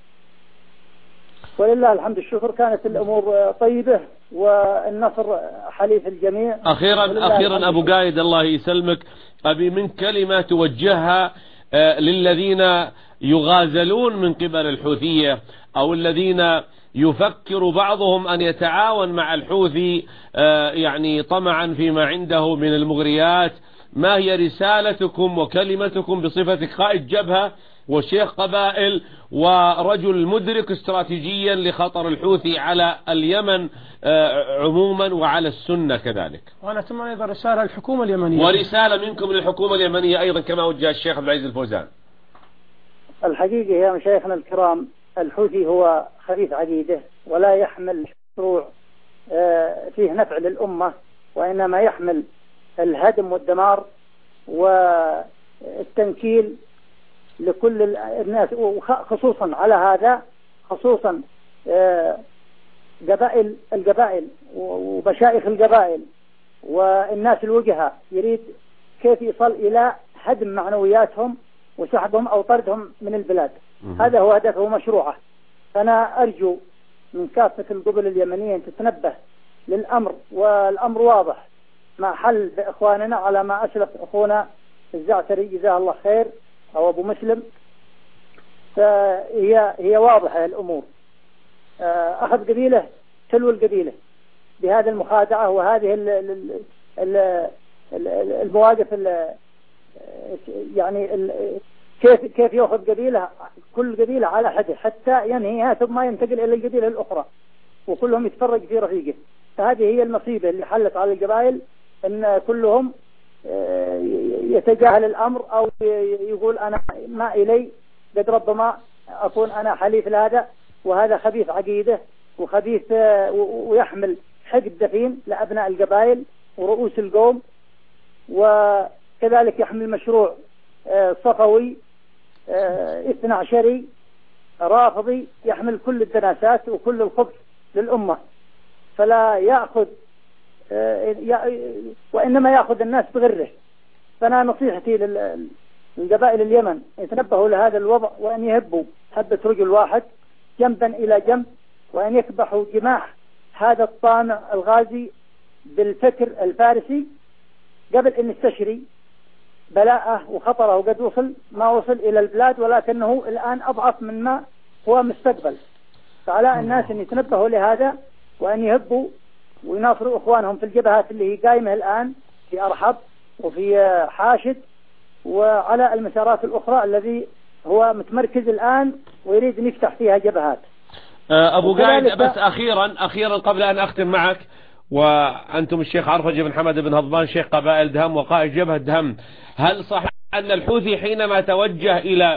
ولله الحمد الشكر كانت الأمور طيبة والنصر حليف الجميع. أخيرا أخيرا أبو قايد الله يسلمك، أبي من كلمة توجهها للذين يغازلون من قبل الحوثية أو الذين يفكر بعضهم أن يتعاون مع الحوثي يعني طمعا فيما عنده من المغريات. ما هي رسالتكم وكلمتكم بصفتك قائد جبهة وشيخ قبائل ورجل مدرك استراتيجيا لخطر الحوثي على اليمن عموما وعلى السنة كذلك؟ وأنا ثم أيضا رسالة للحكومة اليمنية، ورسالة منكم للحكومة اليمنية أيضا كما وجه الشيخ عبد العزيز الفوزان. الحقيقة يا مشايخنا الكرام، الحوثي هو خبيث عقيدة ولا يحمل مشروع فيه نفع للأمة، وإنما يحمل الهدم والدمار والتنكيل لكل الناس، وخصوصا على هذا خصوصا قبائل القبائل ومشايخ القبائل والناس الوجهة، يريد كيف يصل إلى هدم معنوياتهم وسحبهم أو طردهم من البلاد. هذا هو هدفه ومشروعه. فأنا أرجو من كافة القبل اليمنية أن تتنبه للأمر، والأمر واضح مع حل بإخواننا على ما أسلف أخونا الزعتري جزاه الله خير أو أبو مسلم. فهي هي واضحة الأمور. أخذ قبيلة تلو القبيلة بهذه المخادعة وهذه ال ال ال المواقف يعني ال كيف كيف يأخذ قبيلة كل قبيلة على حده حتى ينهيها ثم ينتقل إلى القبيلة الأخرى وكلهم يتفرج في رفيقه. فهذه هي المصيبة اللي حلت على القبائل، أن كلهم يتجاهل الأمر أو يقول أنا ما إلي، قد ربما أكون أنا حليف لهذا، وهذا خبيث عقيدة وخبيث ويحمل حقد دفين لأبناء القبائل ورؤوس القوم، وكذلك يحمل مشروع صفوي اثنى عشري رافضي يحمل كل الدناسات وكل الخبث للأمة، فلا يأخذ وإنما يأخذ الناس بغره. فأنا نصيحتي للقبائل اليمن يتنبهوا لهذا الوضع، وأن يهبوا هبة رجل واحد جنبا إلى جنب، وأن يكبحوا جماح هذا الطامع الغازي بالفكر الفارسي قبل أن يستشري بلاءه وخطره. وقد وصل ما وصل إلى البلاد، ولكنه الآن أضعف من ما هو مستقبل. فعلى الناس أن يتنبهوا لهذا وأن يهبوا ويناصروا إخوانهم في الجبهات اللي هي قائمة الآن في أرحب وفي حاشد وعلى المسارات الأخرى الذي هو متمركز الآن ويريد أن يفتح فيها جبهات. أبو قايد بس أخيرا أخيرا قبل أن أختم معك، وأنتم الشيخ عرفجي بن حمد بن هضبان شيخ قبائل دهم وقائد جبهة دهم، هل صح أن الحوثي حينما توجه إلى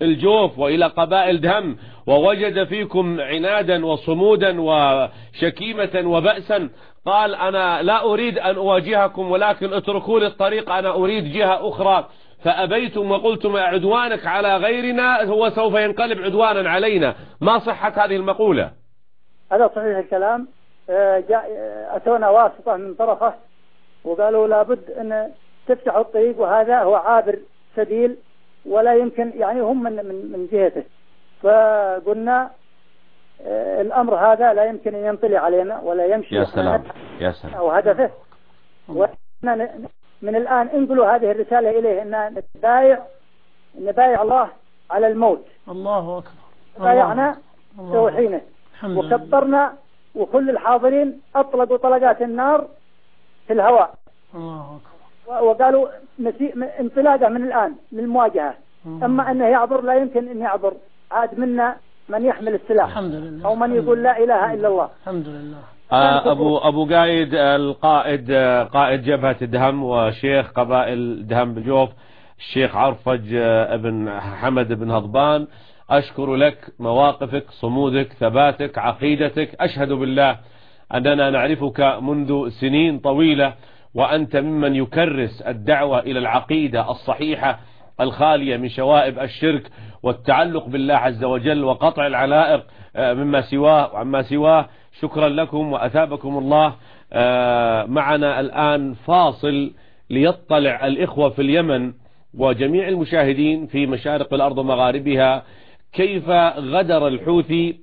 الجوف وإلى قبائل دهم ووجد فيكم عنادا وصمودا وشكيمة وبأسا، قال أنا لا أريد أن أواجهكم ولكن اتركوا لي الطريق، أنا أريد جهة أخرى، فأبيتم وقلتم عدوانك على غيرنا هو سوف ينقلب عدوانا علينا. ما صحة هذه المقولة؟ هذا صحيح الكلام. جاء أتونا واسطة من طرفه وقالوا لابد أن تفتحوا الطريق، وهذا هو عابر سبيل ولا يمكن يعني هم من من من جهته. فقلنا الأمر هذا لا يمكن أن ينطلي علينا ولا يمشي. يا سلام يا سلام. أو هدفه. وإحنا من الآن انقلوا هذه الرسالة إليه أن نبايع نبايع الله على الموت. الله أكبر. بايعنا توحينه وكبرنا، وكل الحاضرين أطلقوا طلقات النار في الهواء. الله أكبر. وقالوا انطلاقه من الآن للمواجهة. أما أنه يعبر لا يمكن أن يعبر، عاد منا من يحمل السلاح الحمد لله. أو من يقول لا إله إلا الله. الحمد لله. أبو أبو قايد القائد قائد جبهة الدهم وشيخ قبائل دهم بالجوف الشيخ عرفج ابن حمد بن هضبان، أشكر لك مواقفك، صمودك، ثباتك، عقيدتك. أشهد بالله أننا نعرفك منذ سنين طويلة وأنت ممن يكرس الدعوة إلى العقيدة الصحيحة الخالية من شوائب الشرك والتعلق بالله عز وجل وقطع العلائق مما سواه وعما سواه. شكرا لكم وأثابكم الله. معنا الآن فاصل ليطلع الإخوة في اليمن وجميع المشاهدين في مشارق الأرض ومغاربها كيف غدر الحوثي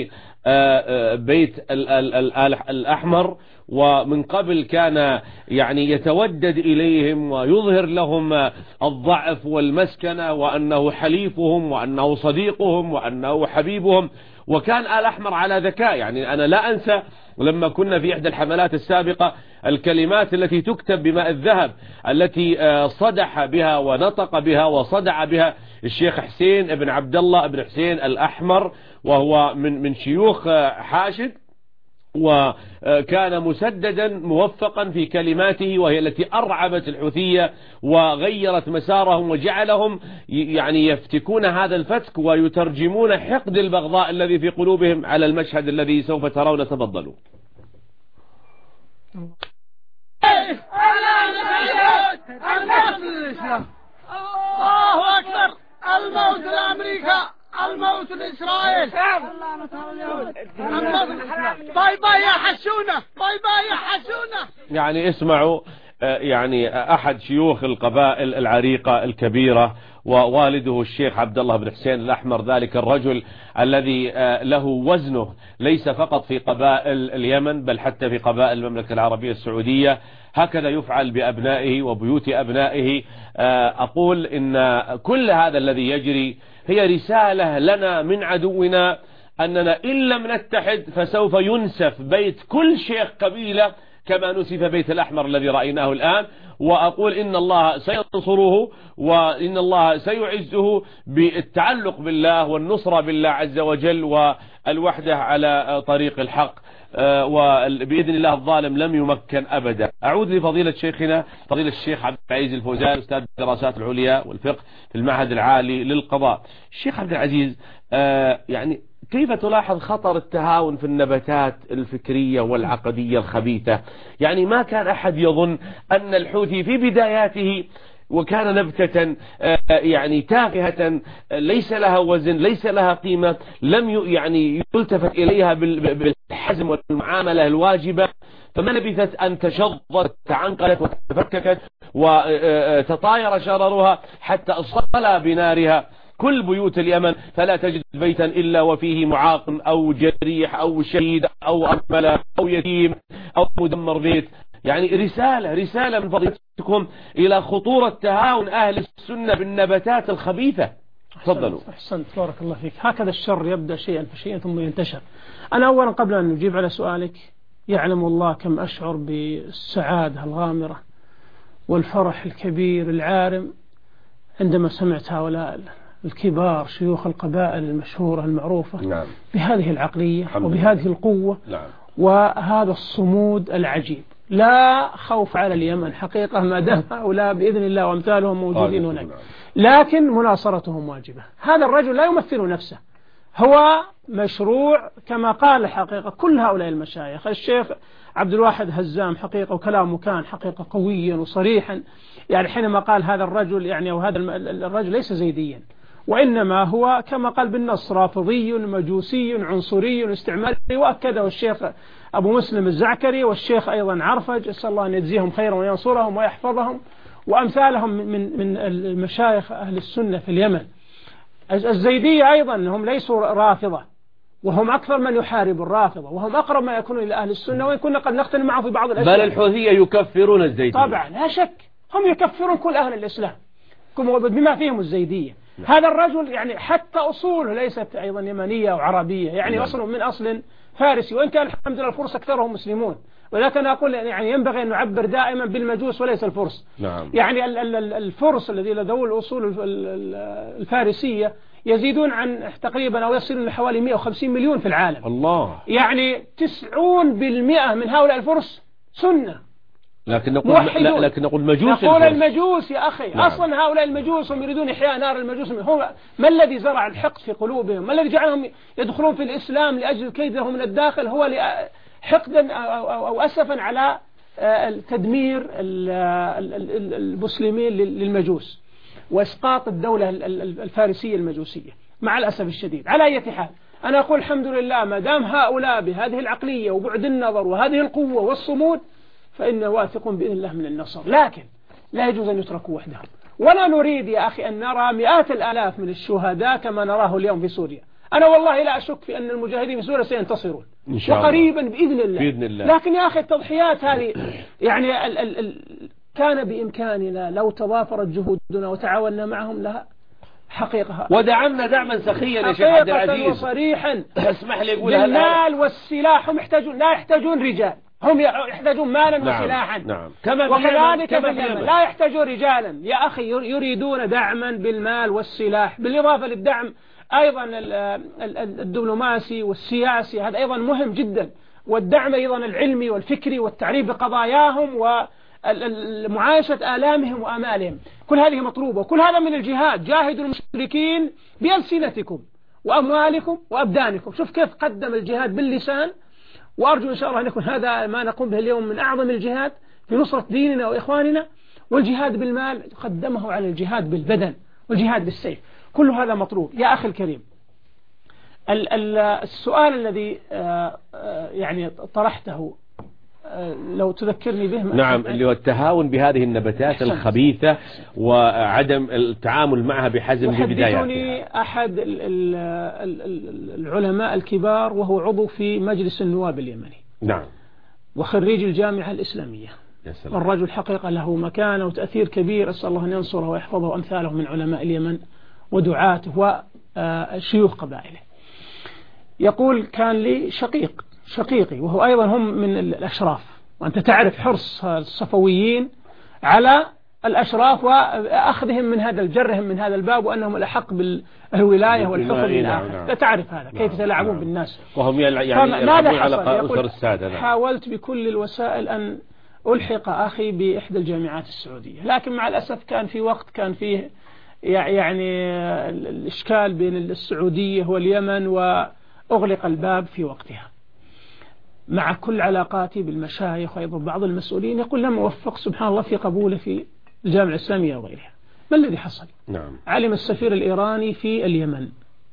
ببيت الأحمر، ومن قبل كان يعني يتودد إليهم ويظهر لهم الضعف والمسكنة وأنه حليفهم وأنه صديقهم وأنه حبيبهم، وكان آل أحمر على ذكاء. يعني أنا لا أنسى لما كنا في إحدى الحملات السابقة الكلمات التي تكتب بماء الذهب التي صدح بها ونطق بها وصدع بها الشيخ حسين ابن عبد الله ابن حسين الأحمر، وهو من من شيوخ حاشد، وكان مسددا موفقا في كلماته وهي التي أرعبت الحوثية وغيرت مسارهم وجعلهم يعني يفتكون هذا الفتك ويترجمون حقد البغضاء الذي في قلوبهم على المشهد الذي سوف ترون. تفضلوا. الله أكبر. الموت لأمريكا، الموت لإسرائيل. باي باي يا حسونة، باي باي يا حسونة. يعني اسمعوا، يعني أحد شيوخ القبائل العريقة الكبيرة ووالده الشيخ عبد الله بن حسين الأحمر، ذلك الرجل الذي له وزنه ليس فقط في قبائل اليمن بل حتى في قبائل المملكة العربية السعودية. هكذا يفعل بأبنائه وبيوت أبنائه. أقول إن كل هذا الذي يجري هي رسالة لنا من عدونا أننا إن لم نتحد فسوف ينسف بيت كل شيخ قبيلة كما نسف بيت الأحمر الذي رأيناه الآن. وأقول إن الله سينصره وإن الله سيعزه بالتعلق بالله والنصرة بالله عز وجل والوحدة على طريق الحق، وبإذن الله الظالم لم يمكن أبدا. أعود لفضيلة شيخنا فضيلة الشيخ عبد العزيز الفوزان أستاذ الدراسات العليا والفقه في المعهد العالي للقضاء. الشيخ عبد العزيز، يعني كيف تلاحظ خطر التهاون في النباتات الفكرية والعقدية الخبيثة؟ يعني ما كان أحد يظن أن الحوثي في بداياته وكان نبتة يعني تافهة ليس لها وزن ليس لها قيمة، لم يعني يلتفت إليها بالحزم والمعاملة الواجبة، فما لبثت أن تشظت تعنقلت وتفككت وتطاير شررها حتى أصطلى بنارها كل بيوت اليمن، فلا تجد بيتا إلا وفيه معاق أو جريح أو شهيد أو أرملة أو يتيم أو مدمر بيت. يعني رسالة رسالة من فضيلتكم إلى خطورة تهاون أهل السنة بالنباتات الخبيثة. تفضلوا. أحسنت بارك الله فيك. هكذا الشر يبدأ شيئا فشيئا ثم ينتشر. أنا أولا قبل أن نجيب على سؤالك، يعلم الله كم أشعر بالسعادة الغامرة والفرح الكبير العارم عندما سمعت هؤلاء الكبار شيوخ القبائل المشهورة المعروفة نعم. بهذه العقلية وبهذه القوة نعم. وهذا الصمود العجيب. لا خوف على اليمن حقيقة ما دام هؤلاء بإذن الله وأمثالهم موجودين هناك، لكن مناصرتهم واجبة. هذا الرجل لا يمثل نفسه، هو مشروع كما قال الحقيقة كل هؤلاء المشايخ. الشيخ عبد الواحد هزام حقيقة وكلامه كان حقيقة قويا وصريحا، يعني حينما قال هذا الرجل يعني وهذا الرجل ليس زيديا، وإنما هو كما قال بالنص رافضي مجوسي عنصري استعماري، وأكده الشيخ أبو مسلم الزعكري والشيخ أيضا عرفج، أسأل الله أن يجزيهم خيرا وينصرهم ويحفظهم وأمثالهم من من المشايخ أهل السنة في اليمن. الزيدية أيضا هم ليسوا رافضة، وهم أكثر من يحارب الرافضة، وهم أقرب ما يكونون إلى أهل السنة، وإن كنا قد نختلف معه في بعض الأشياء. بل الحوثية يكفرون الزيدية طبعا لا شك، هم يكفرون كل أهل الإسلام بما فيهم الزيدية. هذا الرجل يعني حتى أصوله ليست أيضا يمنية وعربية، يعني أصله من أصل فارسي، وإن كان الحمد لله الفرس أكثرهم مسلمون، ولكن أقول يعني ينبغي أن نعبر دائما بالمجوس وليس الفرس. نعم. يعني الفرس الذي لدول الأصول الفارسية يزيدون عن تقريبا أو يصلون لحوالي مئة وخمسين مليون في العالم. الله. يعني تسعون بالمئة من هؤلاء الفرس سنة، لكن نقول لا لكن نقول مجوس. نقول المجوس يا أخي. نعم. أصلا هؤلاء المجوس هم يريدون إحياء نار المجوس. هو ما الذي زرع الحقد في قلوبهم؟ ما الذي جعلهم يدخلون في الإسلام لأجل كيدهم من الداخل؟ هو حقدا أو أسفا على تدمير المسلمين للمجوس وإسقاط الدولة الفارسية المجوسية مع الأسف الشديد. على أي حال أنا أقول الحمد لله ما دام هؤلاء بهذه العقلية وبعد النظر وهذه القوة والصمود فإن واثق بإذن الله من النصر، لكن لا يجوز أن يتركوا وحدهم. ولا نريد يا أخي أن نرى مئات الآلاف من الشهداء كما نراه اليوم في سوريا. أنا والله لا أشك في أن المجاهدين في سوريا سينتصرون إن شاء الله. وقريبا بإذن الله. بإذن الله. لكن يا أخي التضحيات هذه يعني ال ال ال كان بإمكاننا لو تضافرت جهودنا وتعاوننا معهم لها حقيقة ودعمنا دعما سخيا يا شيخ عبد العزيز حقيقة وصريحا. اسمح لي أقول المال والسلاح هم يحتاجون، لا يحتاجون رجال، هم يحتاجون مالا نعم. وسلاحا. نعم. كما وكذلك لا يحتاجون رجالا يا أخي، يريدون دعما بالمال والسلاح، بالإضافة للدعم أيضا الدبلوماسي والسياسي، هذا أيضا مهم جدا، والدعم أيضا العلمي والفكري والتعريف بقضاياهم ومعايشة آلامهم وآمالهم، كل هذه مطلوبة، وكل هذا من الجهاد. جاهدوا المشركين بألسنتكم وأموالكم وأبدانكم. شوف كيف قدم الجهاد باللسان، وأرجو إن شاء الله أن يكون هذا ما نقوم به اليوم من أعظم الجهاد في نصرة ديننا وإخواننا. والجهاد بالمال قدمه على الجهاد بالبدن والجهاد بالسيف، كل هذا مطلوب. يا أخي الكريم، السؤال الذي يعني طرحته لو تذكرني به. نعم، اللي هو التهاون بهذه النباتات الخبيثة وعدم التعامل معها بحزم ببداياتها. يحدثني أحد العلماء الكبار وهو عضو في مجلس النواب اليمني. نعم. وخريج الجامعة الإسلامية. الرجل حقيقة له مكانة وتأثير كبير، أسأل الله أن ينصره ويحفظه أمثاله من علماء اليمن ودعاته وشيوخ قبائله. يقول كان لي شقيق شقيقي وهو أيضا هم من الأشراف، وأنت تعرف حرص الصفويين على الأشراف وأخذهم من هذا الجرهم من هذا الباب، وأنهم الأحق بالولاية والحكم للآخر. لا تعرف هذا كيف يتلاعبون بالناس، وهم يعني يلعبون على أسر السادة. حاولت بكل الوسائل أن ألحق أخي بإحدى الجامعات السعودية، لكن مع الأسف كان في وقت كان فيه يعني الإشكال بين السعودية واليمن وأغلق الباب في وقتها. مع كل علاقاتي بالمشايخ وأيضا بعض المسؤولين يقول لم أوفق سبحان الله في قبوله في الجامعة الإسلامية وغيرها. ما الذي حصل؟ نعم. علم السفير الإيراني في اليمن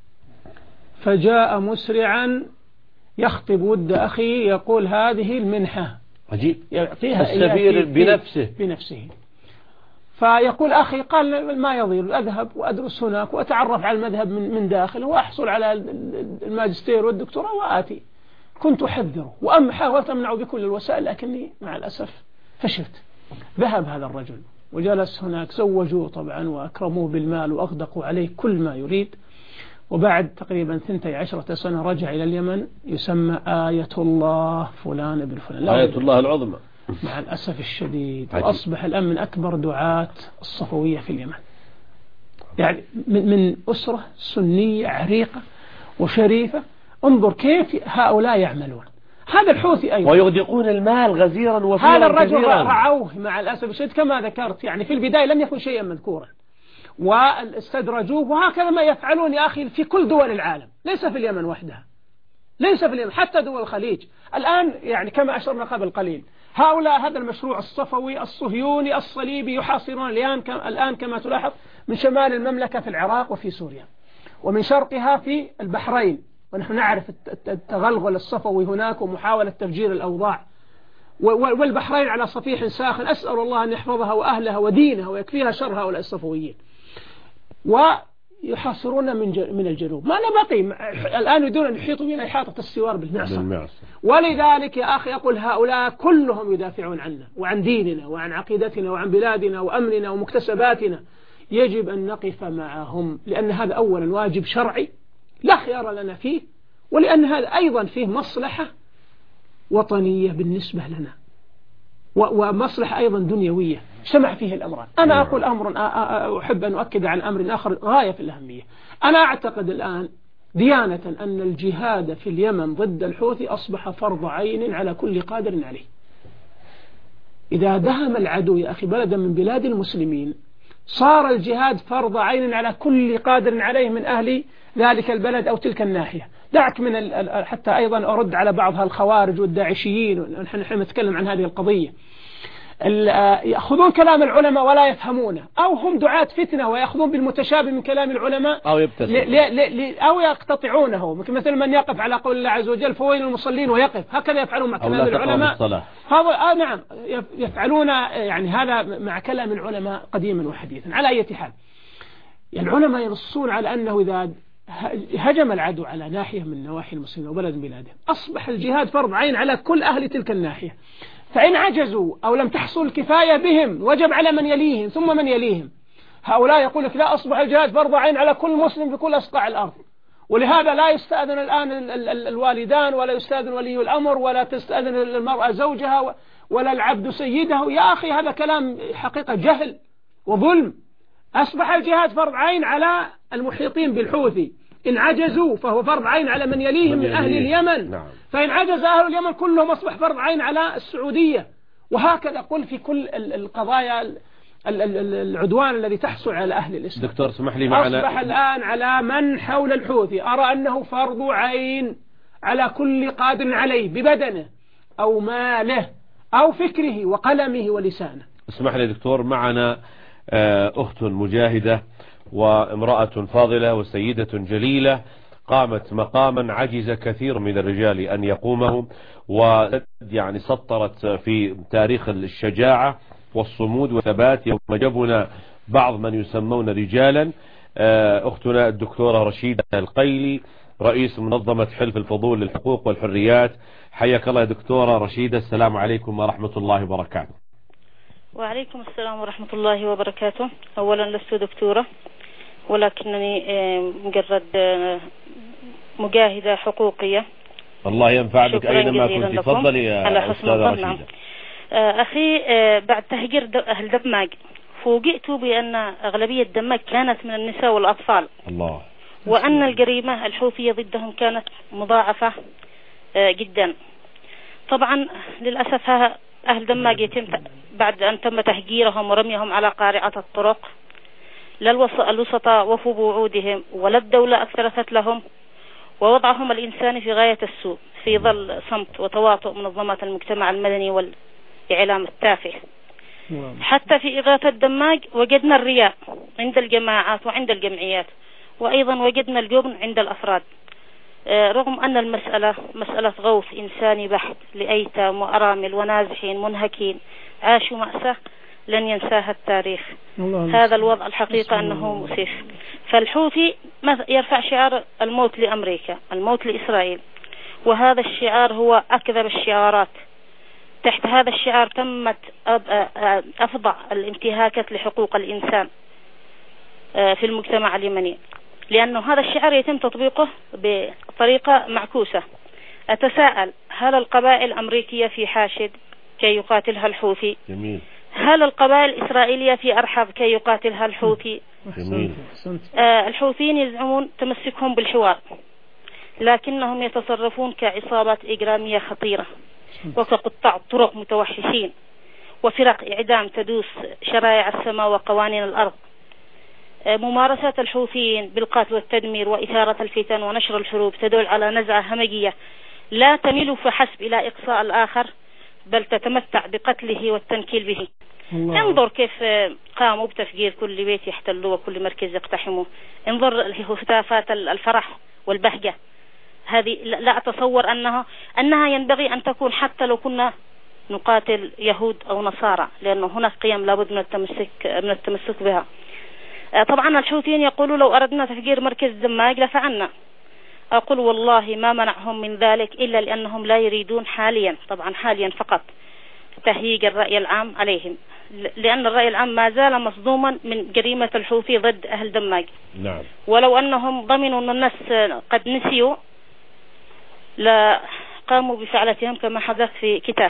فجاء مسرعا يخطب ود أخي يقول هذه المنحة عجيب يعطيها السفير بنفسه بنفسه فيقول أخي قال ما يضير أذهب وأدرس هناك وأتعرف على المذهب من من داخل وأحصل على الماجستير والدكتوراه وآتي. كنت أحذره وأم حاولت أمنعه بكل الوسائل، لكني مع الأسف فشلت. ذهب هذا الرجل وجلس هناك، زوجوه طبعا وأكرموه بالمال وأغدقوا عليه كل ما يريد، وبعد تقريبا ثنتي عشرة سنة رجع إلى اليمن يسمى آية الله فلان ابن فلان، آية الله العظمى مع الأسف الشديد. وأصبح الآن من أكبر دعاة الصفوية في اليمن، يعني من أسرة سنية عريقة وشريفة. انظر كيف هؤلاء يعملون. هذا الحوثي أيضا، ويغدقون المال غزيرا وفيرا. هذا الرجل كثيرا. رعوه مع الأسف الشديد كما ذكرت، يعني في البداية لم يكن شيئا مذكورا واستدرجوه، وهكذا ما يفعلون يا أخي في كل دول العالم، ليس في اليمن وحدها، ليس في اليمن، حتى دول الخليج الآن. يعني كما أشرنا قبل قليل، هؤلاء هذا المشروع الصفوي الصهيوني الصليبي يحاصرون الآن الآن كما تلاحظ من شمال المملكة في العراق وفي سوريا، ومن شرقها في البحرين، ونحن نعرف التغلغل الصفوي هناك ومحاولة تفجير الأوضاع، والبحرين على صفيح ساخن، أسأل الله أن يحفظها وأهلها ودينها ويكفيها شر هؤلاء الصفويين. ويحاصرون من من الجنوب، ما نبقي الآن يريدون أن يحيطوا بنا إحاطة السوار بالمعصم. ولذلك يا أخي أقول هؤلاء كلهم يدافعون عنا وعن ديننا وعن عقيدتنا وعن بلادنا وأمننا ومكتسباتنا، يجب أن نقف معهم، لأن هذا أولا واجب شرعي لا خيار لنا فيه، ولأن هذا أيضا فيه مصلحة وطنية بالنسبة لنا، ومصلحة أيضا دنيوية سمع فيه الأمران. أنا أقول أمر أحب أن أؤكد عن أمر آخر غاية في الأهمية. أنا أعتقد الآن ديانة أن الجهاد في اليمن ضد الحوثي أصبح فرض عين على كل قادر عليه. إذا دهم العدو يا أخي بلدا من بلاد المسلمين، صار الجهاد فرض عين على كل قادر عليه من أهل ذلك البلد أو تلك الناحية. دعك من حتى أيضا أرد على بعض الخوارج والداعشيين، ونحن نتكلم عن هذه القضية، يأخذون كلام العلماء ولا يفهمونه، أو هم دعاة فتنة ويأخذون بالمتشابه من كلام العلماء أو يبتسم أو يقتطعونه، مثل من يقف على قول الله عز وجل فويل المصلين ويقف، هكذا يفعلون مع كلام العلماء. هذا آه نعم يفعلون يعني هذا مع كلام العلماء قديما وحديثا. على أي حال العلماء ينصون على أنه إذا هجم العدو على ناحية من نواحي المسلمين وبلد من بلادهم أصبح الجهاد فرض عين على كل أهل تلك الناحية، فإن عجزوا أو لم تحصل الكفاية بهم وجب على من يليهم ثم من يليهم. هؤلاء يقول لك لا، أصبح الجهاد فرض عين على كل مسلم في كل أصقاع الأرض، ولهذا لا يستأذن الآن الوالدان ولا يستأذن ولي الأمر ولا تستأذن المرأة زوجها ولا العبد سيده. يا أخي هذا كلام حقيقة جهل وظلم. أصبح الجهاد فرض عين على المحيطين بالحوثي، إن عجزوا فهو فرض عين على من يليهم من أهل اليمن. نعم. فإن عجز أهل اليمن كلهم أصبح فرض عين على السعودية. وهكذا قل في كل القضايا العدوان الذي تحصل على أهل الإسلام. دكتور اسمح لي معنا، أصبح الآن على من حول الحوثي أرى أنه فرض عين على كل قادر عليه ببدنه أو ماله أو فكره وقلمه ولسانه. اسمح لي دكتور، معنا أخت مجاهدة وامرأة فاضلة وسيدة جليلة قامت مقاما عجز كثير من الرجال أن يقومه، ويعني سطرت في تاريخ الشجاعة والصمود والثبات يوم جبنا بعض من يسمون رجالا. أختنا الدكتورة رشيدة القيلي رئيس منظمة حلف الفضول للحقوق والحريات. حياك الله يا دكتورة رشيدة، السلام عليكم ورحمة الله وبركاته. وعليكم السلام ورحمة الله وبركاته. أولا لست دكتورة ولكنني مجرد مجاهدة حقوقية. الله ينفع بك أينما كنت. تفضلي يا أستاذة رشيدة. أخي بعد تهجير أهل دماج فوجئت بأن أغلبية دماج كانت من النساء والأطفال. الله. وأن الجريمة الحوثية ضدهم كانت مضاعفة جدا. طبعا للأسف أهل دماج يتم بعد أن تم تهجيرهم ورميهم على قارعة الطرق، لا الوسطاء وفوا بوعودهم ولا الدولة أكثرت لهم، ووضعهم الإنساني في غاية السوء في ظل صمت وتواطؤ منظمات المجتمع المدني والإعلام التافه. حتى في إغاثة دماج وجدنا الرياء عند الجماعات وعند الجمعيات، وأيضا وجدنا الجبن عند الأفراد، رغم أن المسألة مسألة غوث إنساني بحت لأيتام وأرامل ونازحين منهكين عاشوا مأساة لن ينساها التاريخ. هذا الوضع الحقيقة أنه مؤسف. فالحوثي يرفع شعار الموت لأمريكا، الموت لإسرائيل، وهذا الشعار هو أكذب الشعارات. تحت هذا الشعار تمت أفظع الانتهاكات لحقوق الإنسان في المجتمع اليمني، لأنه هذا الشعار يتم تطبيقه بطريقة معكوسة. أتساءل، هل القبائل الأمريكية في حاشد كي يقاتلها الحوثي؟ جميل. هل القبائل الإسرائيلية في أرحب كي يقاتلها الحوثي؟ جميل. آه الحوثيين يزعمون تمسكهم بالحوار، لكنهم يتصرفون كعصابات إجرامية خطيرة وكقطاع طرق متوحشين وفرق إعدام تدوس شرائع السماء وقوانين الأرض. ممارسات الحوثيين بالقتل والتدمير وإثارة الفتن ونشر الحروب تدل على نزعة همجية لا تميل فحسب إلى إقصاء الآخر بل تتمتع بقتله والتنكيل به. الله. انظر كيف قاموا بتفجير كل بيت يحتلوه وكل مركز يقتحموه. انظر هتافات الفرح والبهجة هذه لا أتصور أنها أنها ينبغي أن تكون حتى لو كنا نقاتل يهود أو نصارى، لأنه هناك قيم لابد من التمسك من التمسك بها. طبعا الحوثيين يقولوا لو أردنا تفجير مركز دماج لفعلنا. أقول والله ما منعهم من ذلك إلا لأنهم لا يريدون حاليا، طبعا حاليا فقط، تهييج الرأي العام عليهم، لأن الرأي العام ما زال مصدوما من جريمة الحوثي ضد أهل دماج. نعم. ولو أنهم ضمنوا أن الناس قد نسيوا لقاموا بفعلتهم كما حدث في كتاف.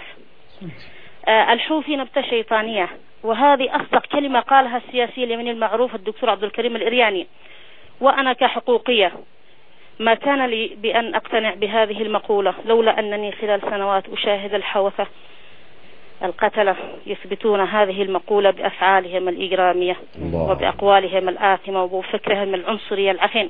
آه الحوثي نبتة شيطانية، وهذه أصدق كلمة قالها السياسي اليمني المعروف الدكتور عبد الكريم الإرياني. وأنا كحقوقية ما كان لي بأن أقتنع بهذه المقولة لولا أنني خلال سنوات أشاهد الحوثة القتلة يثبتون هذه المقولة بأفعالهم الإجرامية الله. وبأقوالهم الآثمة وبفكرهم العنصري العفن.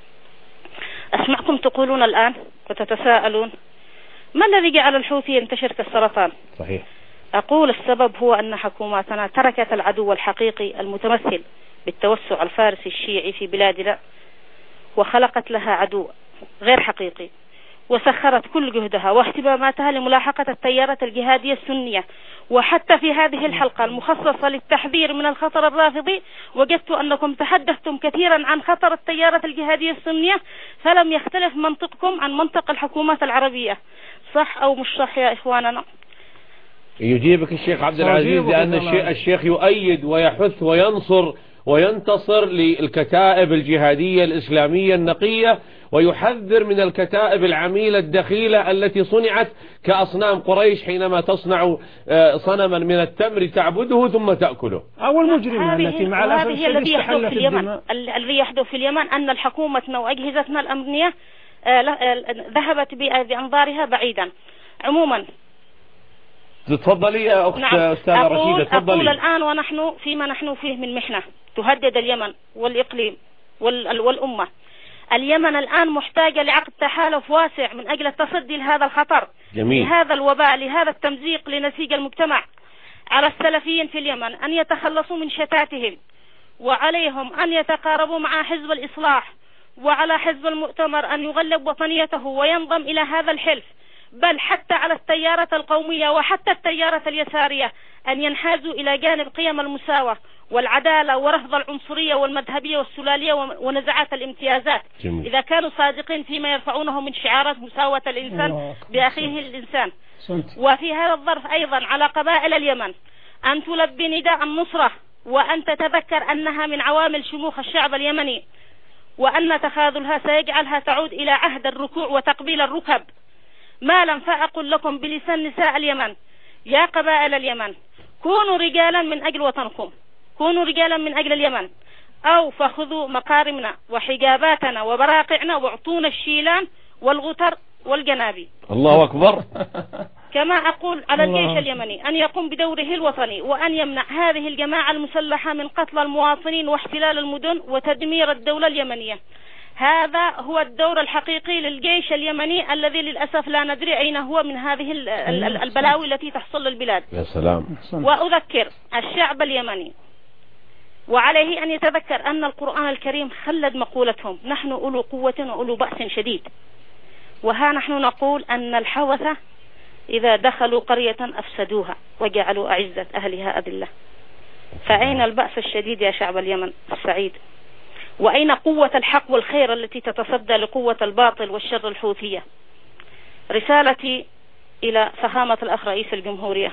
أسمعكم تقولون الآن وتتساءلون ما الذي جعل الحوثي ينتشر كالسرطان؟ صحيح. أقول السبب هو أن حكوماتنا تركت العدو الحقيقي المتمثل بالتوسع الفارسي الشيعي في بلادنا وخلقت لها عدو غير حقيقي، وسخرت كل جهدها واهتماماتها لملاحقة التيارات الجهادية السنية. وحتى في هذه الحلقة المخصصة للتحذير من الخطر الرافضي وجدت أنكم تحدثتم كثيرا عن خطر التيارات الجهادية السنية، فلم يختلف منطقكم عن منطق الحكومات العربية. صح أو مش صح يا إخواننا؟ يجيبك الشيخ عبد العزيز، لأن الشيخ يؤيد ويحث وينصر وينتصر للكتائب الجهادية الإسلامية النقية، ويحذر من الكتائب العميلة الدخيلة التي صنعت كأصنام قريش حينما تصنع صنما من التمر تعبده ثم تأكله. أو المجرمة التي مع الأسف الذي يحدث في اليمن الذي يحدث في اليمن أن الحكومة وأجهزتنا الأمنية ذهبت بأنظارها بعيدا. عموما تفضلي يا أخت نعم. أستاذة أقول رشيدة تفضلي. أقول الآن ونحن فيما نحن فيه من محنة تهدد اليمن والإقليم والأمة. اليمن الآن محتاجة لعقد تحالف واسع من أجل التصدي لهذا الخطر. جميل. لهذا الوباء، لهذا التمزيق لنسيج المجتمع. على السلفيين في اليمن أن يتخلصوا من شتاتهم، وعليهم أن يتقاربوا مع حزب الإصلاح، وعلى حزب المؤتمر أن يغلب وطنيته وينضم إلى هذا الحلف، بل حتى على التيارة القومية وحتى التيارة اليسارية أن ينحازوا إلى جانب قيم المساواة والعدالة ورفض العنصرية والمذهبية والسلالية ونزعات الامتيازات. جميل. إذا كانوا صادقين فيما يرفعونه من شعارات مساواة الإنسان بأخيه الإنسان. وفي هذا الظرف أيضا على قبائل اليمن أن تلبي نداء النصرة، وأن تتذكر أنها من عوامل شموخ الشعب اليمني، وأن تخاذلها سيجعلها تعود إلى عهد الركوع وتقبيل الركب. ما لم فأقل لكم بلسان نساء اليمن: يا قبائل اليمن، كونوا رجالا من أجل وطنكم، كونوا رجالا من أجل اليمن، أو فخذوا مقارمنا وحجاباتنا وبراقعنا واعطونا الشيلان والغتر والجنابي. الله أكبر. كما أقول على الجيش اليمني أن يقوم بدوره الوطني، وأن يمنع هذه الجماعة المسلحة من قتل المواطنين واحتلال المدن وتدمير الدولة اليمنية. هذا هو الدور الحقيقي للجيش اليمني الذي للأسف لا ندري أين هو من هذه البلاوي التي تحصل للبلاد. يا سلام. وأذكر الشعب اليمني وعليه أن يتذكر أن القرآن الكريم خلد مقولتهم: نحن أولو قوة وأولو بأس شديد. وها نحن نقول أن الحوثة إذا دخلوا قرية أفسدوها وجعلوا أعزة أهلها أذلة. فأين البأس الشديد يا شعب اليمن السعيد؟ وأين قوة الحق والخير التي تتصدى لقوة الباطل والشر الحوثية؟ رسالتي إلى فخامة الأخ رئيس الجمهورية: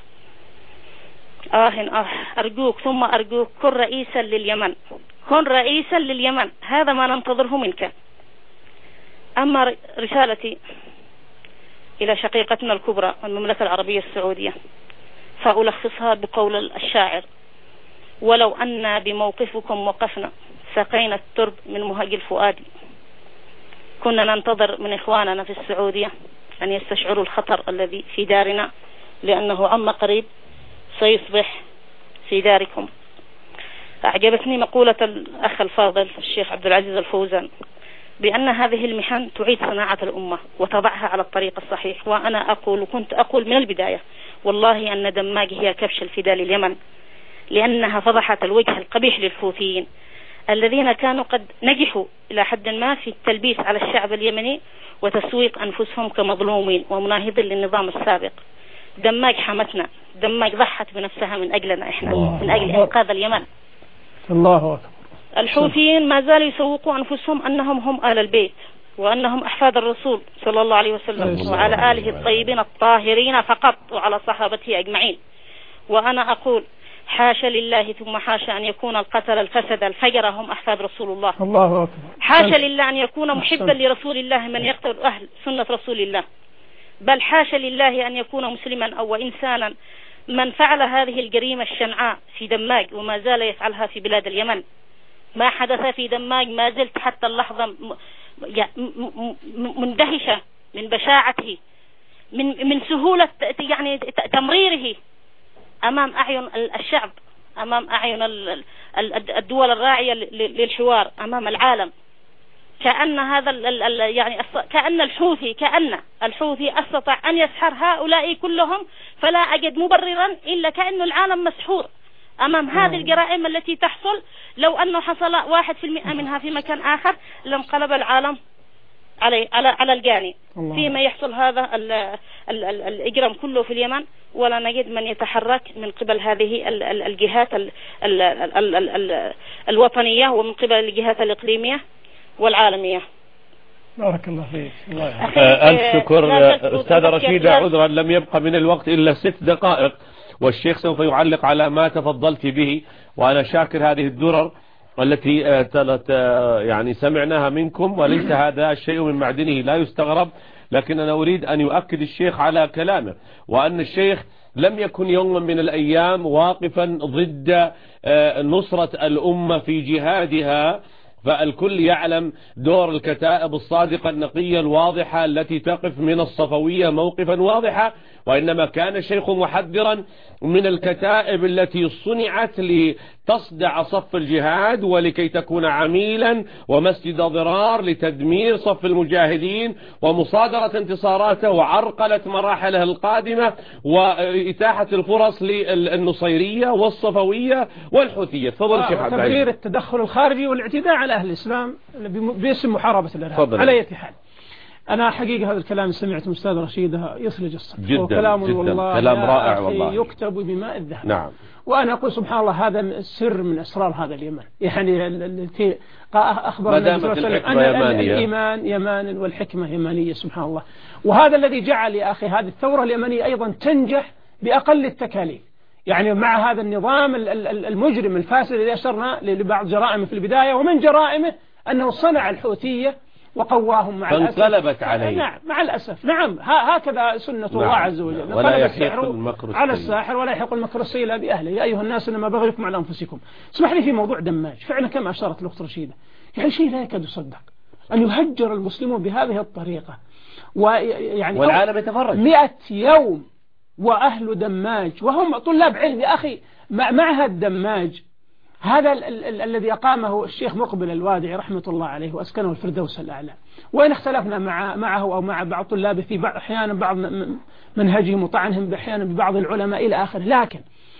آه آه أرجوك ثم أرجوك، كن رئيسا لليمن، كن رئيسا لليمن، هذا ما ننتظره منك. أما رسالتي إلى شقيقتنا الكبرى المملكة العربية السعودية فألخصها بقول الشاعر: ولو أن بموقفكم وقفنا سقينا الترب من مهج الفؤاد. كنا ننتظر من إخواننا في السعودية أن يستشعروا الخطر الذي في دارنا، لأنه عما قريب سيصبح في داركم. أعجبتني مقولة الأخ الفاضل الشيخ عبد العزيز الفوزان بأن هذه المحن تعيد صناعة الأمة وتضعها على الطريق الصحيح. وأنا أقول وكنت أقول من البداية والله أن دماج هي كبش الفداء لليمن، لأنها فضحت الوجه القبيح للحوثيين الذين كانوا قد نجحوا إلى حد ما في التلبيس على الشعب اليمني وتسويق أنفسهم كمظلومين ومناهضين للنظام السابق. دماج حمتنا، دماج ضحت بنفسها من أجلنا إحنا، من أجل إنقاذ اليمن. الله أكبر. الحوثيين ما زالوا يسوقوا أنفسهم أنهم هم آل البيت وأنهم أحفاد الرسول صلى الله عليه وسلم وعلى آله الطيبين الطاهرين فقط وعلى صحابته أجمعين. وأنا أقول حاشا لله ثم حاشا أن يكون القتل الفسد الفجر هم أحفاد رسول الله. الله أكبر. حاشا لله أن يكون محبا لرسول الله من يقتل أهل سنة رسول الله، بل حاشا لله أن يكون مسلما أو إنسانا من فعل هذه الجريمة الشنعاء في دماج وما زال يفعلها في بلاد اليمن. ما حدث في دماج ما زلت حتى اللحظة مندهشة من بشاعته، من من سهولة يعني تمريره أمام أعين الشعب، أمام أعين الدول الراعية للحوار، أمام العالم. كأن هذا يعني كأن الحوثي كأن الحوثي استطاع أن يسحر هؤلاء كلهم، فلا أجد مبررا إلا كأن العالم مسحور أمام هذه الجرائم التي تحصل. لو أنه حصل واحد في المئة منها في مكان آخر لانقلب العالم على على على الجاني. فيما يحصل هذا ال ال ال الإجرام كله في اليمن، ولا نجد من يتحرك من قبل هذه ال ال الجهات ال ال ال ال ال الوطنية ومن قبل الجهات الإقليمية والعالمية. بارك الله فيك. الله يحفظك. ألف شكر أستاذة رشيدة. عذرا لم يبقى من الوقت إلا ست دقائق، والشيخ سوف يعلق على ما تفضلت به، وأنا شاكر هذه الدرر التي يعني سمعناها منكم، وليس هذا الشيء من معدنه لا يستغرب، لكن أنا أريد أن يؤكد الشيخ على كلامه، وأن الشيخ لم يكن يوما من الأيام واقفا ضد نصرة الأمة في جهادها، فالكل يعلم دور الكتائب الصادقة النقية الواضحة التي تقف من الصفوية موقفا واضحا، وإنما كان الشيخ محذرا من الكتائب التي صنعت لتصدع صف الجهاد ولكي تكون عميلا ومسجد ضرار لتدمير صف المجاهدين ومصادرة انتصاراته وعرقلة مراحله القادمة وإتاحة الفرص للنصيرية والصفوية والحوثية. تفضل شيخ عبد العزيز. تبرير التدخل الخارجي والاعتداء على أهل الإسلام باسم محاربة الإرهاب. على أي حال أنا حقيقة هذا الكلام سمعته أستاذ رشيدة يثلج الصدر، جدا وكلام جدا والله كلام رائع والله يكتب بماء الذهب. نعم. وأنا أقول سبحان الله هذا سر من أسرار هذا اليمن، يعني التي أخبر النبي صلى الله عليه وسلم أن الإيمان يمان والحكمة يمانية. سبحان الله. وهذا الذي جعل يا أخي هذه الثورة اليمنية أيضا تنجح بأقل التكاليف، يعني مع هذا النظام المجرم الفاسد الذي أشرنا لبعض جرائمه في البداية، ومن جرائمه أنه صنع الحوثية وقواهم مع الأسف فانقلبت عليه. نعم مع الأسف. نعم هكذا سنة نعم. الله عز وجل. ولا يحيق المكر على الساحر ولا يحيق المكر السيء إلا بأهله. يا أيها الناس إنما بغيكم على أنفسكم. اسمح لي في موضوع دماج فعلا كما أشارت الأخت رشيدة، يعني شيء لا يكاد يصدق أن يهجر المسلمون بهذه الطريقة، ويعني والعالم يتفرج مئة يوم وأهل دماج وهم طلاب علم. يا أخي معهد دماج هذا ال ال ال الذي أقامه الشيخ مقبل الوادعي رحمة الله عليه وأسكنه الفردوس الأعلى، وإن اختلفنا مع معه أو مع بعض طلابه في بعض أحيانا بعض منهجهم وطعنهم أحيانا ببعض العلماء إلى آخره، لكن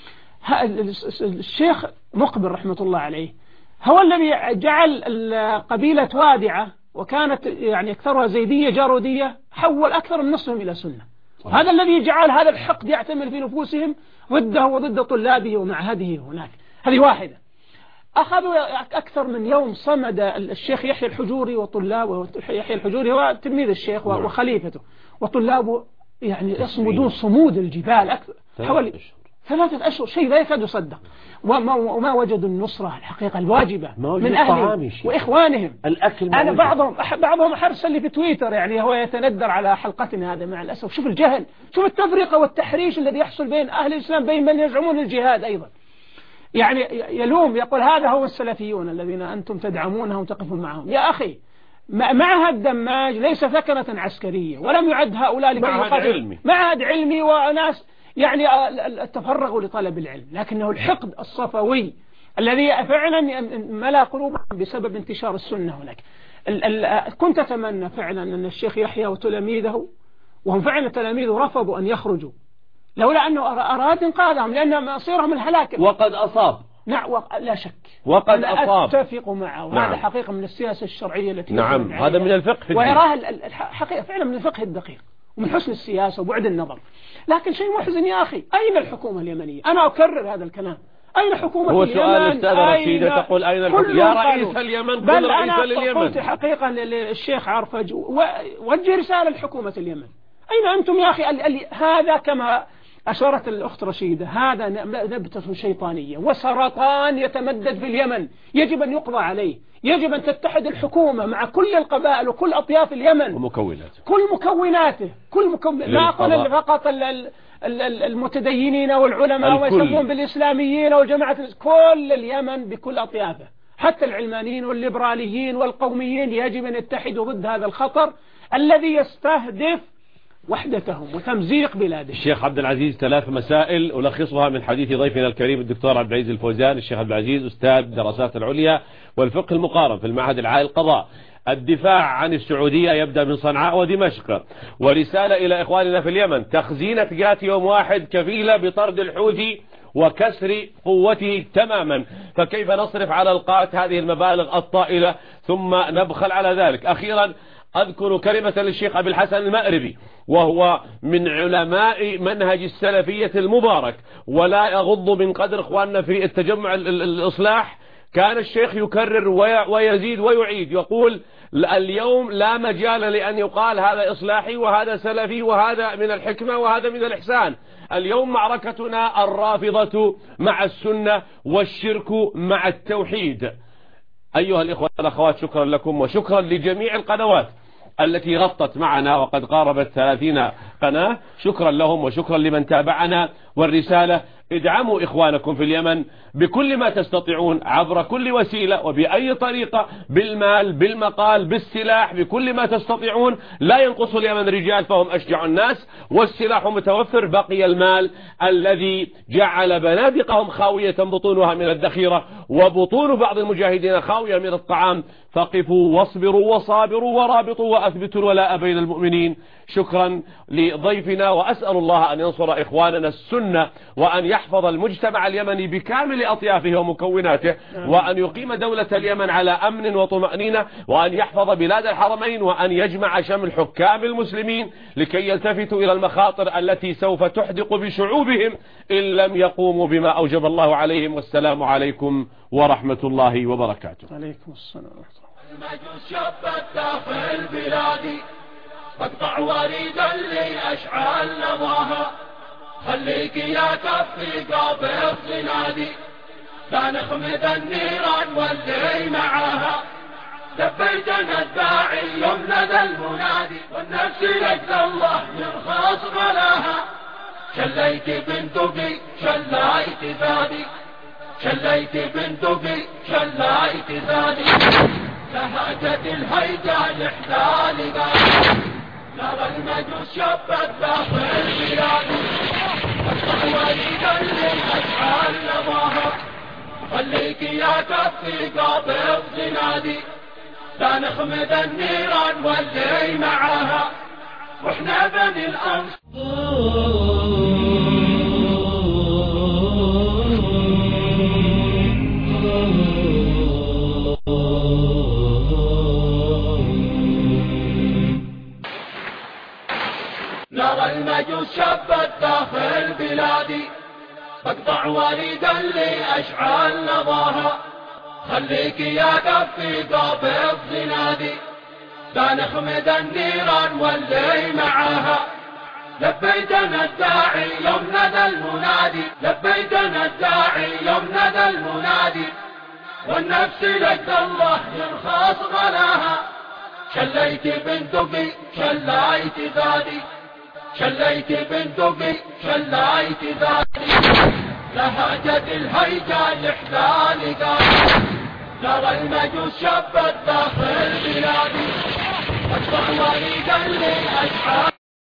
الشيخ مقبل رحمة الله عليه هو الذي جعل قبيلة وادعة وكانت يعني أكثرها زيدية جارودية حول أكثر من نصفهم إلى سنة. هذا الذي جعل هذا الحقد يعتمل في نفوسهم ضده وضد طلابه ومعهده هناك. هذه واحدة. أخذوا أكثر من يوم صمد الشيخ يحيى الحجوري وطلابه، يحيى الحجوري هو تلميذ الشيخ وخليفته وطلابه، يعني يصمدون صمود الجبال أكثر حوالي ثلاثة أشهر، شيء لا يكاد يصدق. وما, وما وجدوا النصرة الحقيقة الواجبة من أهلهم وإخوانهم. الأكل أنا بعضهم بعضهم أرسل لي في تويتر يعني هو يتندر على حلقتنا هذا مع الأسف. شوف الجهل، شوف التفرقة والتحريش الذي يحصل بين أهل الإسلام بين من يزعمون الجهاد أيضا، يعني يلوم يقول هذا هو السلفيون الذين أنتم تدعمونهم وتقفون معهم. يا أخي معهد دماج ليس ثكنة عسكرية، ولم يعد هؤلاء معهد علمي معهد علمي وناس يعني تفرغوا لطلب العلم، لكنه الحقد الصفوي الذي فعلا ملا قلوبهم بسبب انتشار السنة هناك. كنت أتمنى فعلا أن الشيخ يحيى وتلاميذه، وهم فعلا تلاميذه، رفضوا أن يخرجوا، لولا أنه أراد إنقاذهم، لأن مصيرهم الهلاك. وقد أصاب. نعم لا شك، وقد أنا أصاب. أتفق معه، وهذا نعم. حقيقة من السياسة الشرعية التي نعم هذا من الفقه، ويراها الحقيقة فعلا من الفقه الدقيق ومن حسن السياسة وبعد النظر. لكن شيء محزن يا أخي، أين الحكومة اليمنية؟ أنا أكرر هذا الكلام، أين حكومة هو اليمن؟ هو سؤال أستاذ رشيدة تقول أين الحكومة؟ يا رئيس اليمن بل رئيس أنا لليمن. قلت حقيقة للشيخ عرفج وجه رسالة لحكومة اليمن، أين أنتم يا أخي؟ هذا كما أشارت الأخت رشيدة، هذا نبتة شيطانية وسرطان يتمدد في اليمن، يجب أن يقضى عليه، يجب أن تتحد الحكومة مع كل القبائل وكل أطياف اليمن ومكوناته، كل مكوناته كل مكوناته، لا أقول فقط المتدينين والعلماء ويسمون بالإسلاميين والجماعة، كل اليمن بكل أطيافه، حتى العلمانيين والليبراليين والقوميين يجب أن يتحدوا ضد هذا الخطر الذي يستهدف وحدتهم وتمزيق بلادهم. الشيخ عبد العزيز ثلاث مسائل ألخصها من حديث ضيفنا الكريم الدكتور عبد العزيز الفوزان. الشيخ عبد العزيز أستاذ الدراسات العليا والفقه المقارن في المعهد العالي للقضاء. الدفاع عن السعودية يبدأ من صنعاء ودمشق، ورسالة إلى إخواننا في اليمن، تخزينة جات يوم واحد كفيلة بطرد الحوثي وكسر قوته تماما، فكيف نصرف على القائد هذه المبالغ الطائلة ثم نبخل على ذلك؟ أخيرا أذكر كلمة للشيخ أبي الحسن المأربي، وهو من علماء منهج السلفية المبارك، ولا يغض من قدر إخواننا في التجمع الإصلاح. كان الشيخ يكرر ويزيد ويعيد، يقول اليوم لا مجال لأن يقال هذا إصلاحي وهذا سلفي وهذا من الحكمة وهذا من الإحسان. اليوم معركتنا الرافضة مع السنة والشرك مع التوحيد. أيها الإخوة والأخوات، شكرا لكم وشكرا لجميع القنوات التي غطت معنا وقد قاربت ثلاثين قناة، شكرا لهم وشكرا لمن تابعنا. والرسالة: ادعموا إخوانكم في اليمن بكل ما تستطيعون عبر كل وسيلة وبأي طريقة، بالمال بالمقال بالسلاح، بكل ما تستطيعون. لا ينقص اليمن رجال فهم أشجع الناس، والسلاح متوفر، بقي المال الذي جعل بنادقهم خاوية بطونها من الذخيرة وبطون بعض المجاهدين خاوية من الطعام. فقفوا واصبروا وصابروا ورابطوا وأثبتوا الولاء بين المؤمنين. شكرا لضيفنا، وأسأل الله أن ينصر إخواننا السنة وأن يحفظ المجتمع اليمني بكامل أطيافه ومكوناته، وأن يقيم دولة اليمن على أمن وطمأنينة، وأن يحفظ بلاد الحرمين، وأن يجمع شمل حكام المسلمين لكي يلتفتوا إلى المخاطر التي سوف تحدق بشعوبهم إن لم يقوموا بما أوجب الله عليهم. والسلام عليكم ورحمة الله وبركاته. عليكم السلام ورحمة الله. المجوس شبت داخل بلادي، اقطع وريدا لي اشعل نظاها، خليك يا كفي قابض زنادي، لا نخمد النيران واللي معاها، لبيتنا الداعي يمند المنادي، والنفس لجد الله يرخص غلاها، شليت بنتقي شليت زادي، شليت بنتقي شليت زادي، لهجة الهيجة لحدالي قال، نرى المجوس شبت داخل بلادي، افتح وليدا للأشعال نظاها، خليك يا كفي قابض زنادي، لا نخمد النيران واللي معاها، واحنا بني الأمس. نرى المجوس شبت داخل بلادي، اقطع وريدا لأشعال نظاها، خليك يا كفي قابض زنادي، لا نخمد النيران واللي معاها، لبيتنا الداعي يمند المنادي، لبيتنا الداعي يمند المنادي، والنفس لجد الله يرخص غلاها، شليت بنتقي شليت زادي، شليت بنتقي شليت زادي، لهجة الهيجة لحدالي قال، ترى المجوس شبت داخل بلادي أكبر وليدا للأشحار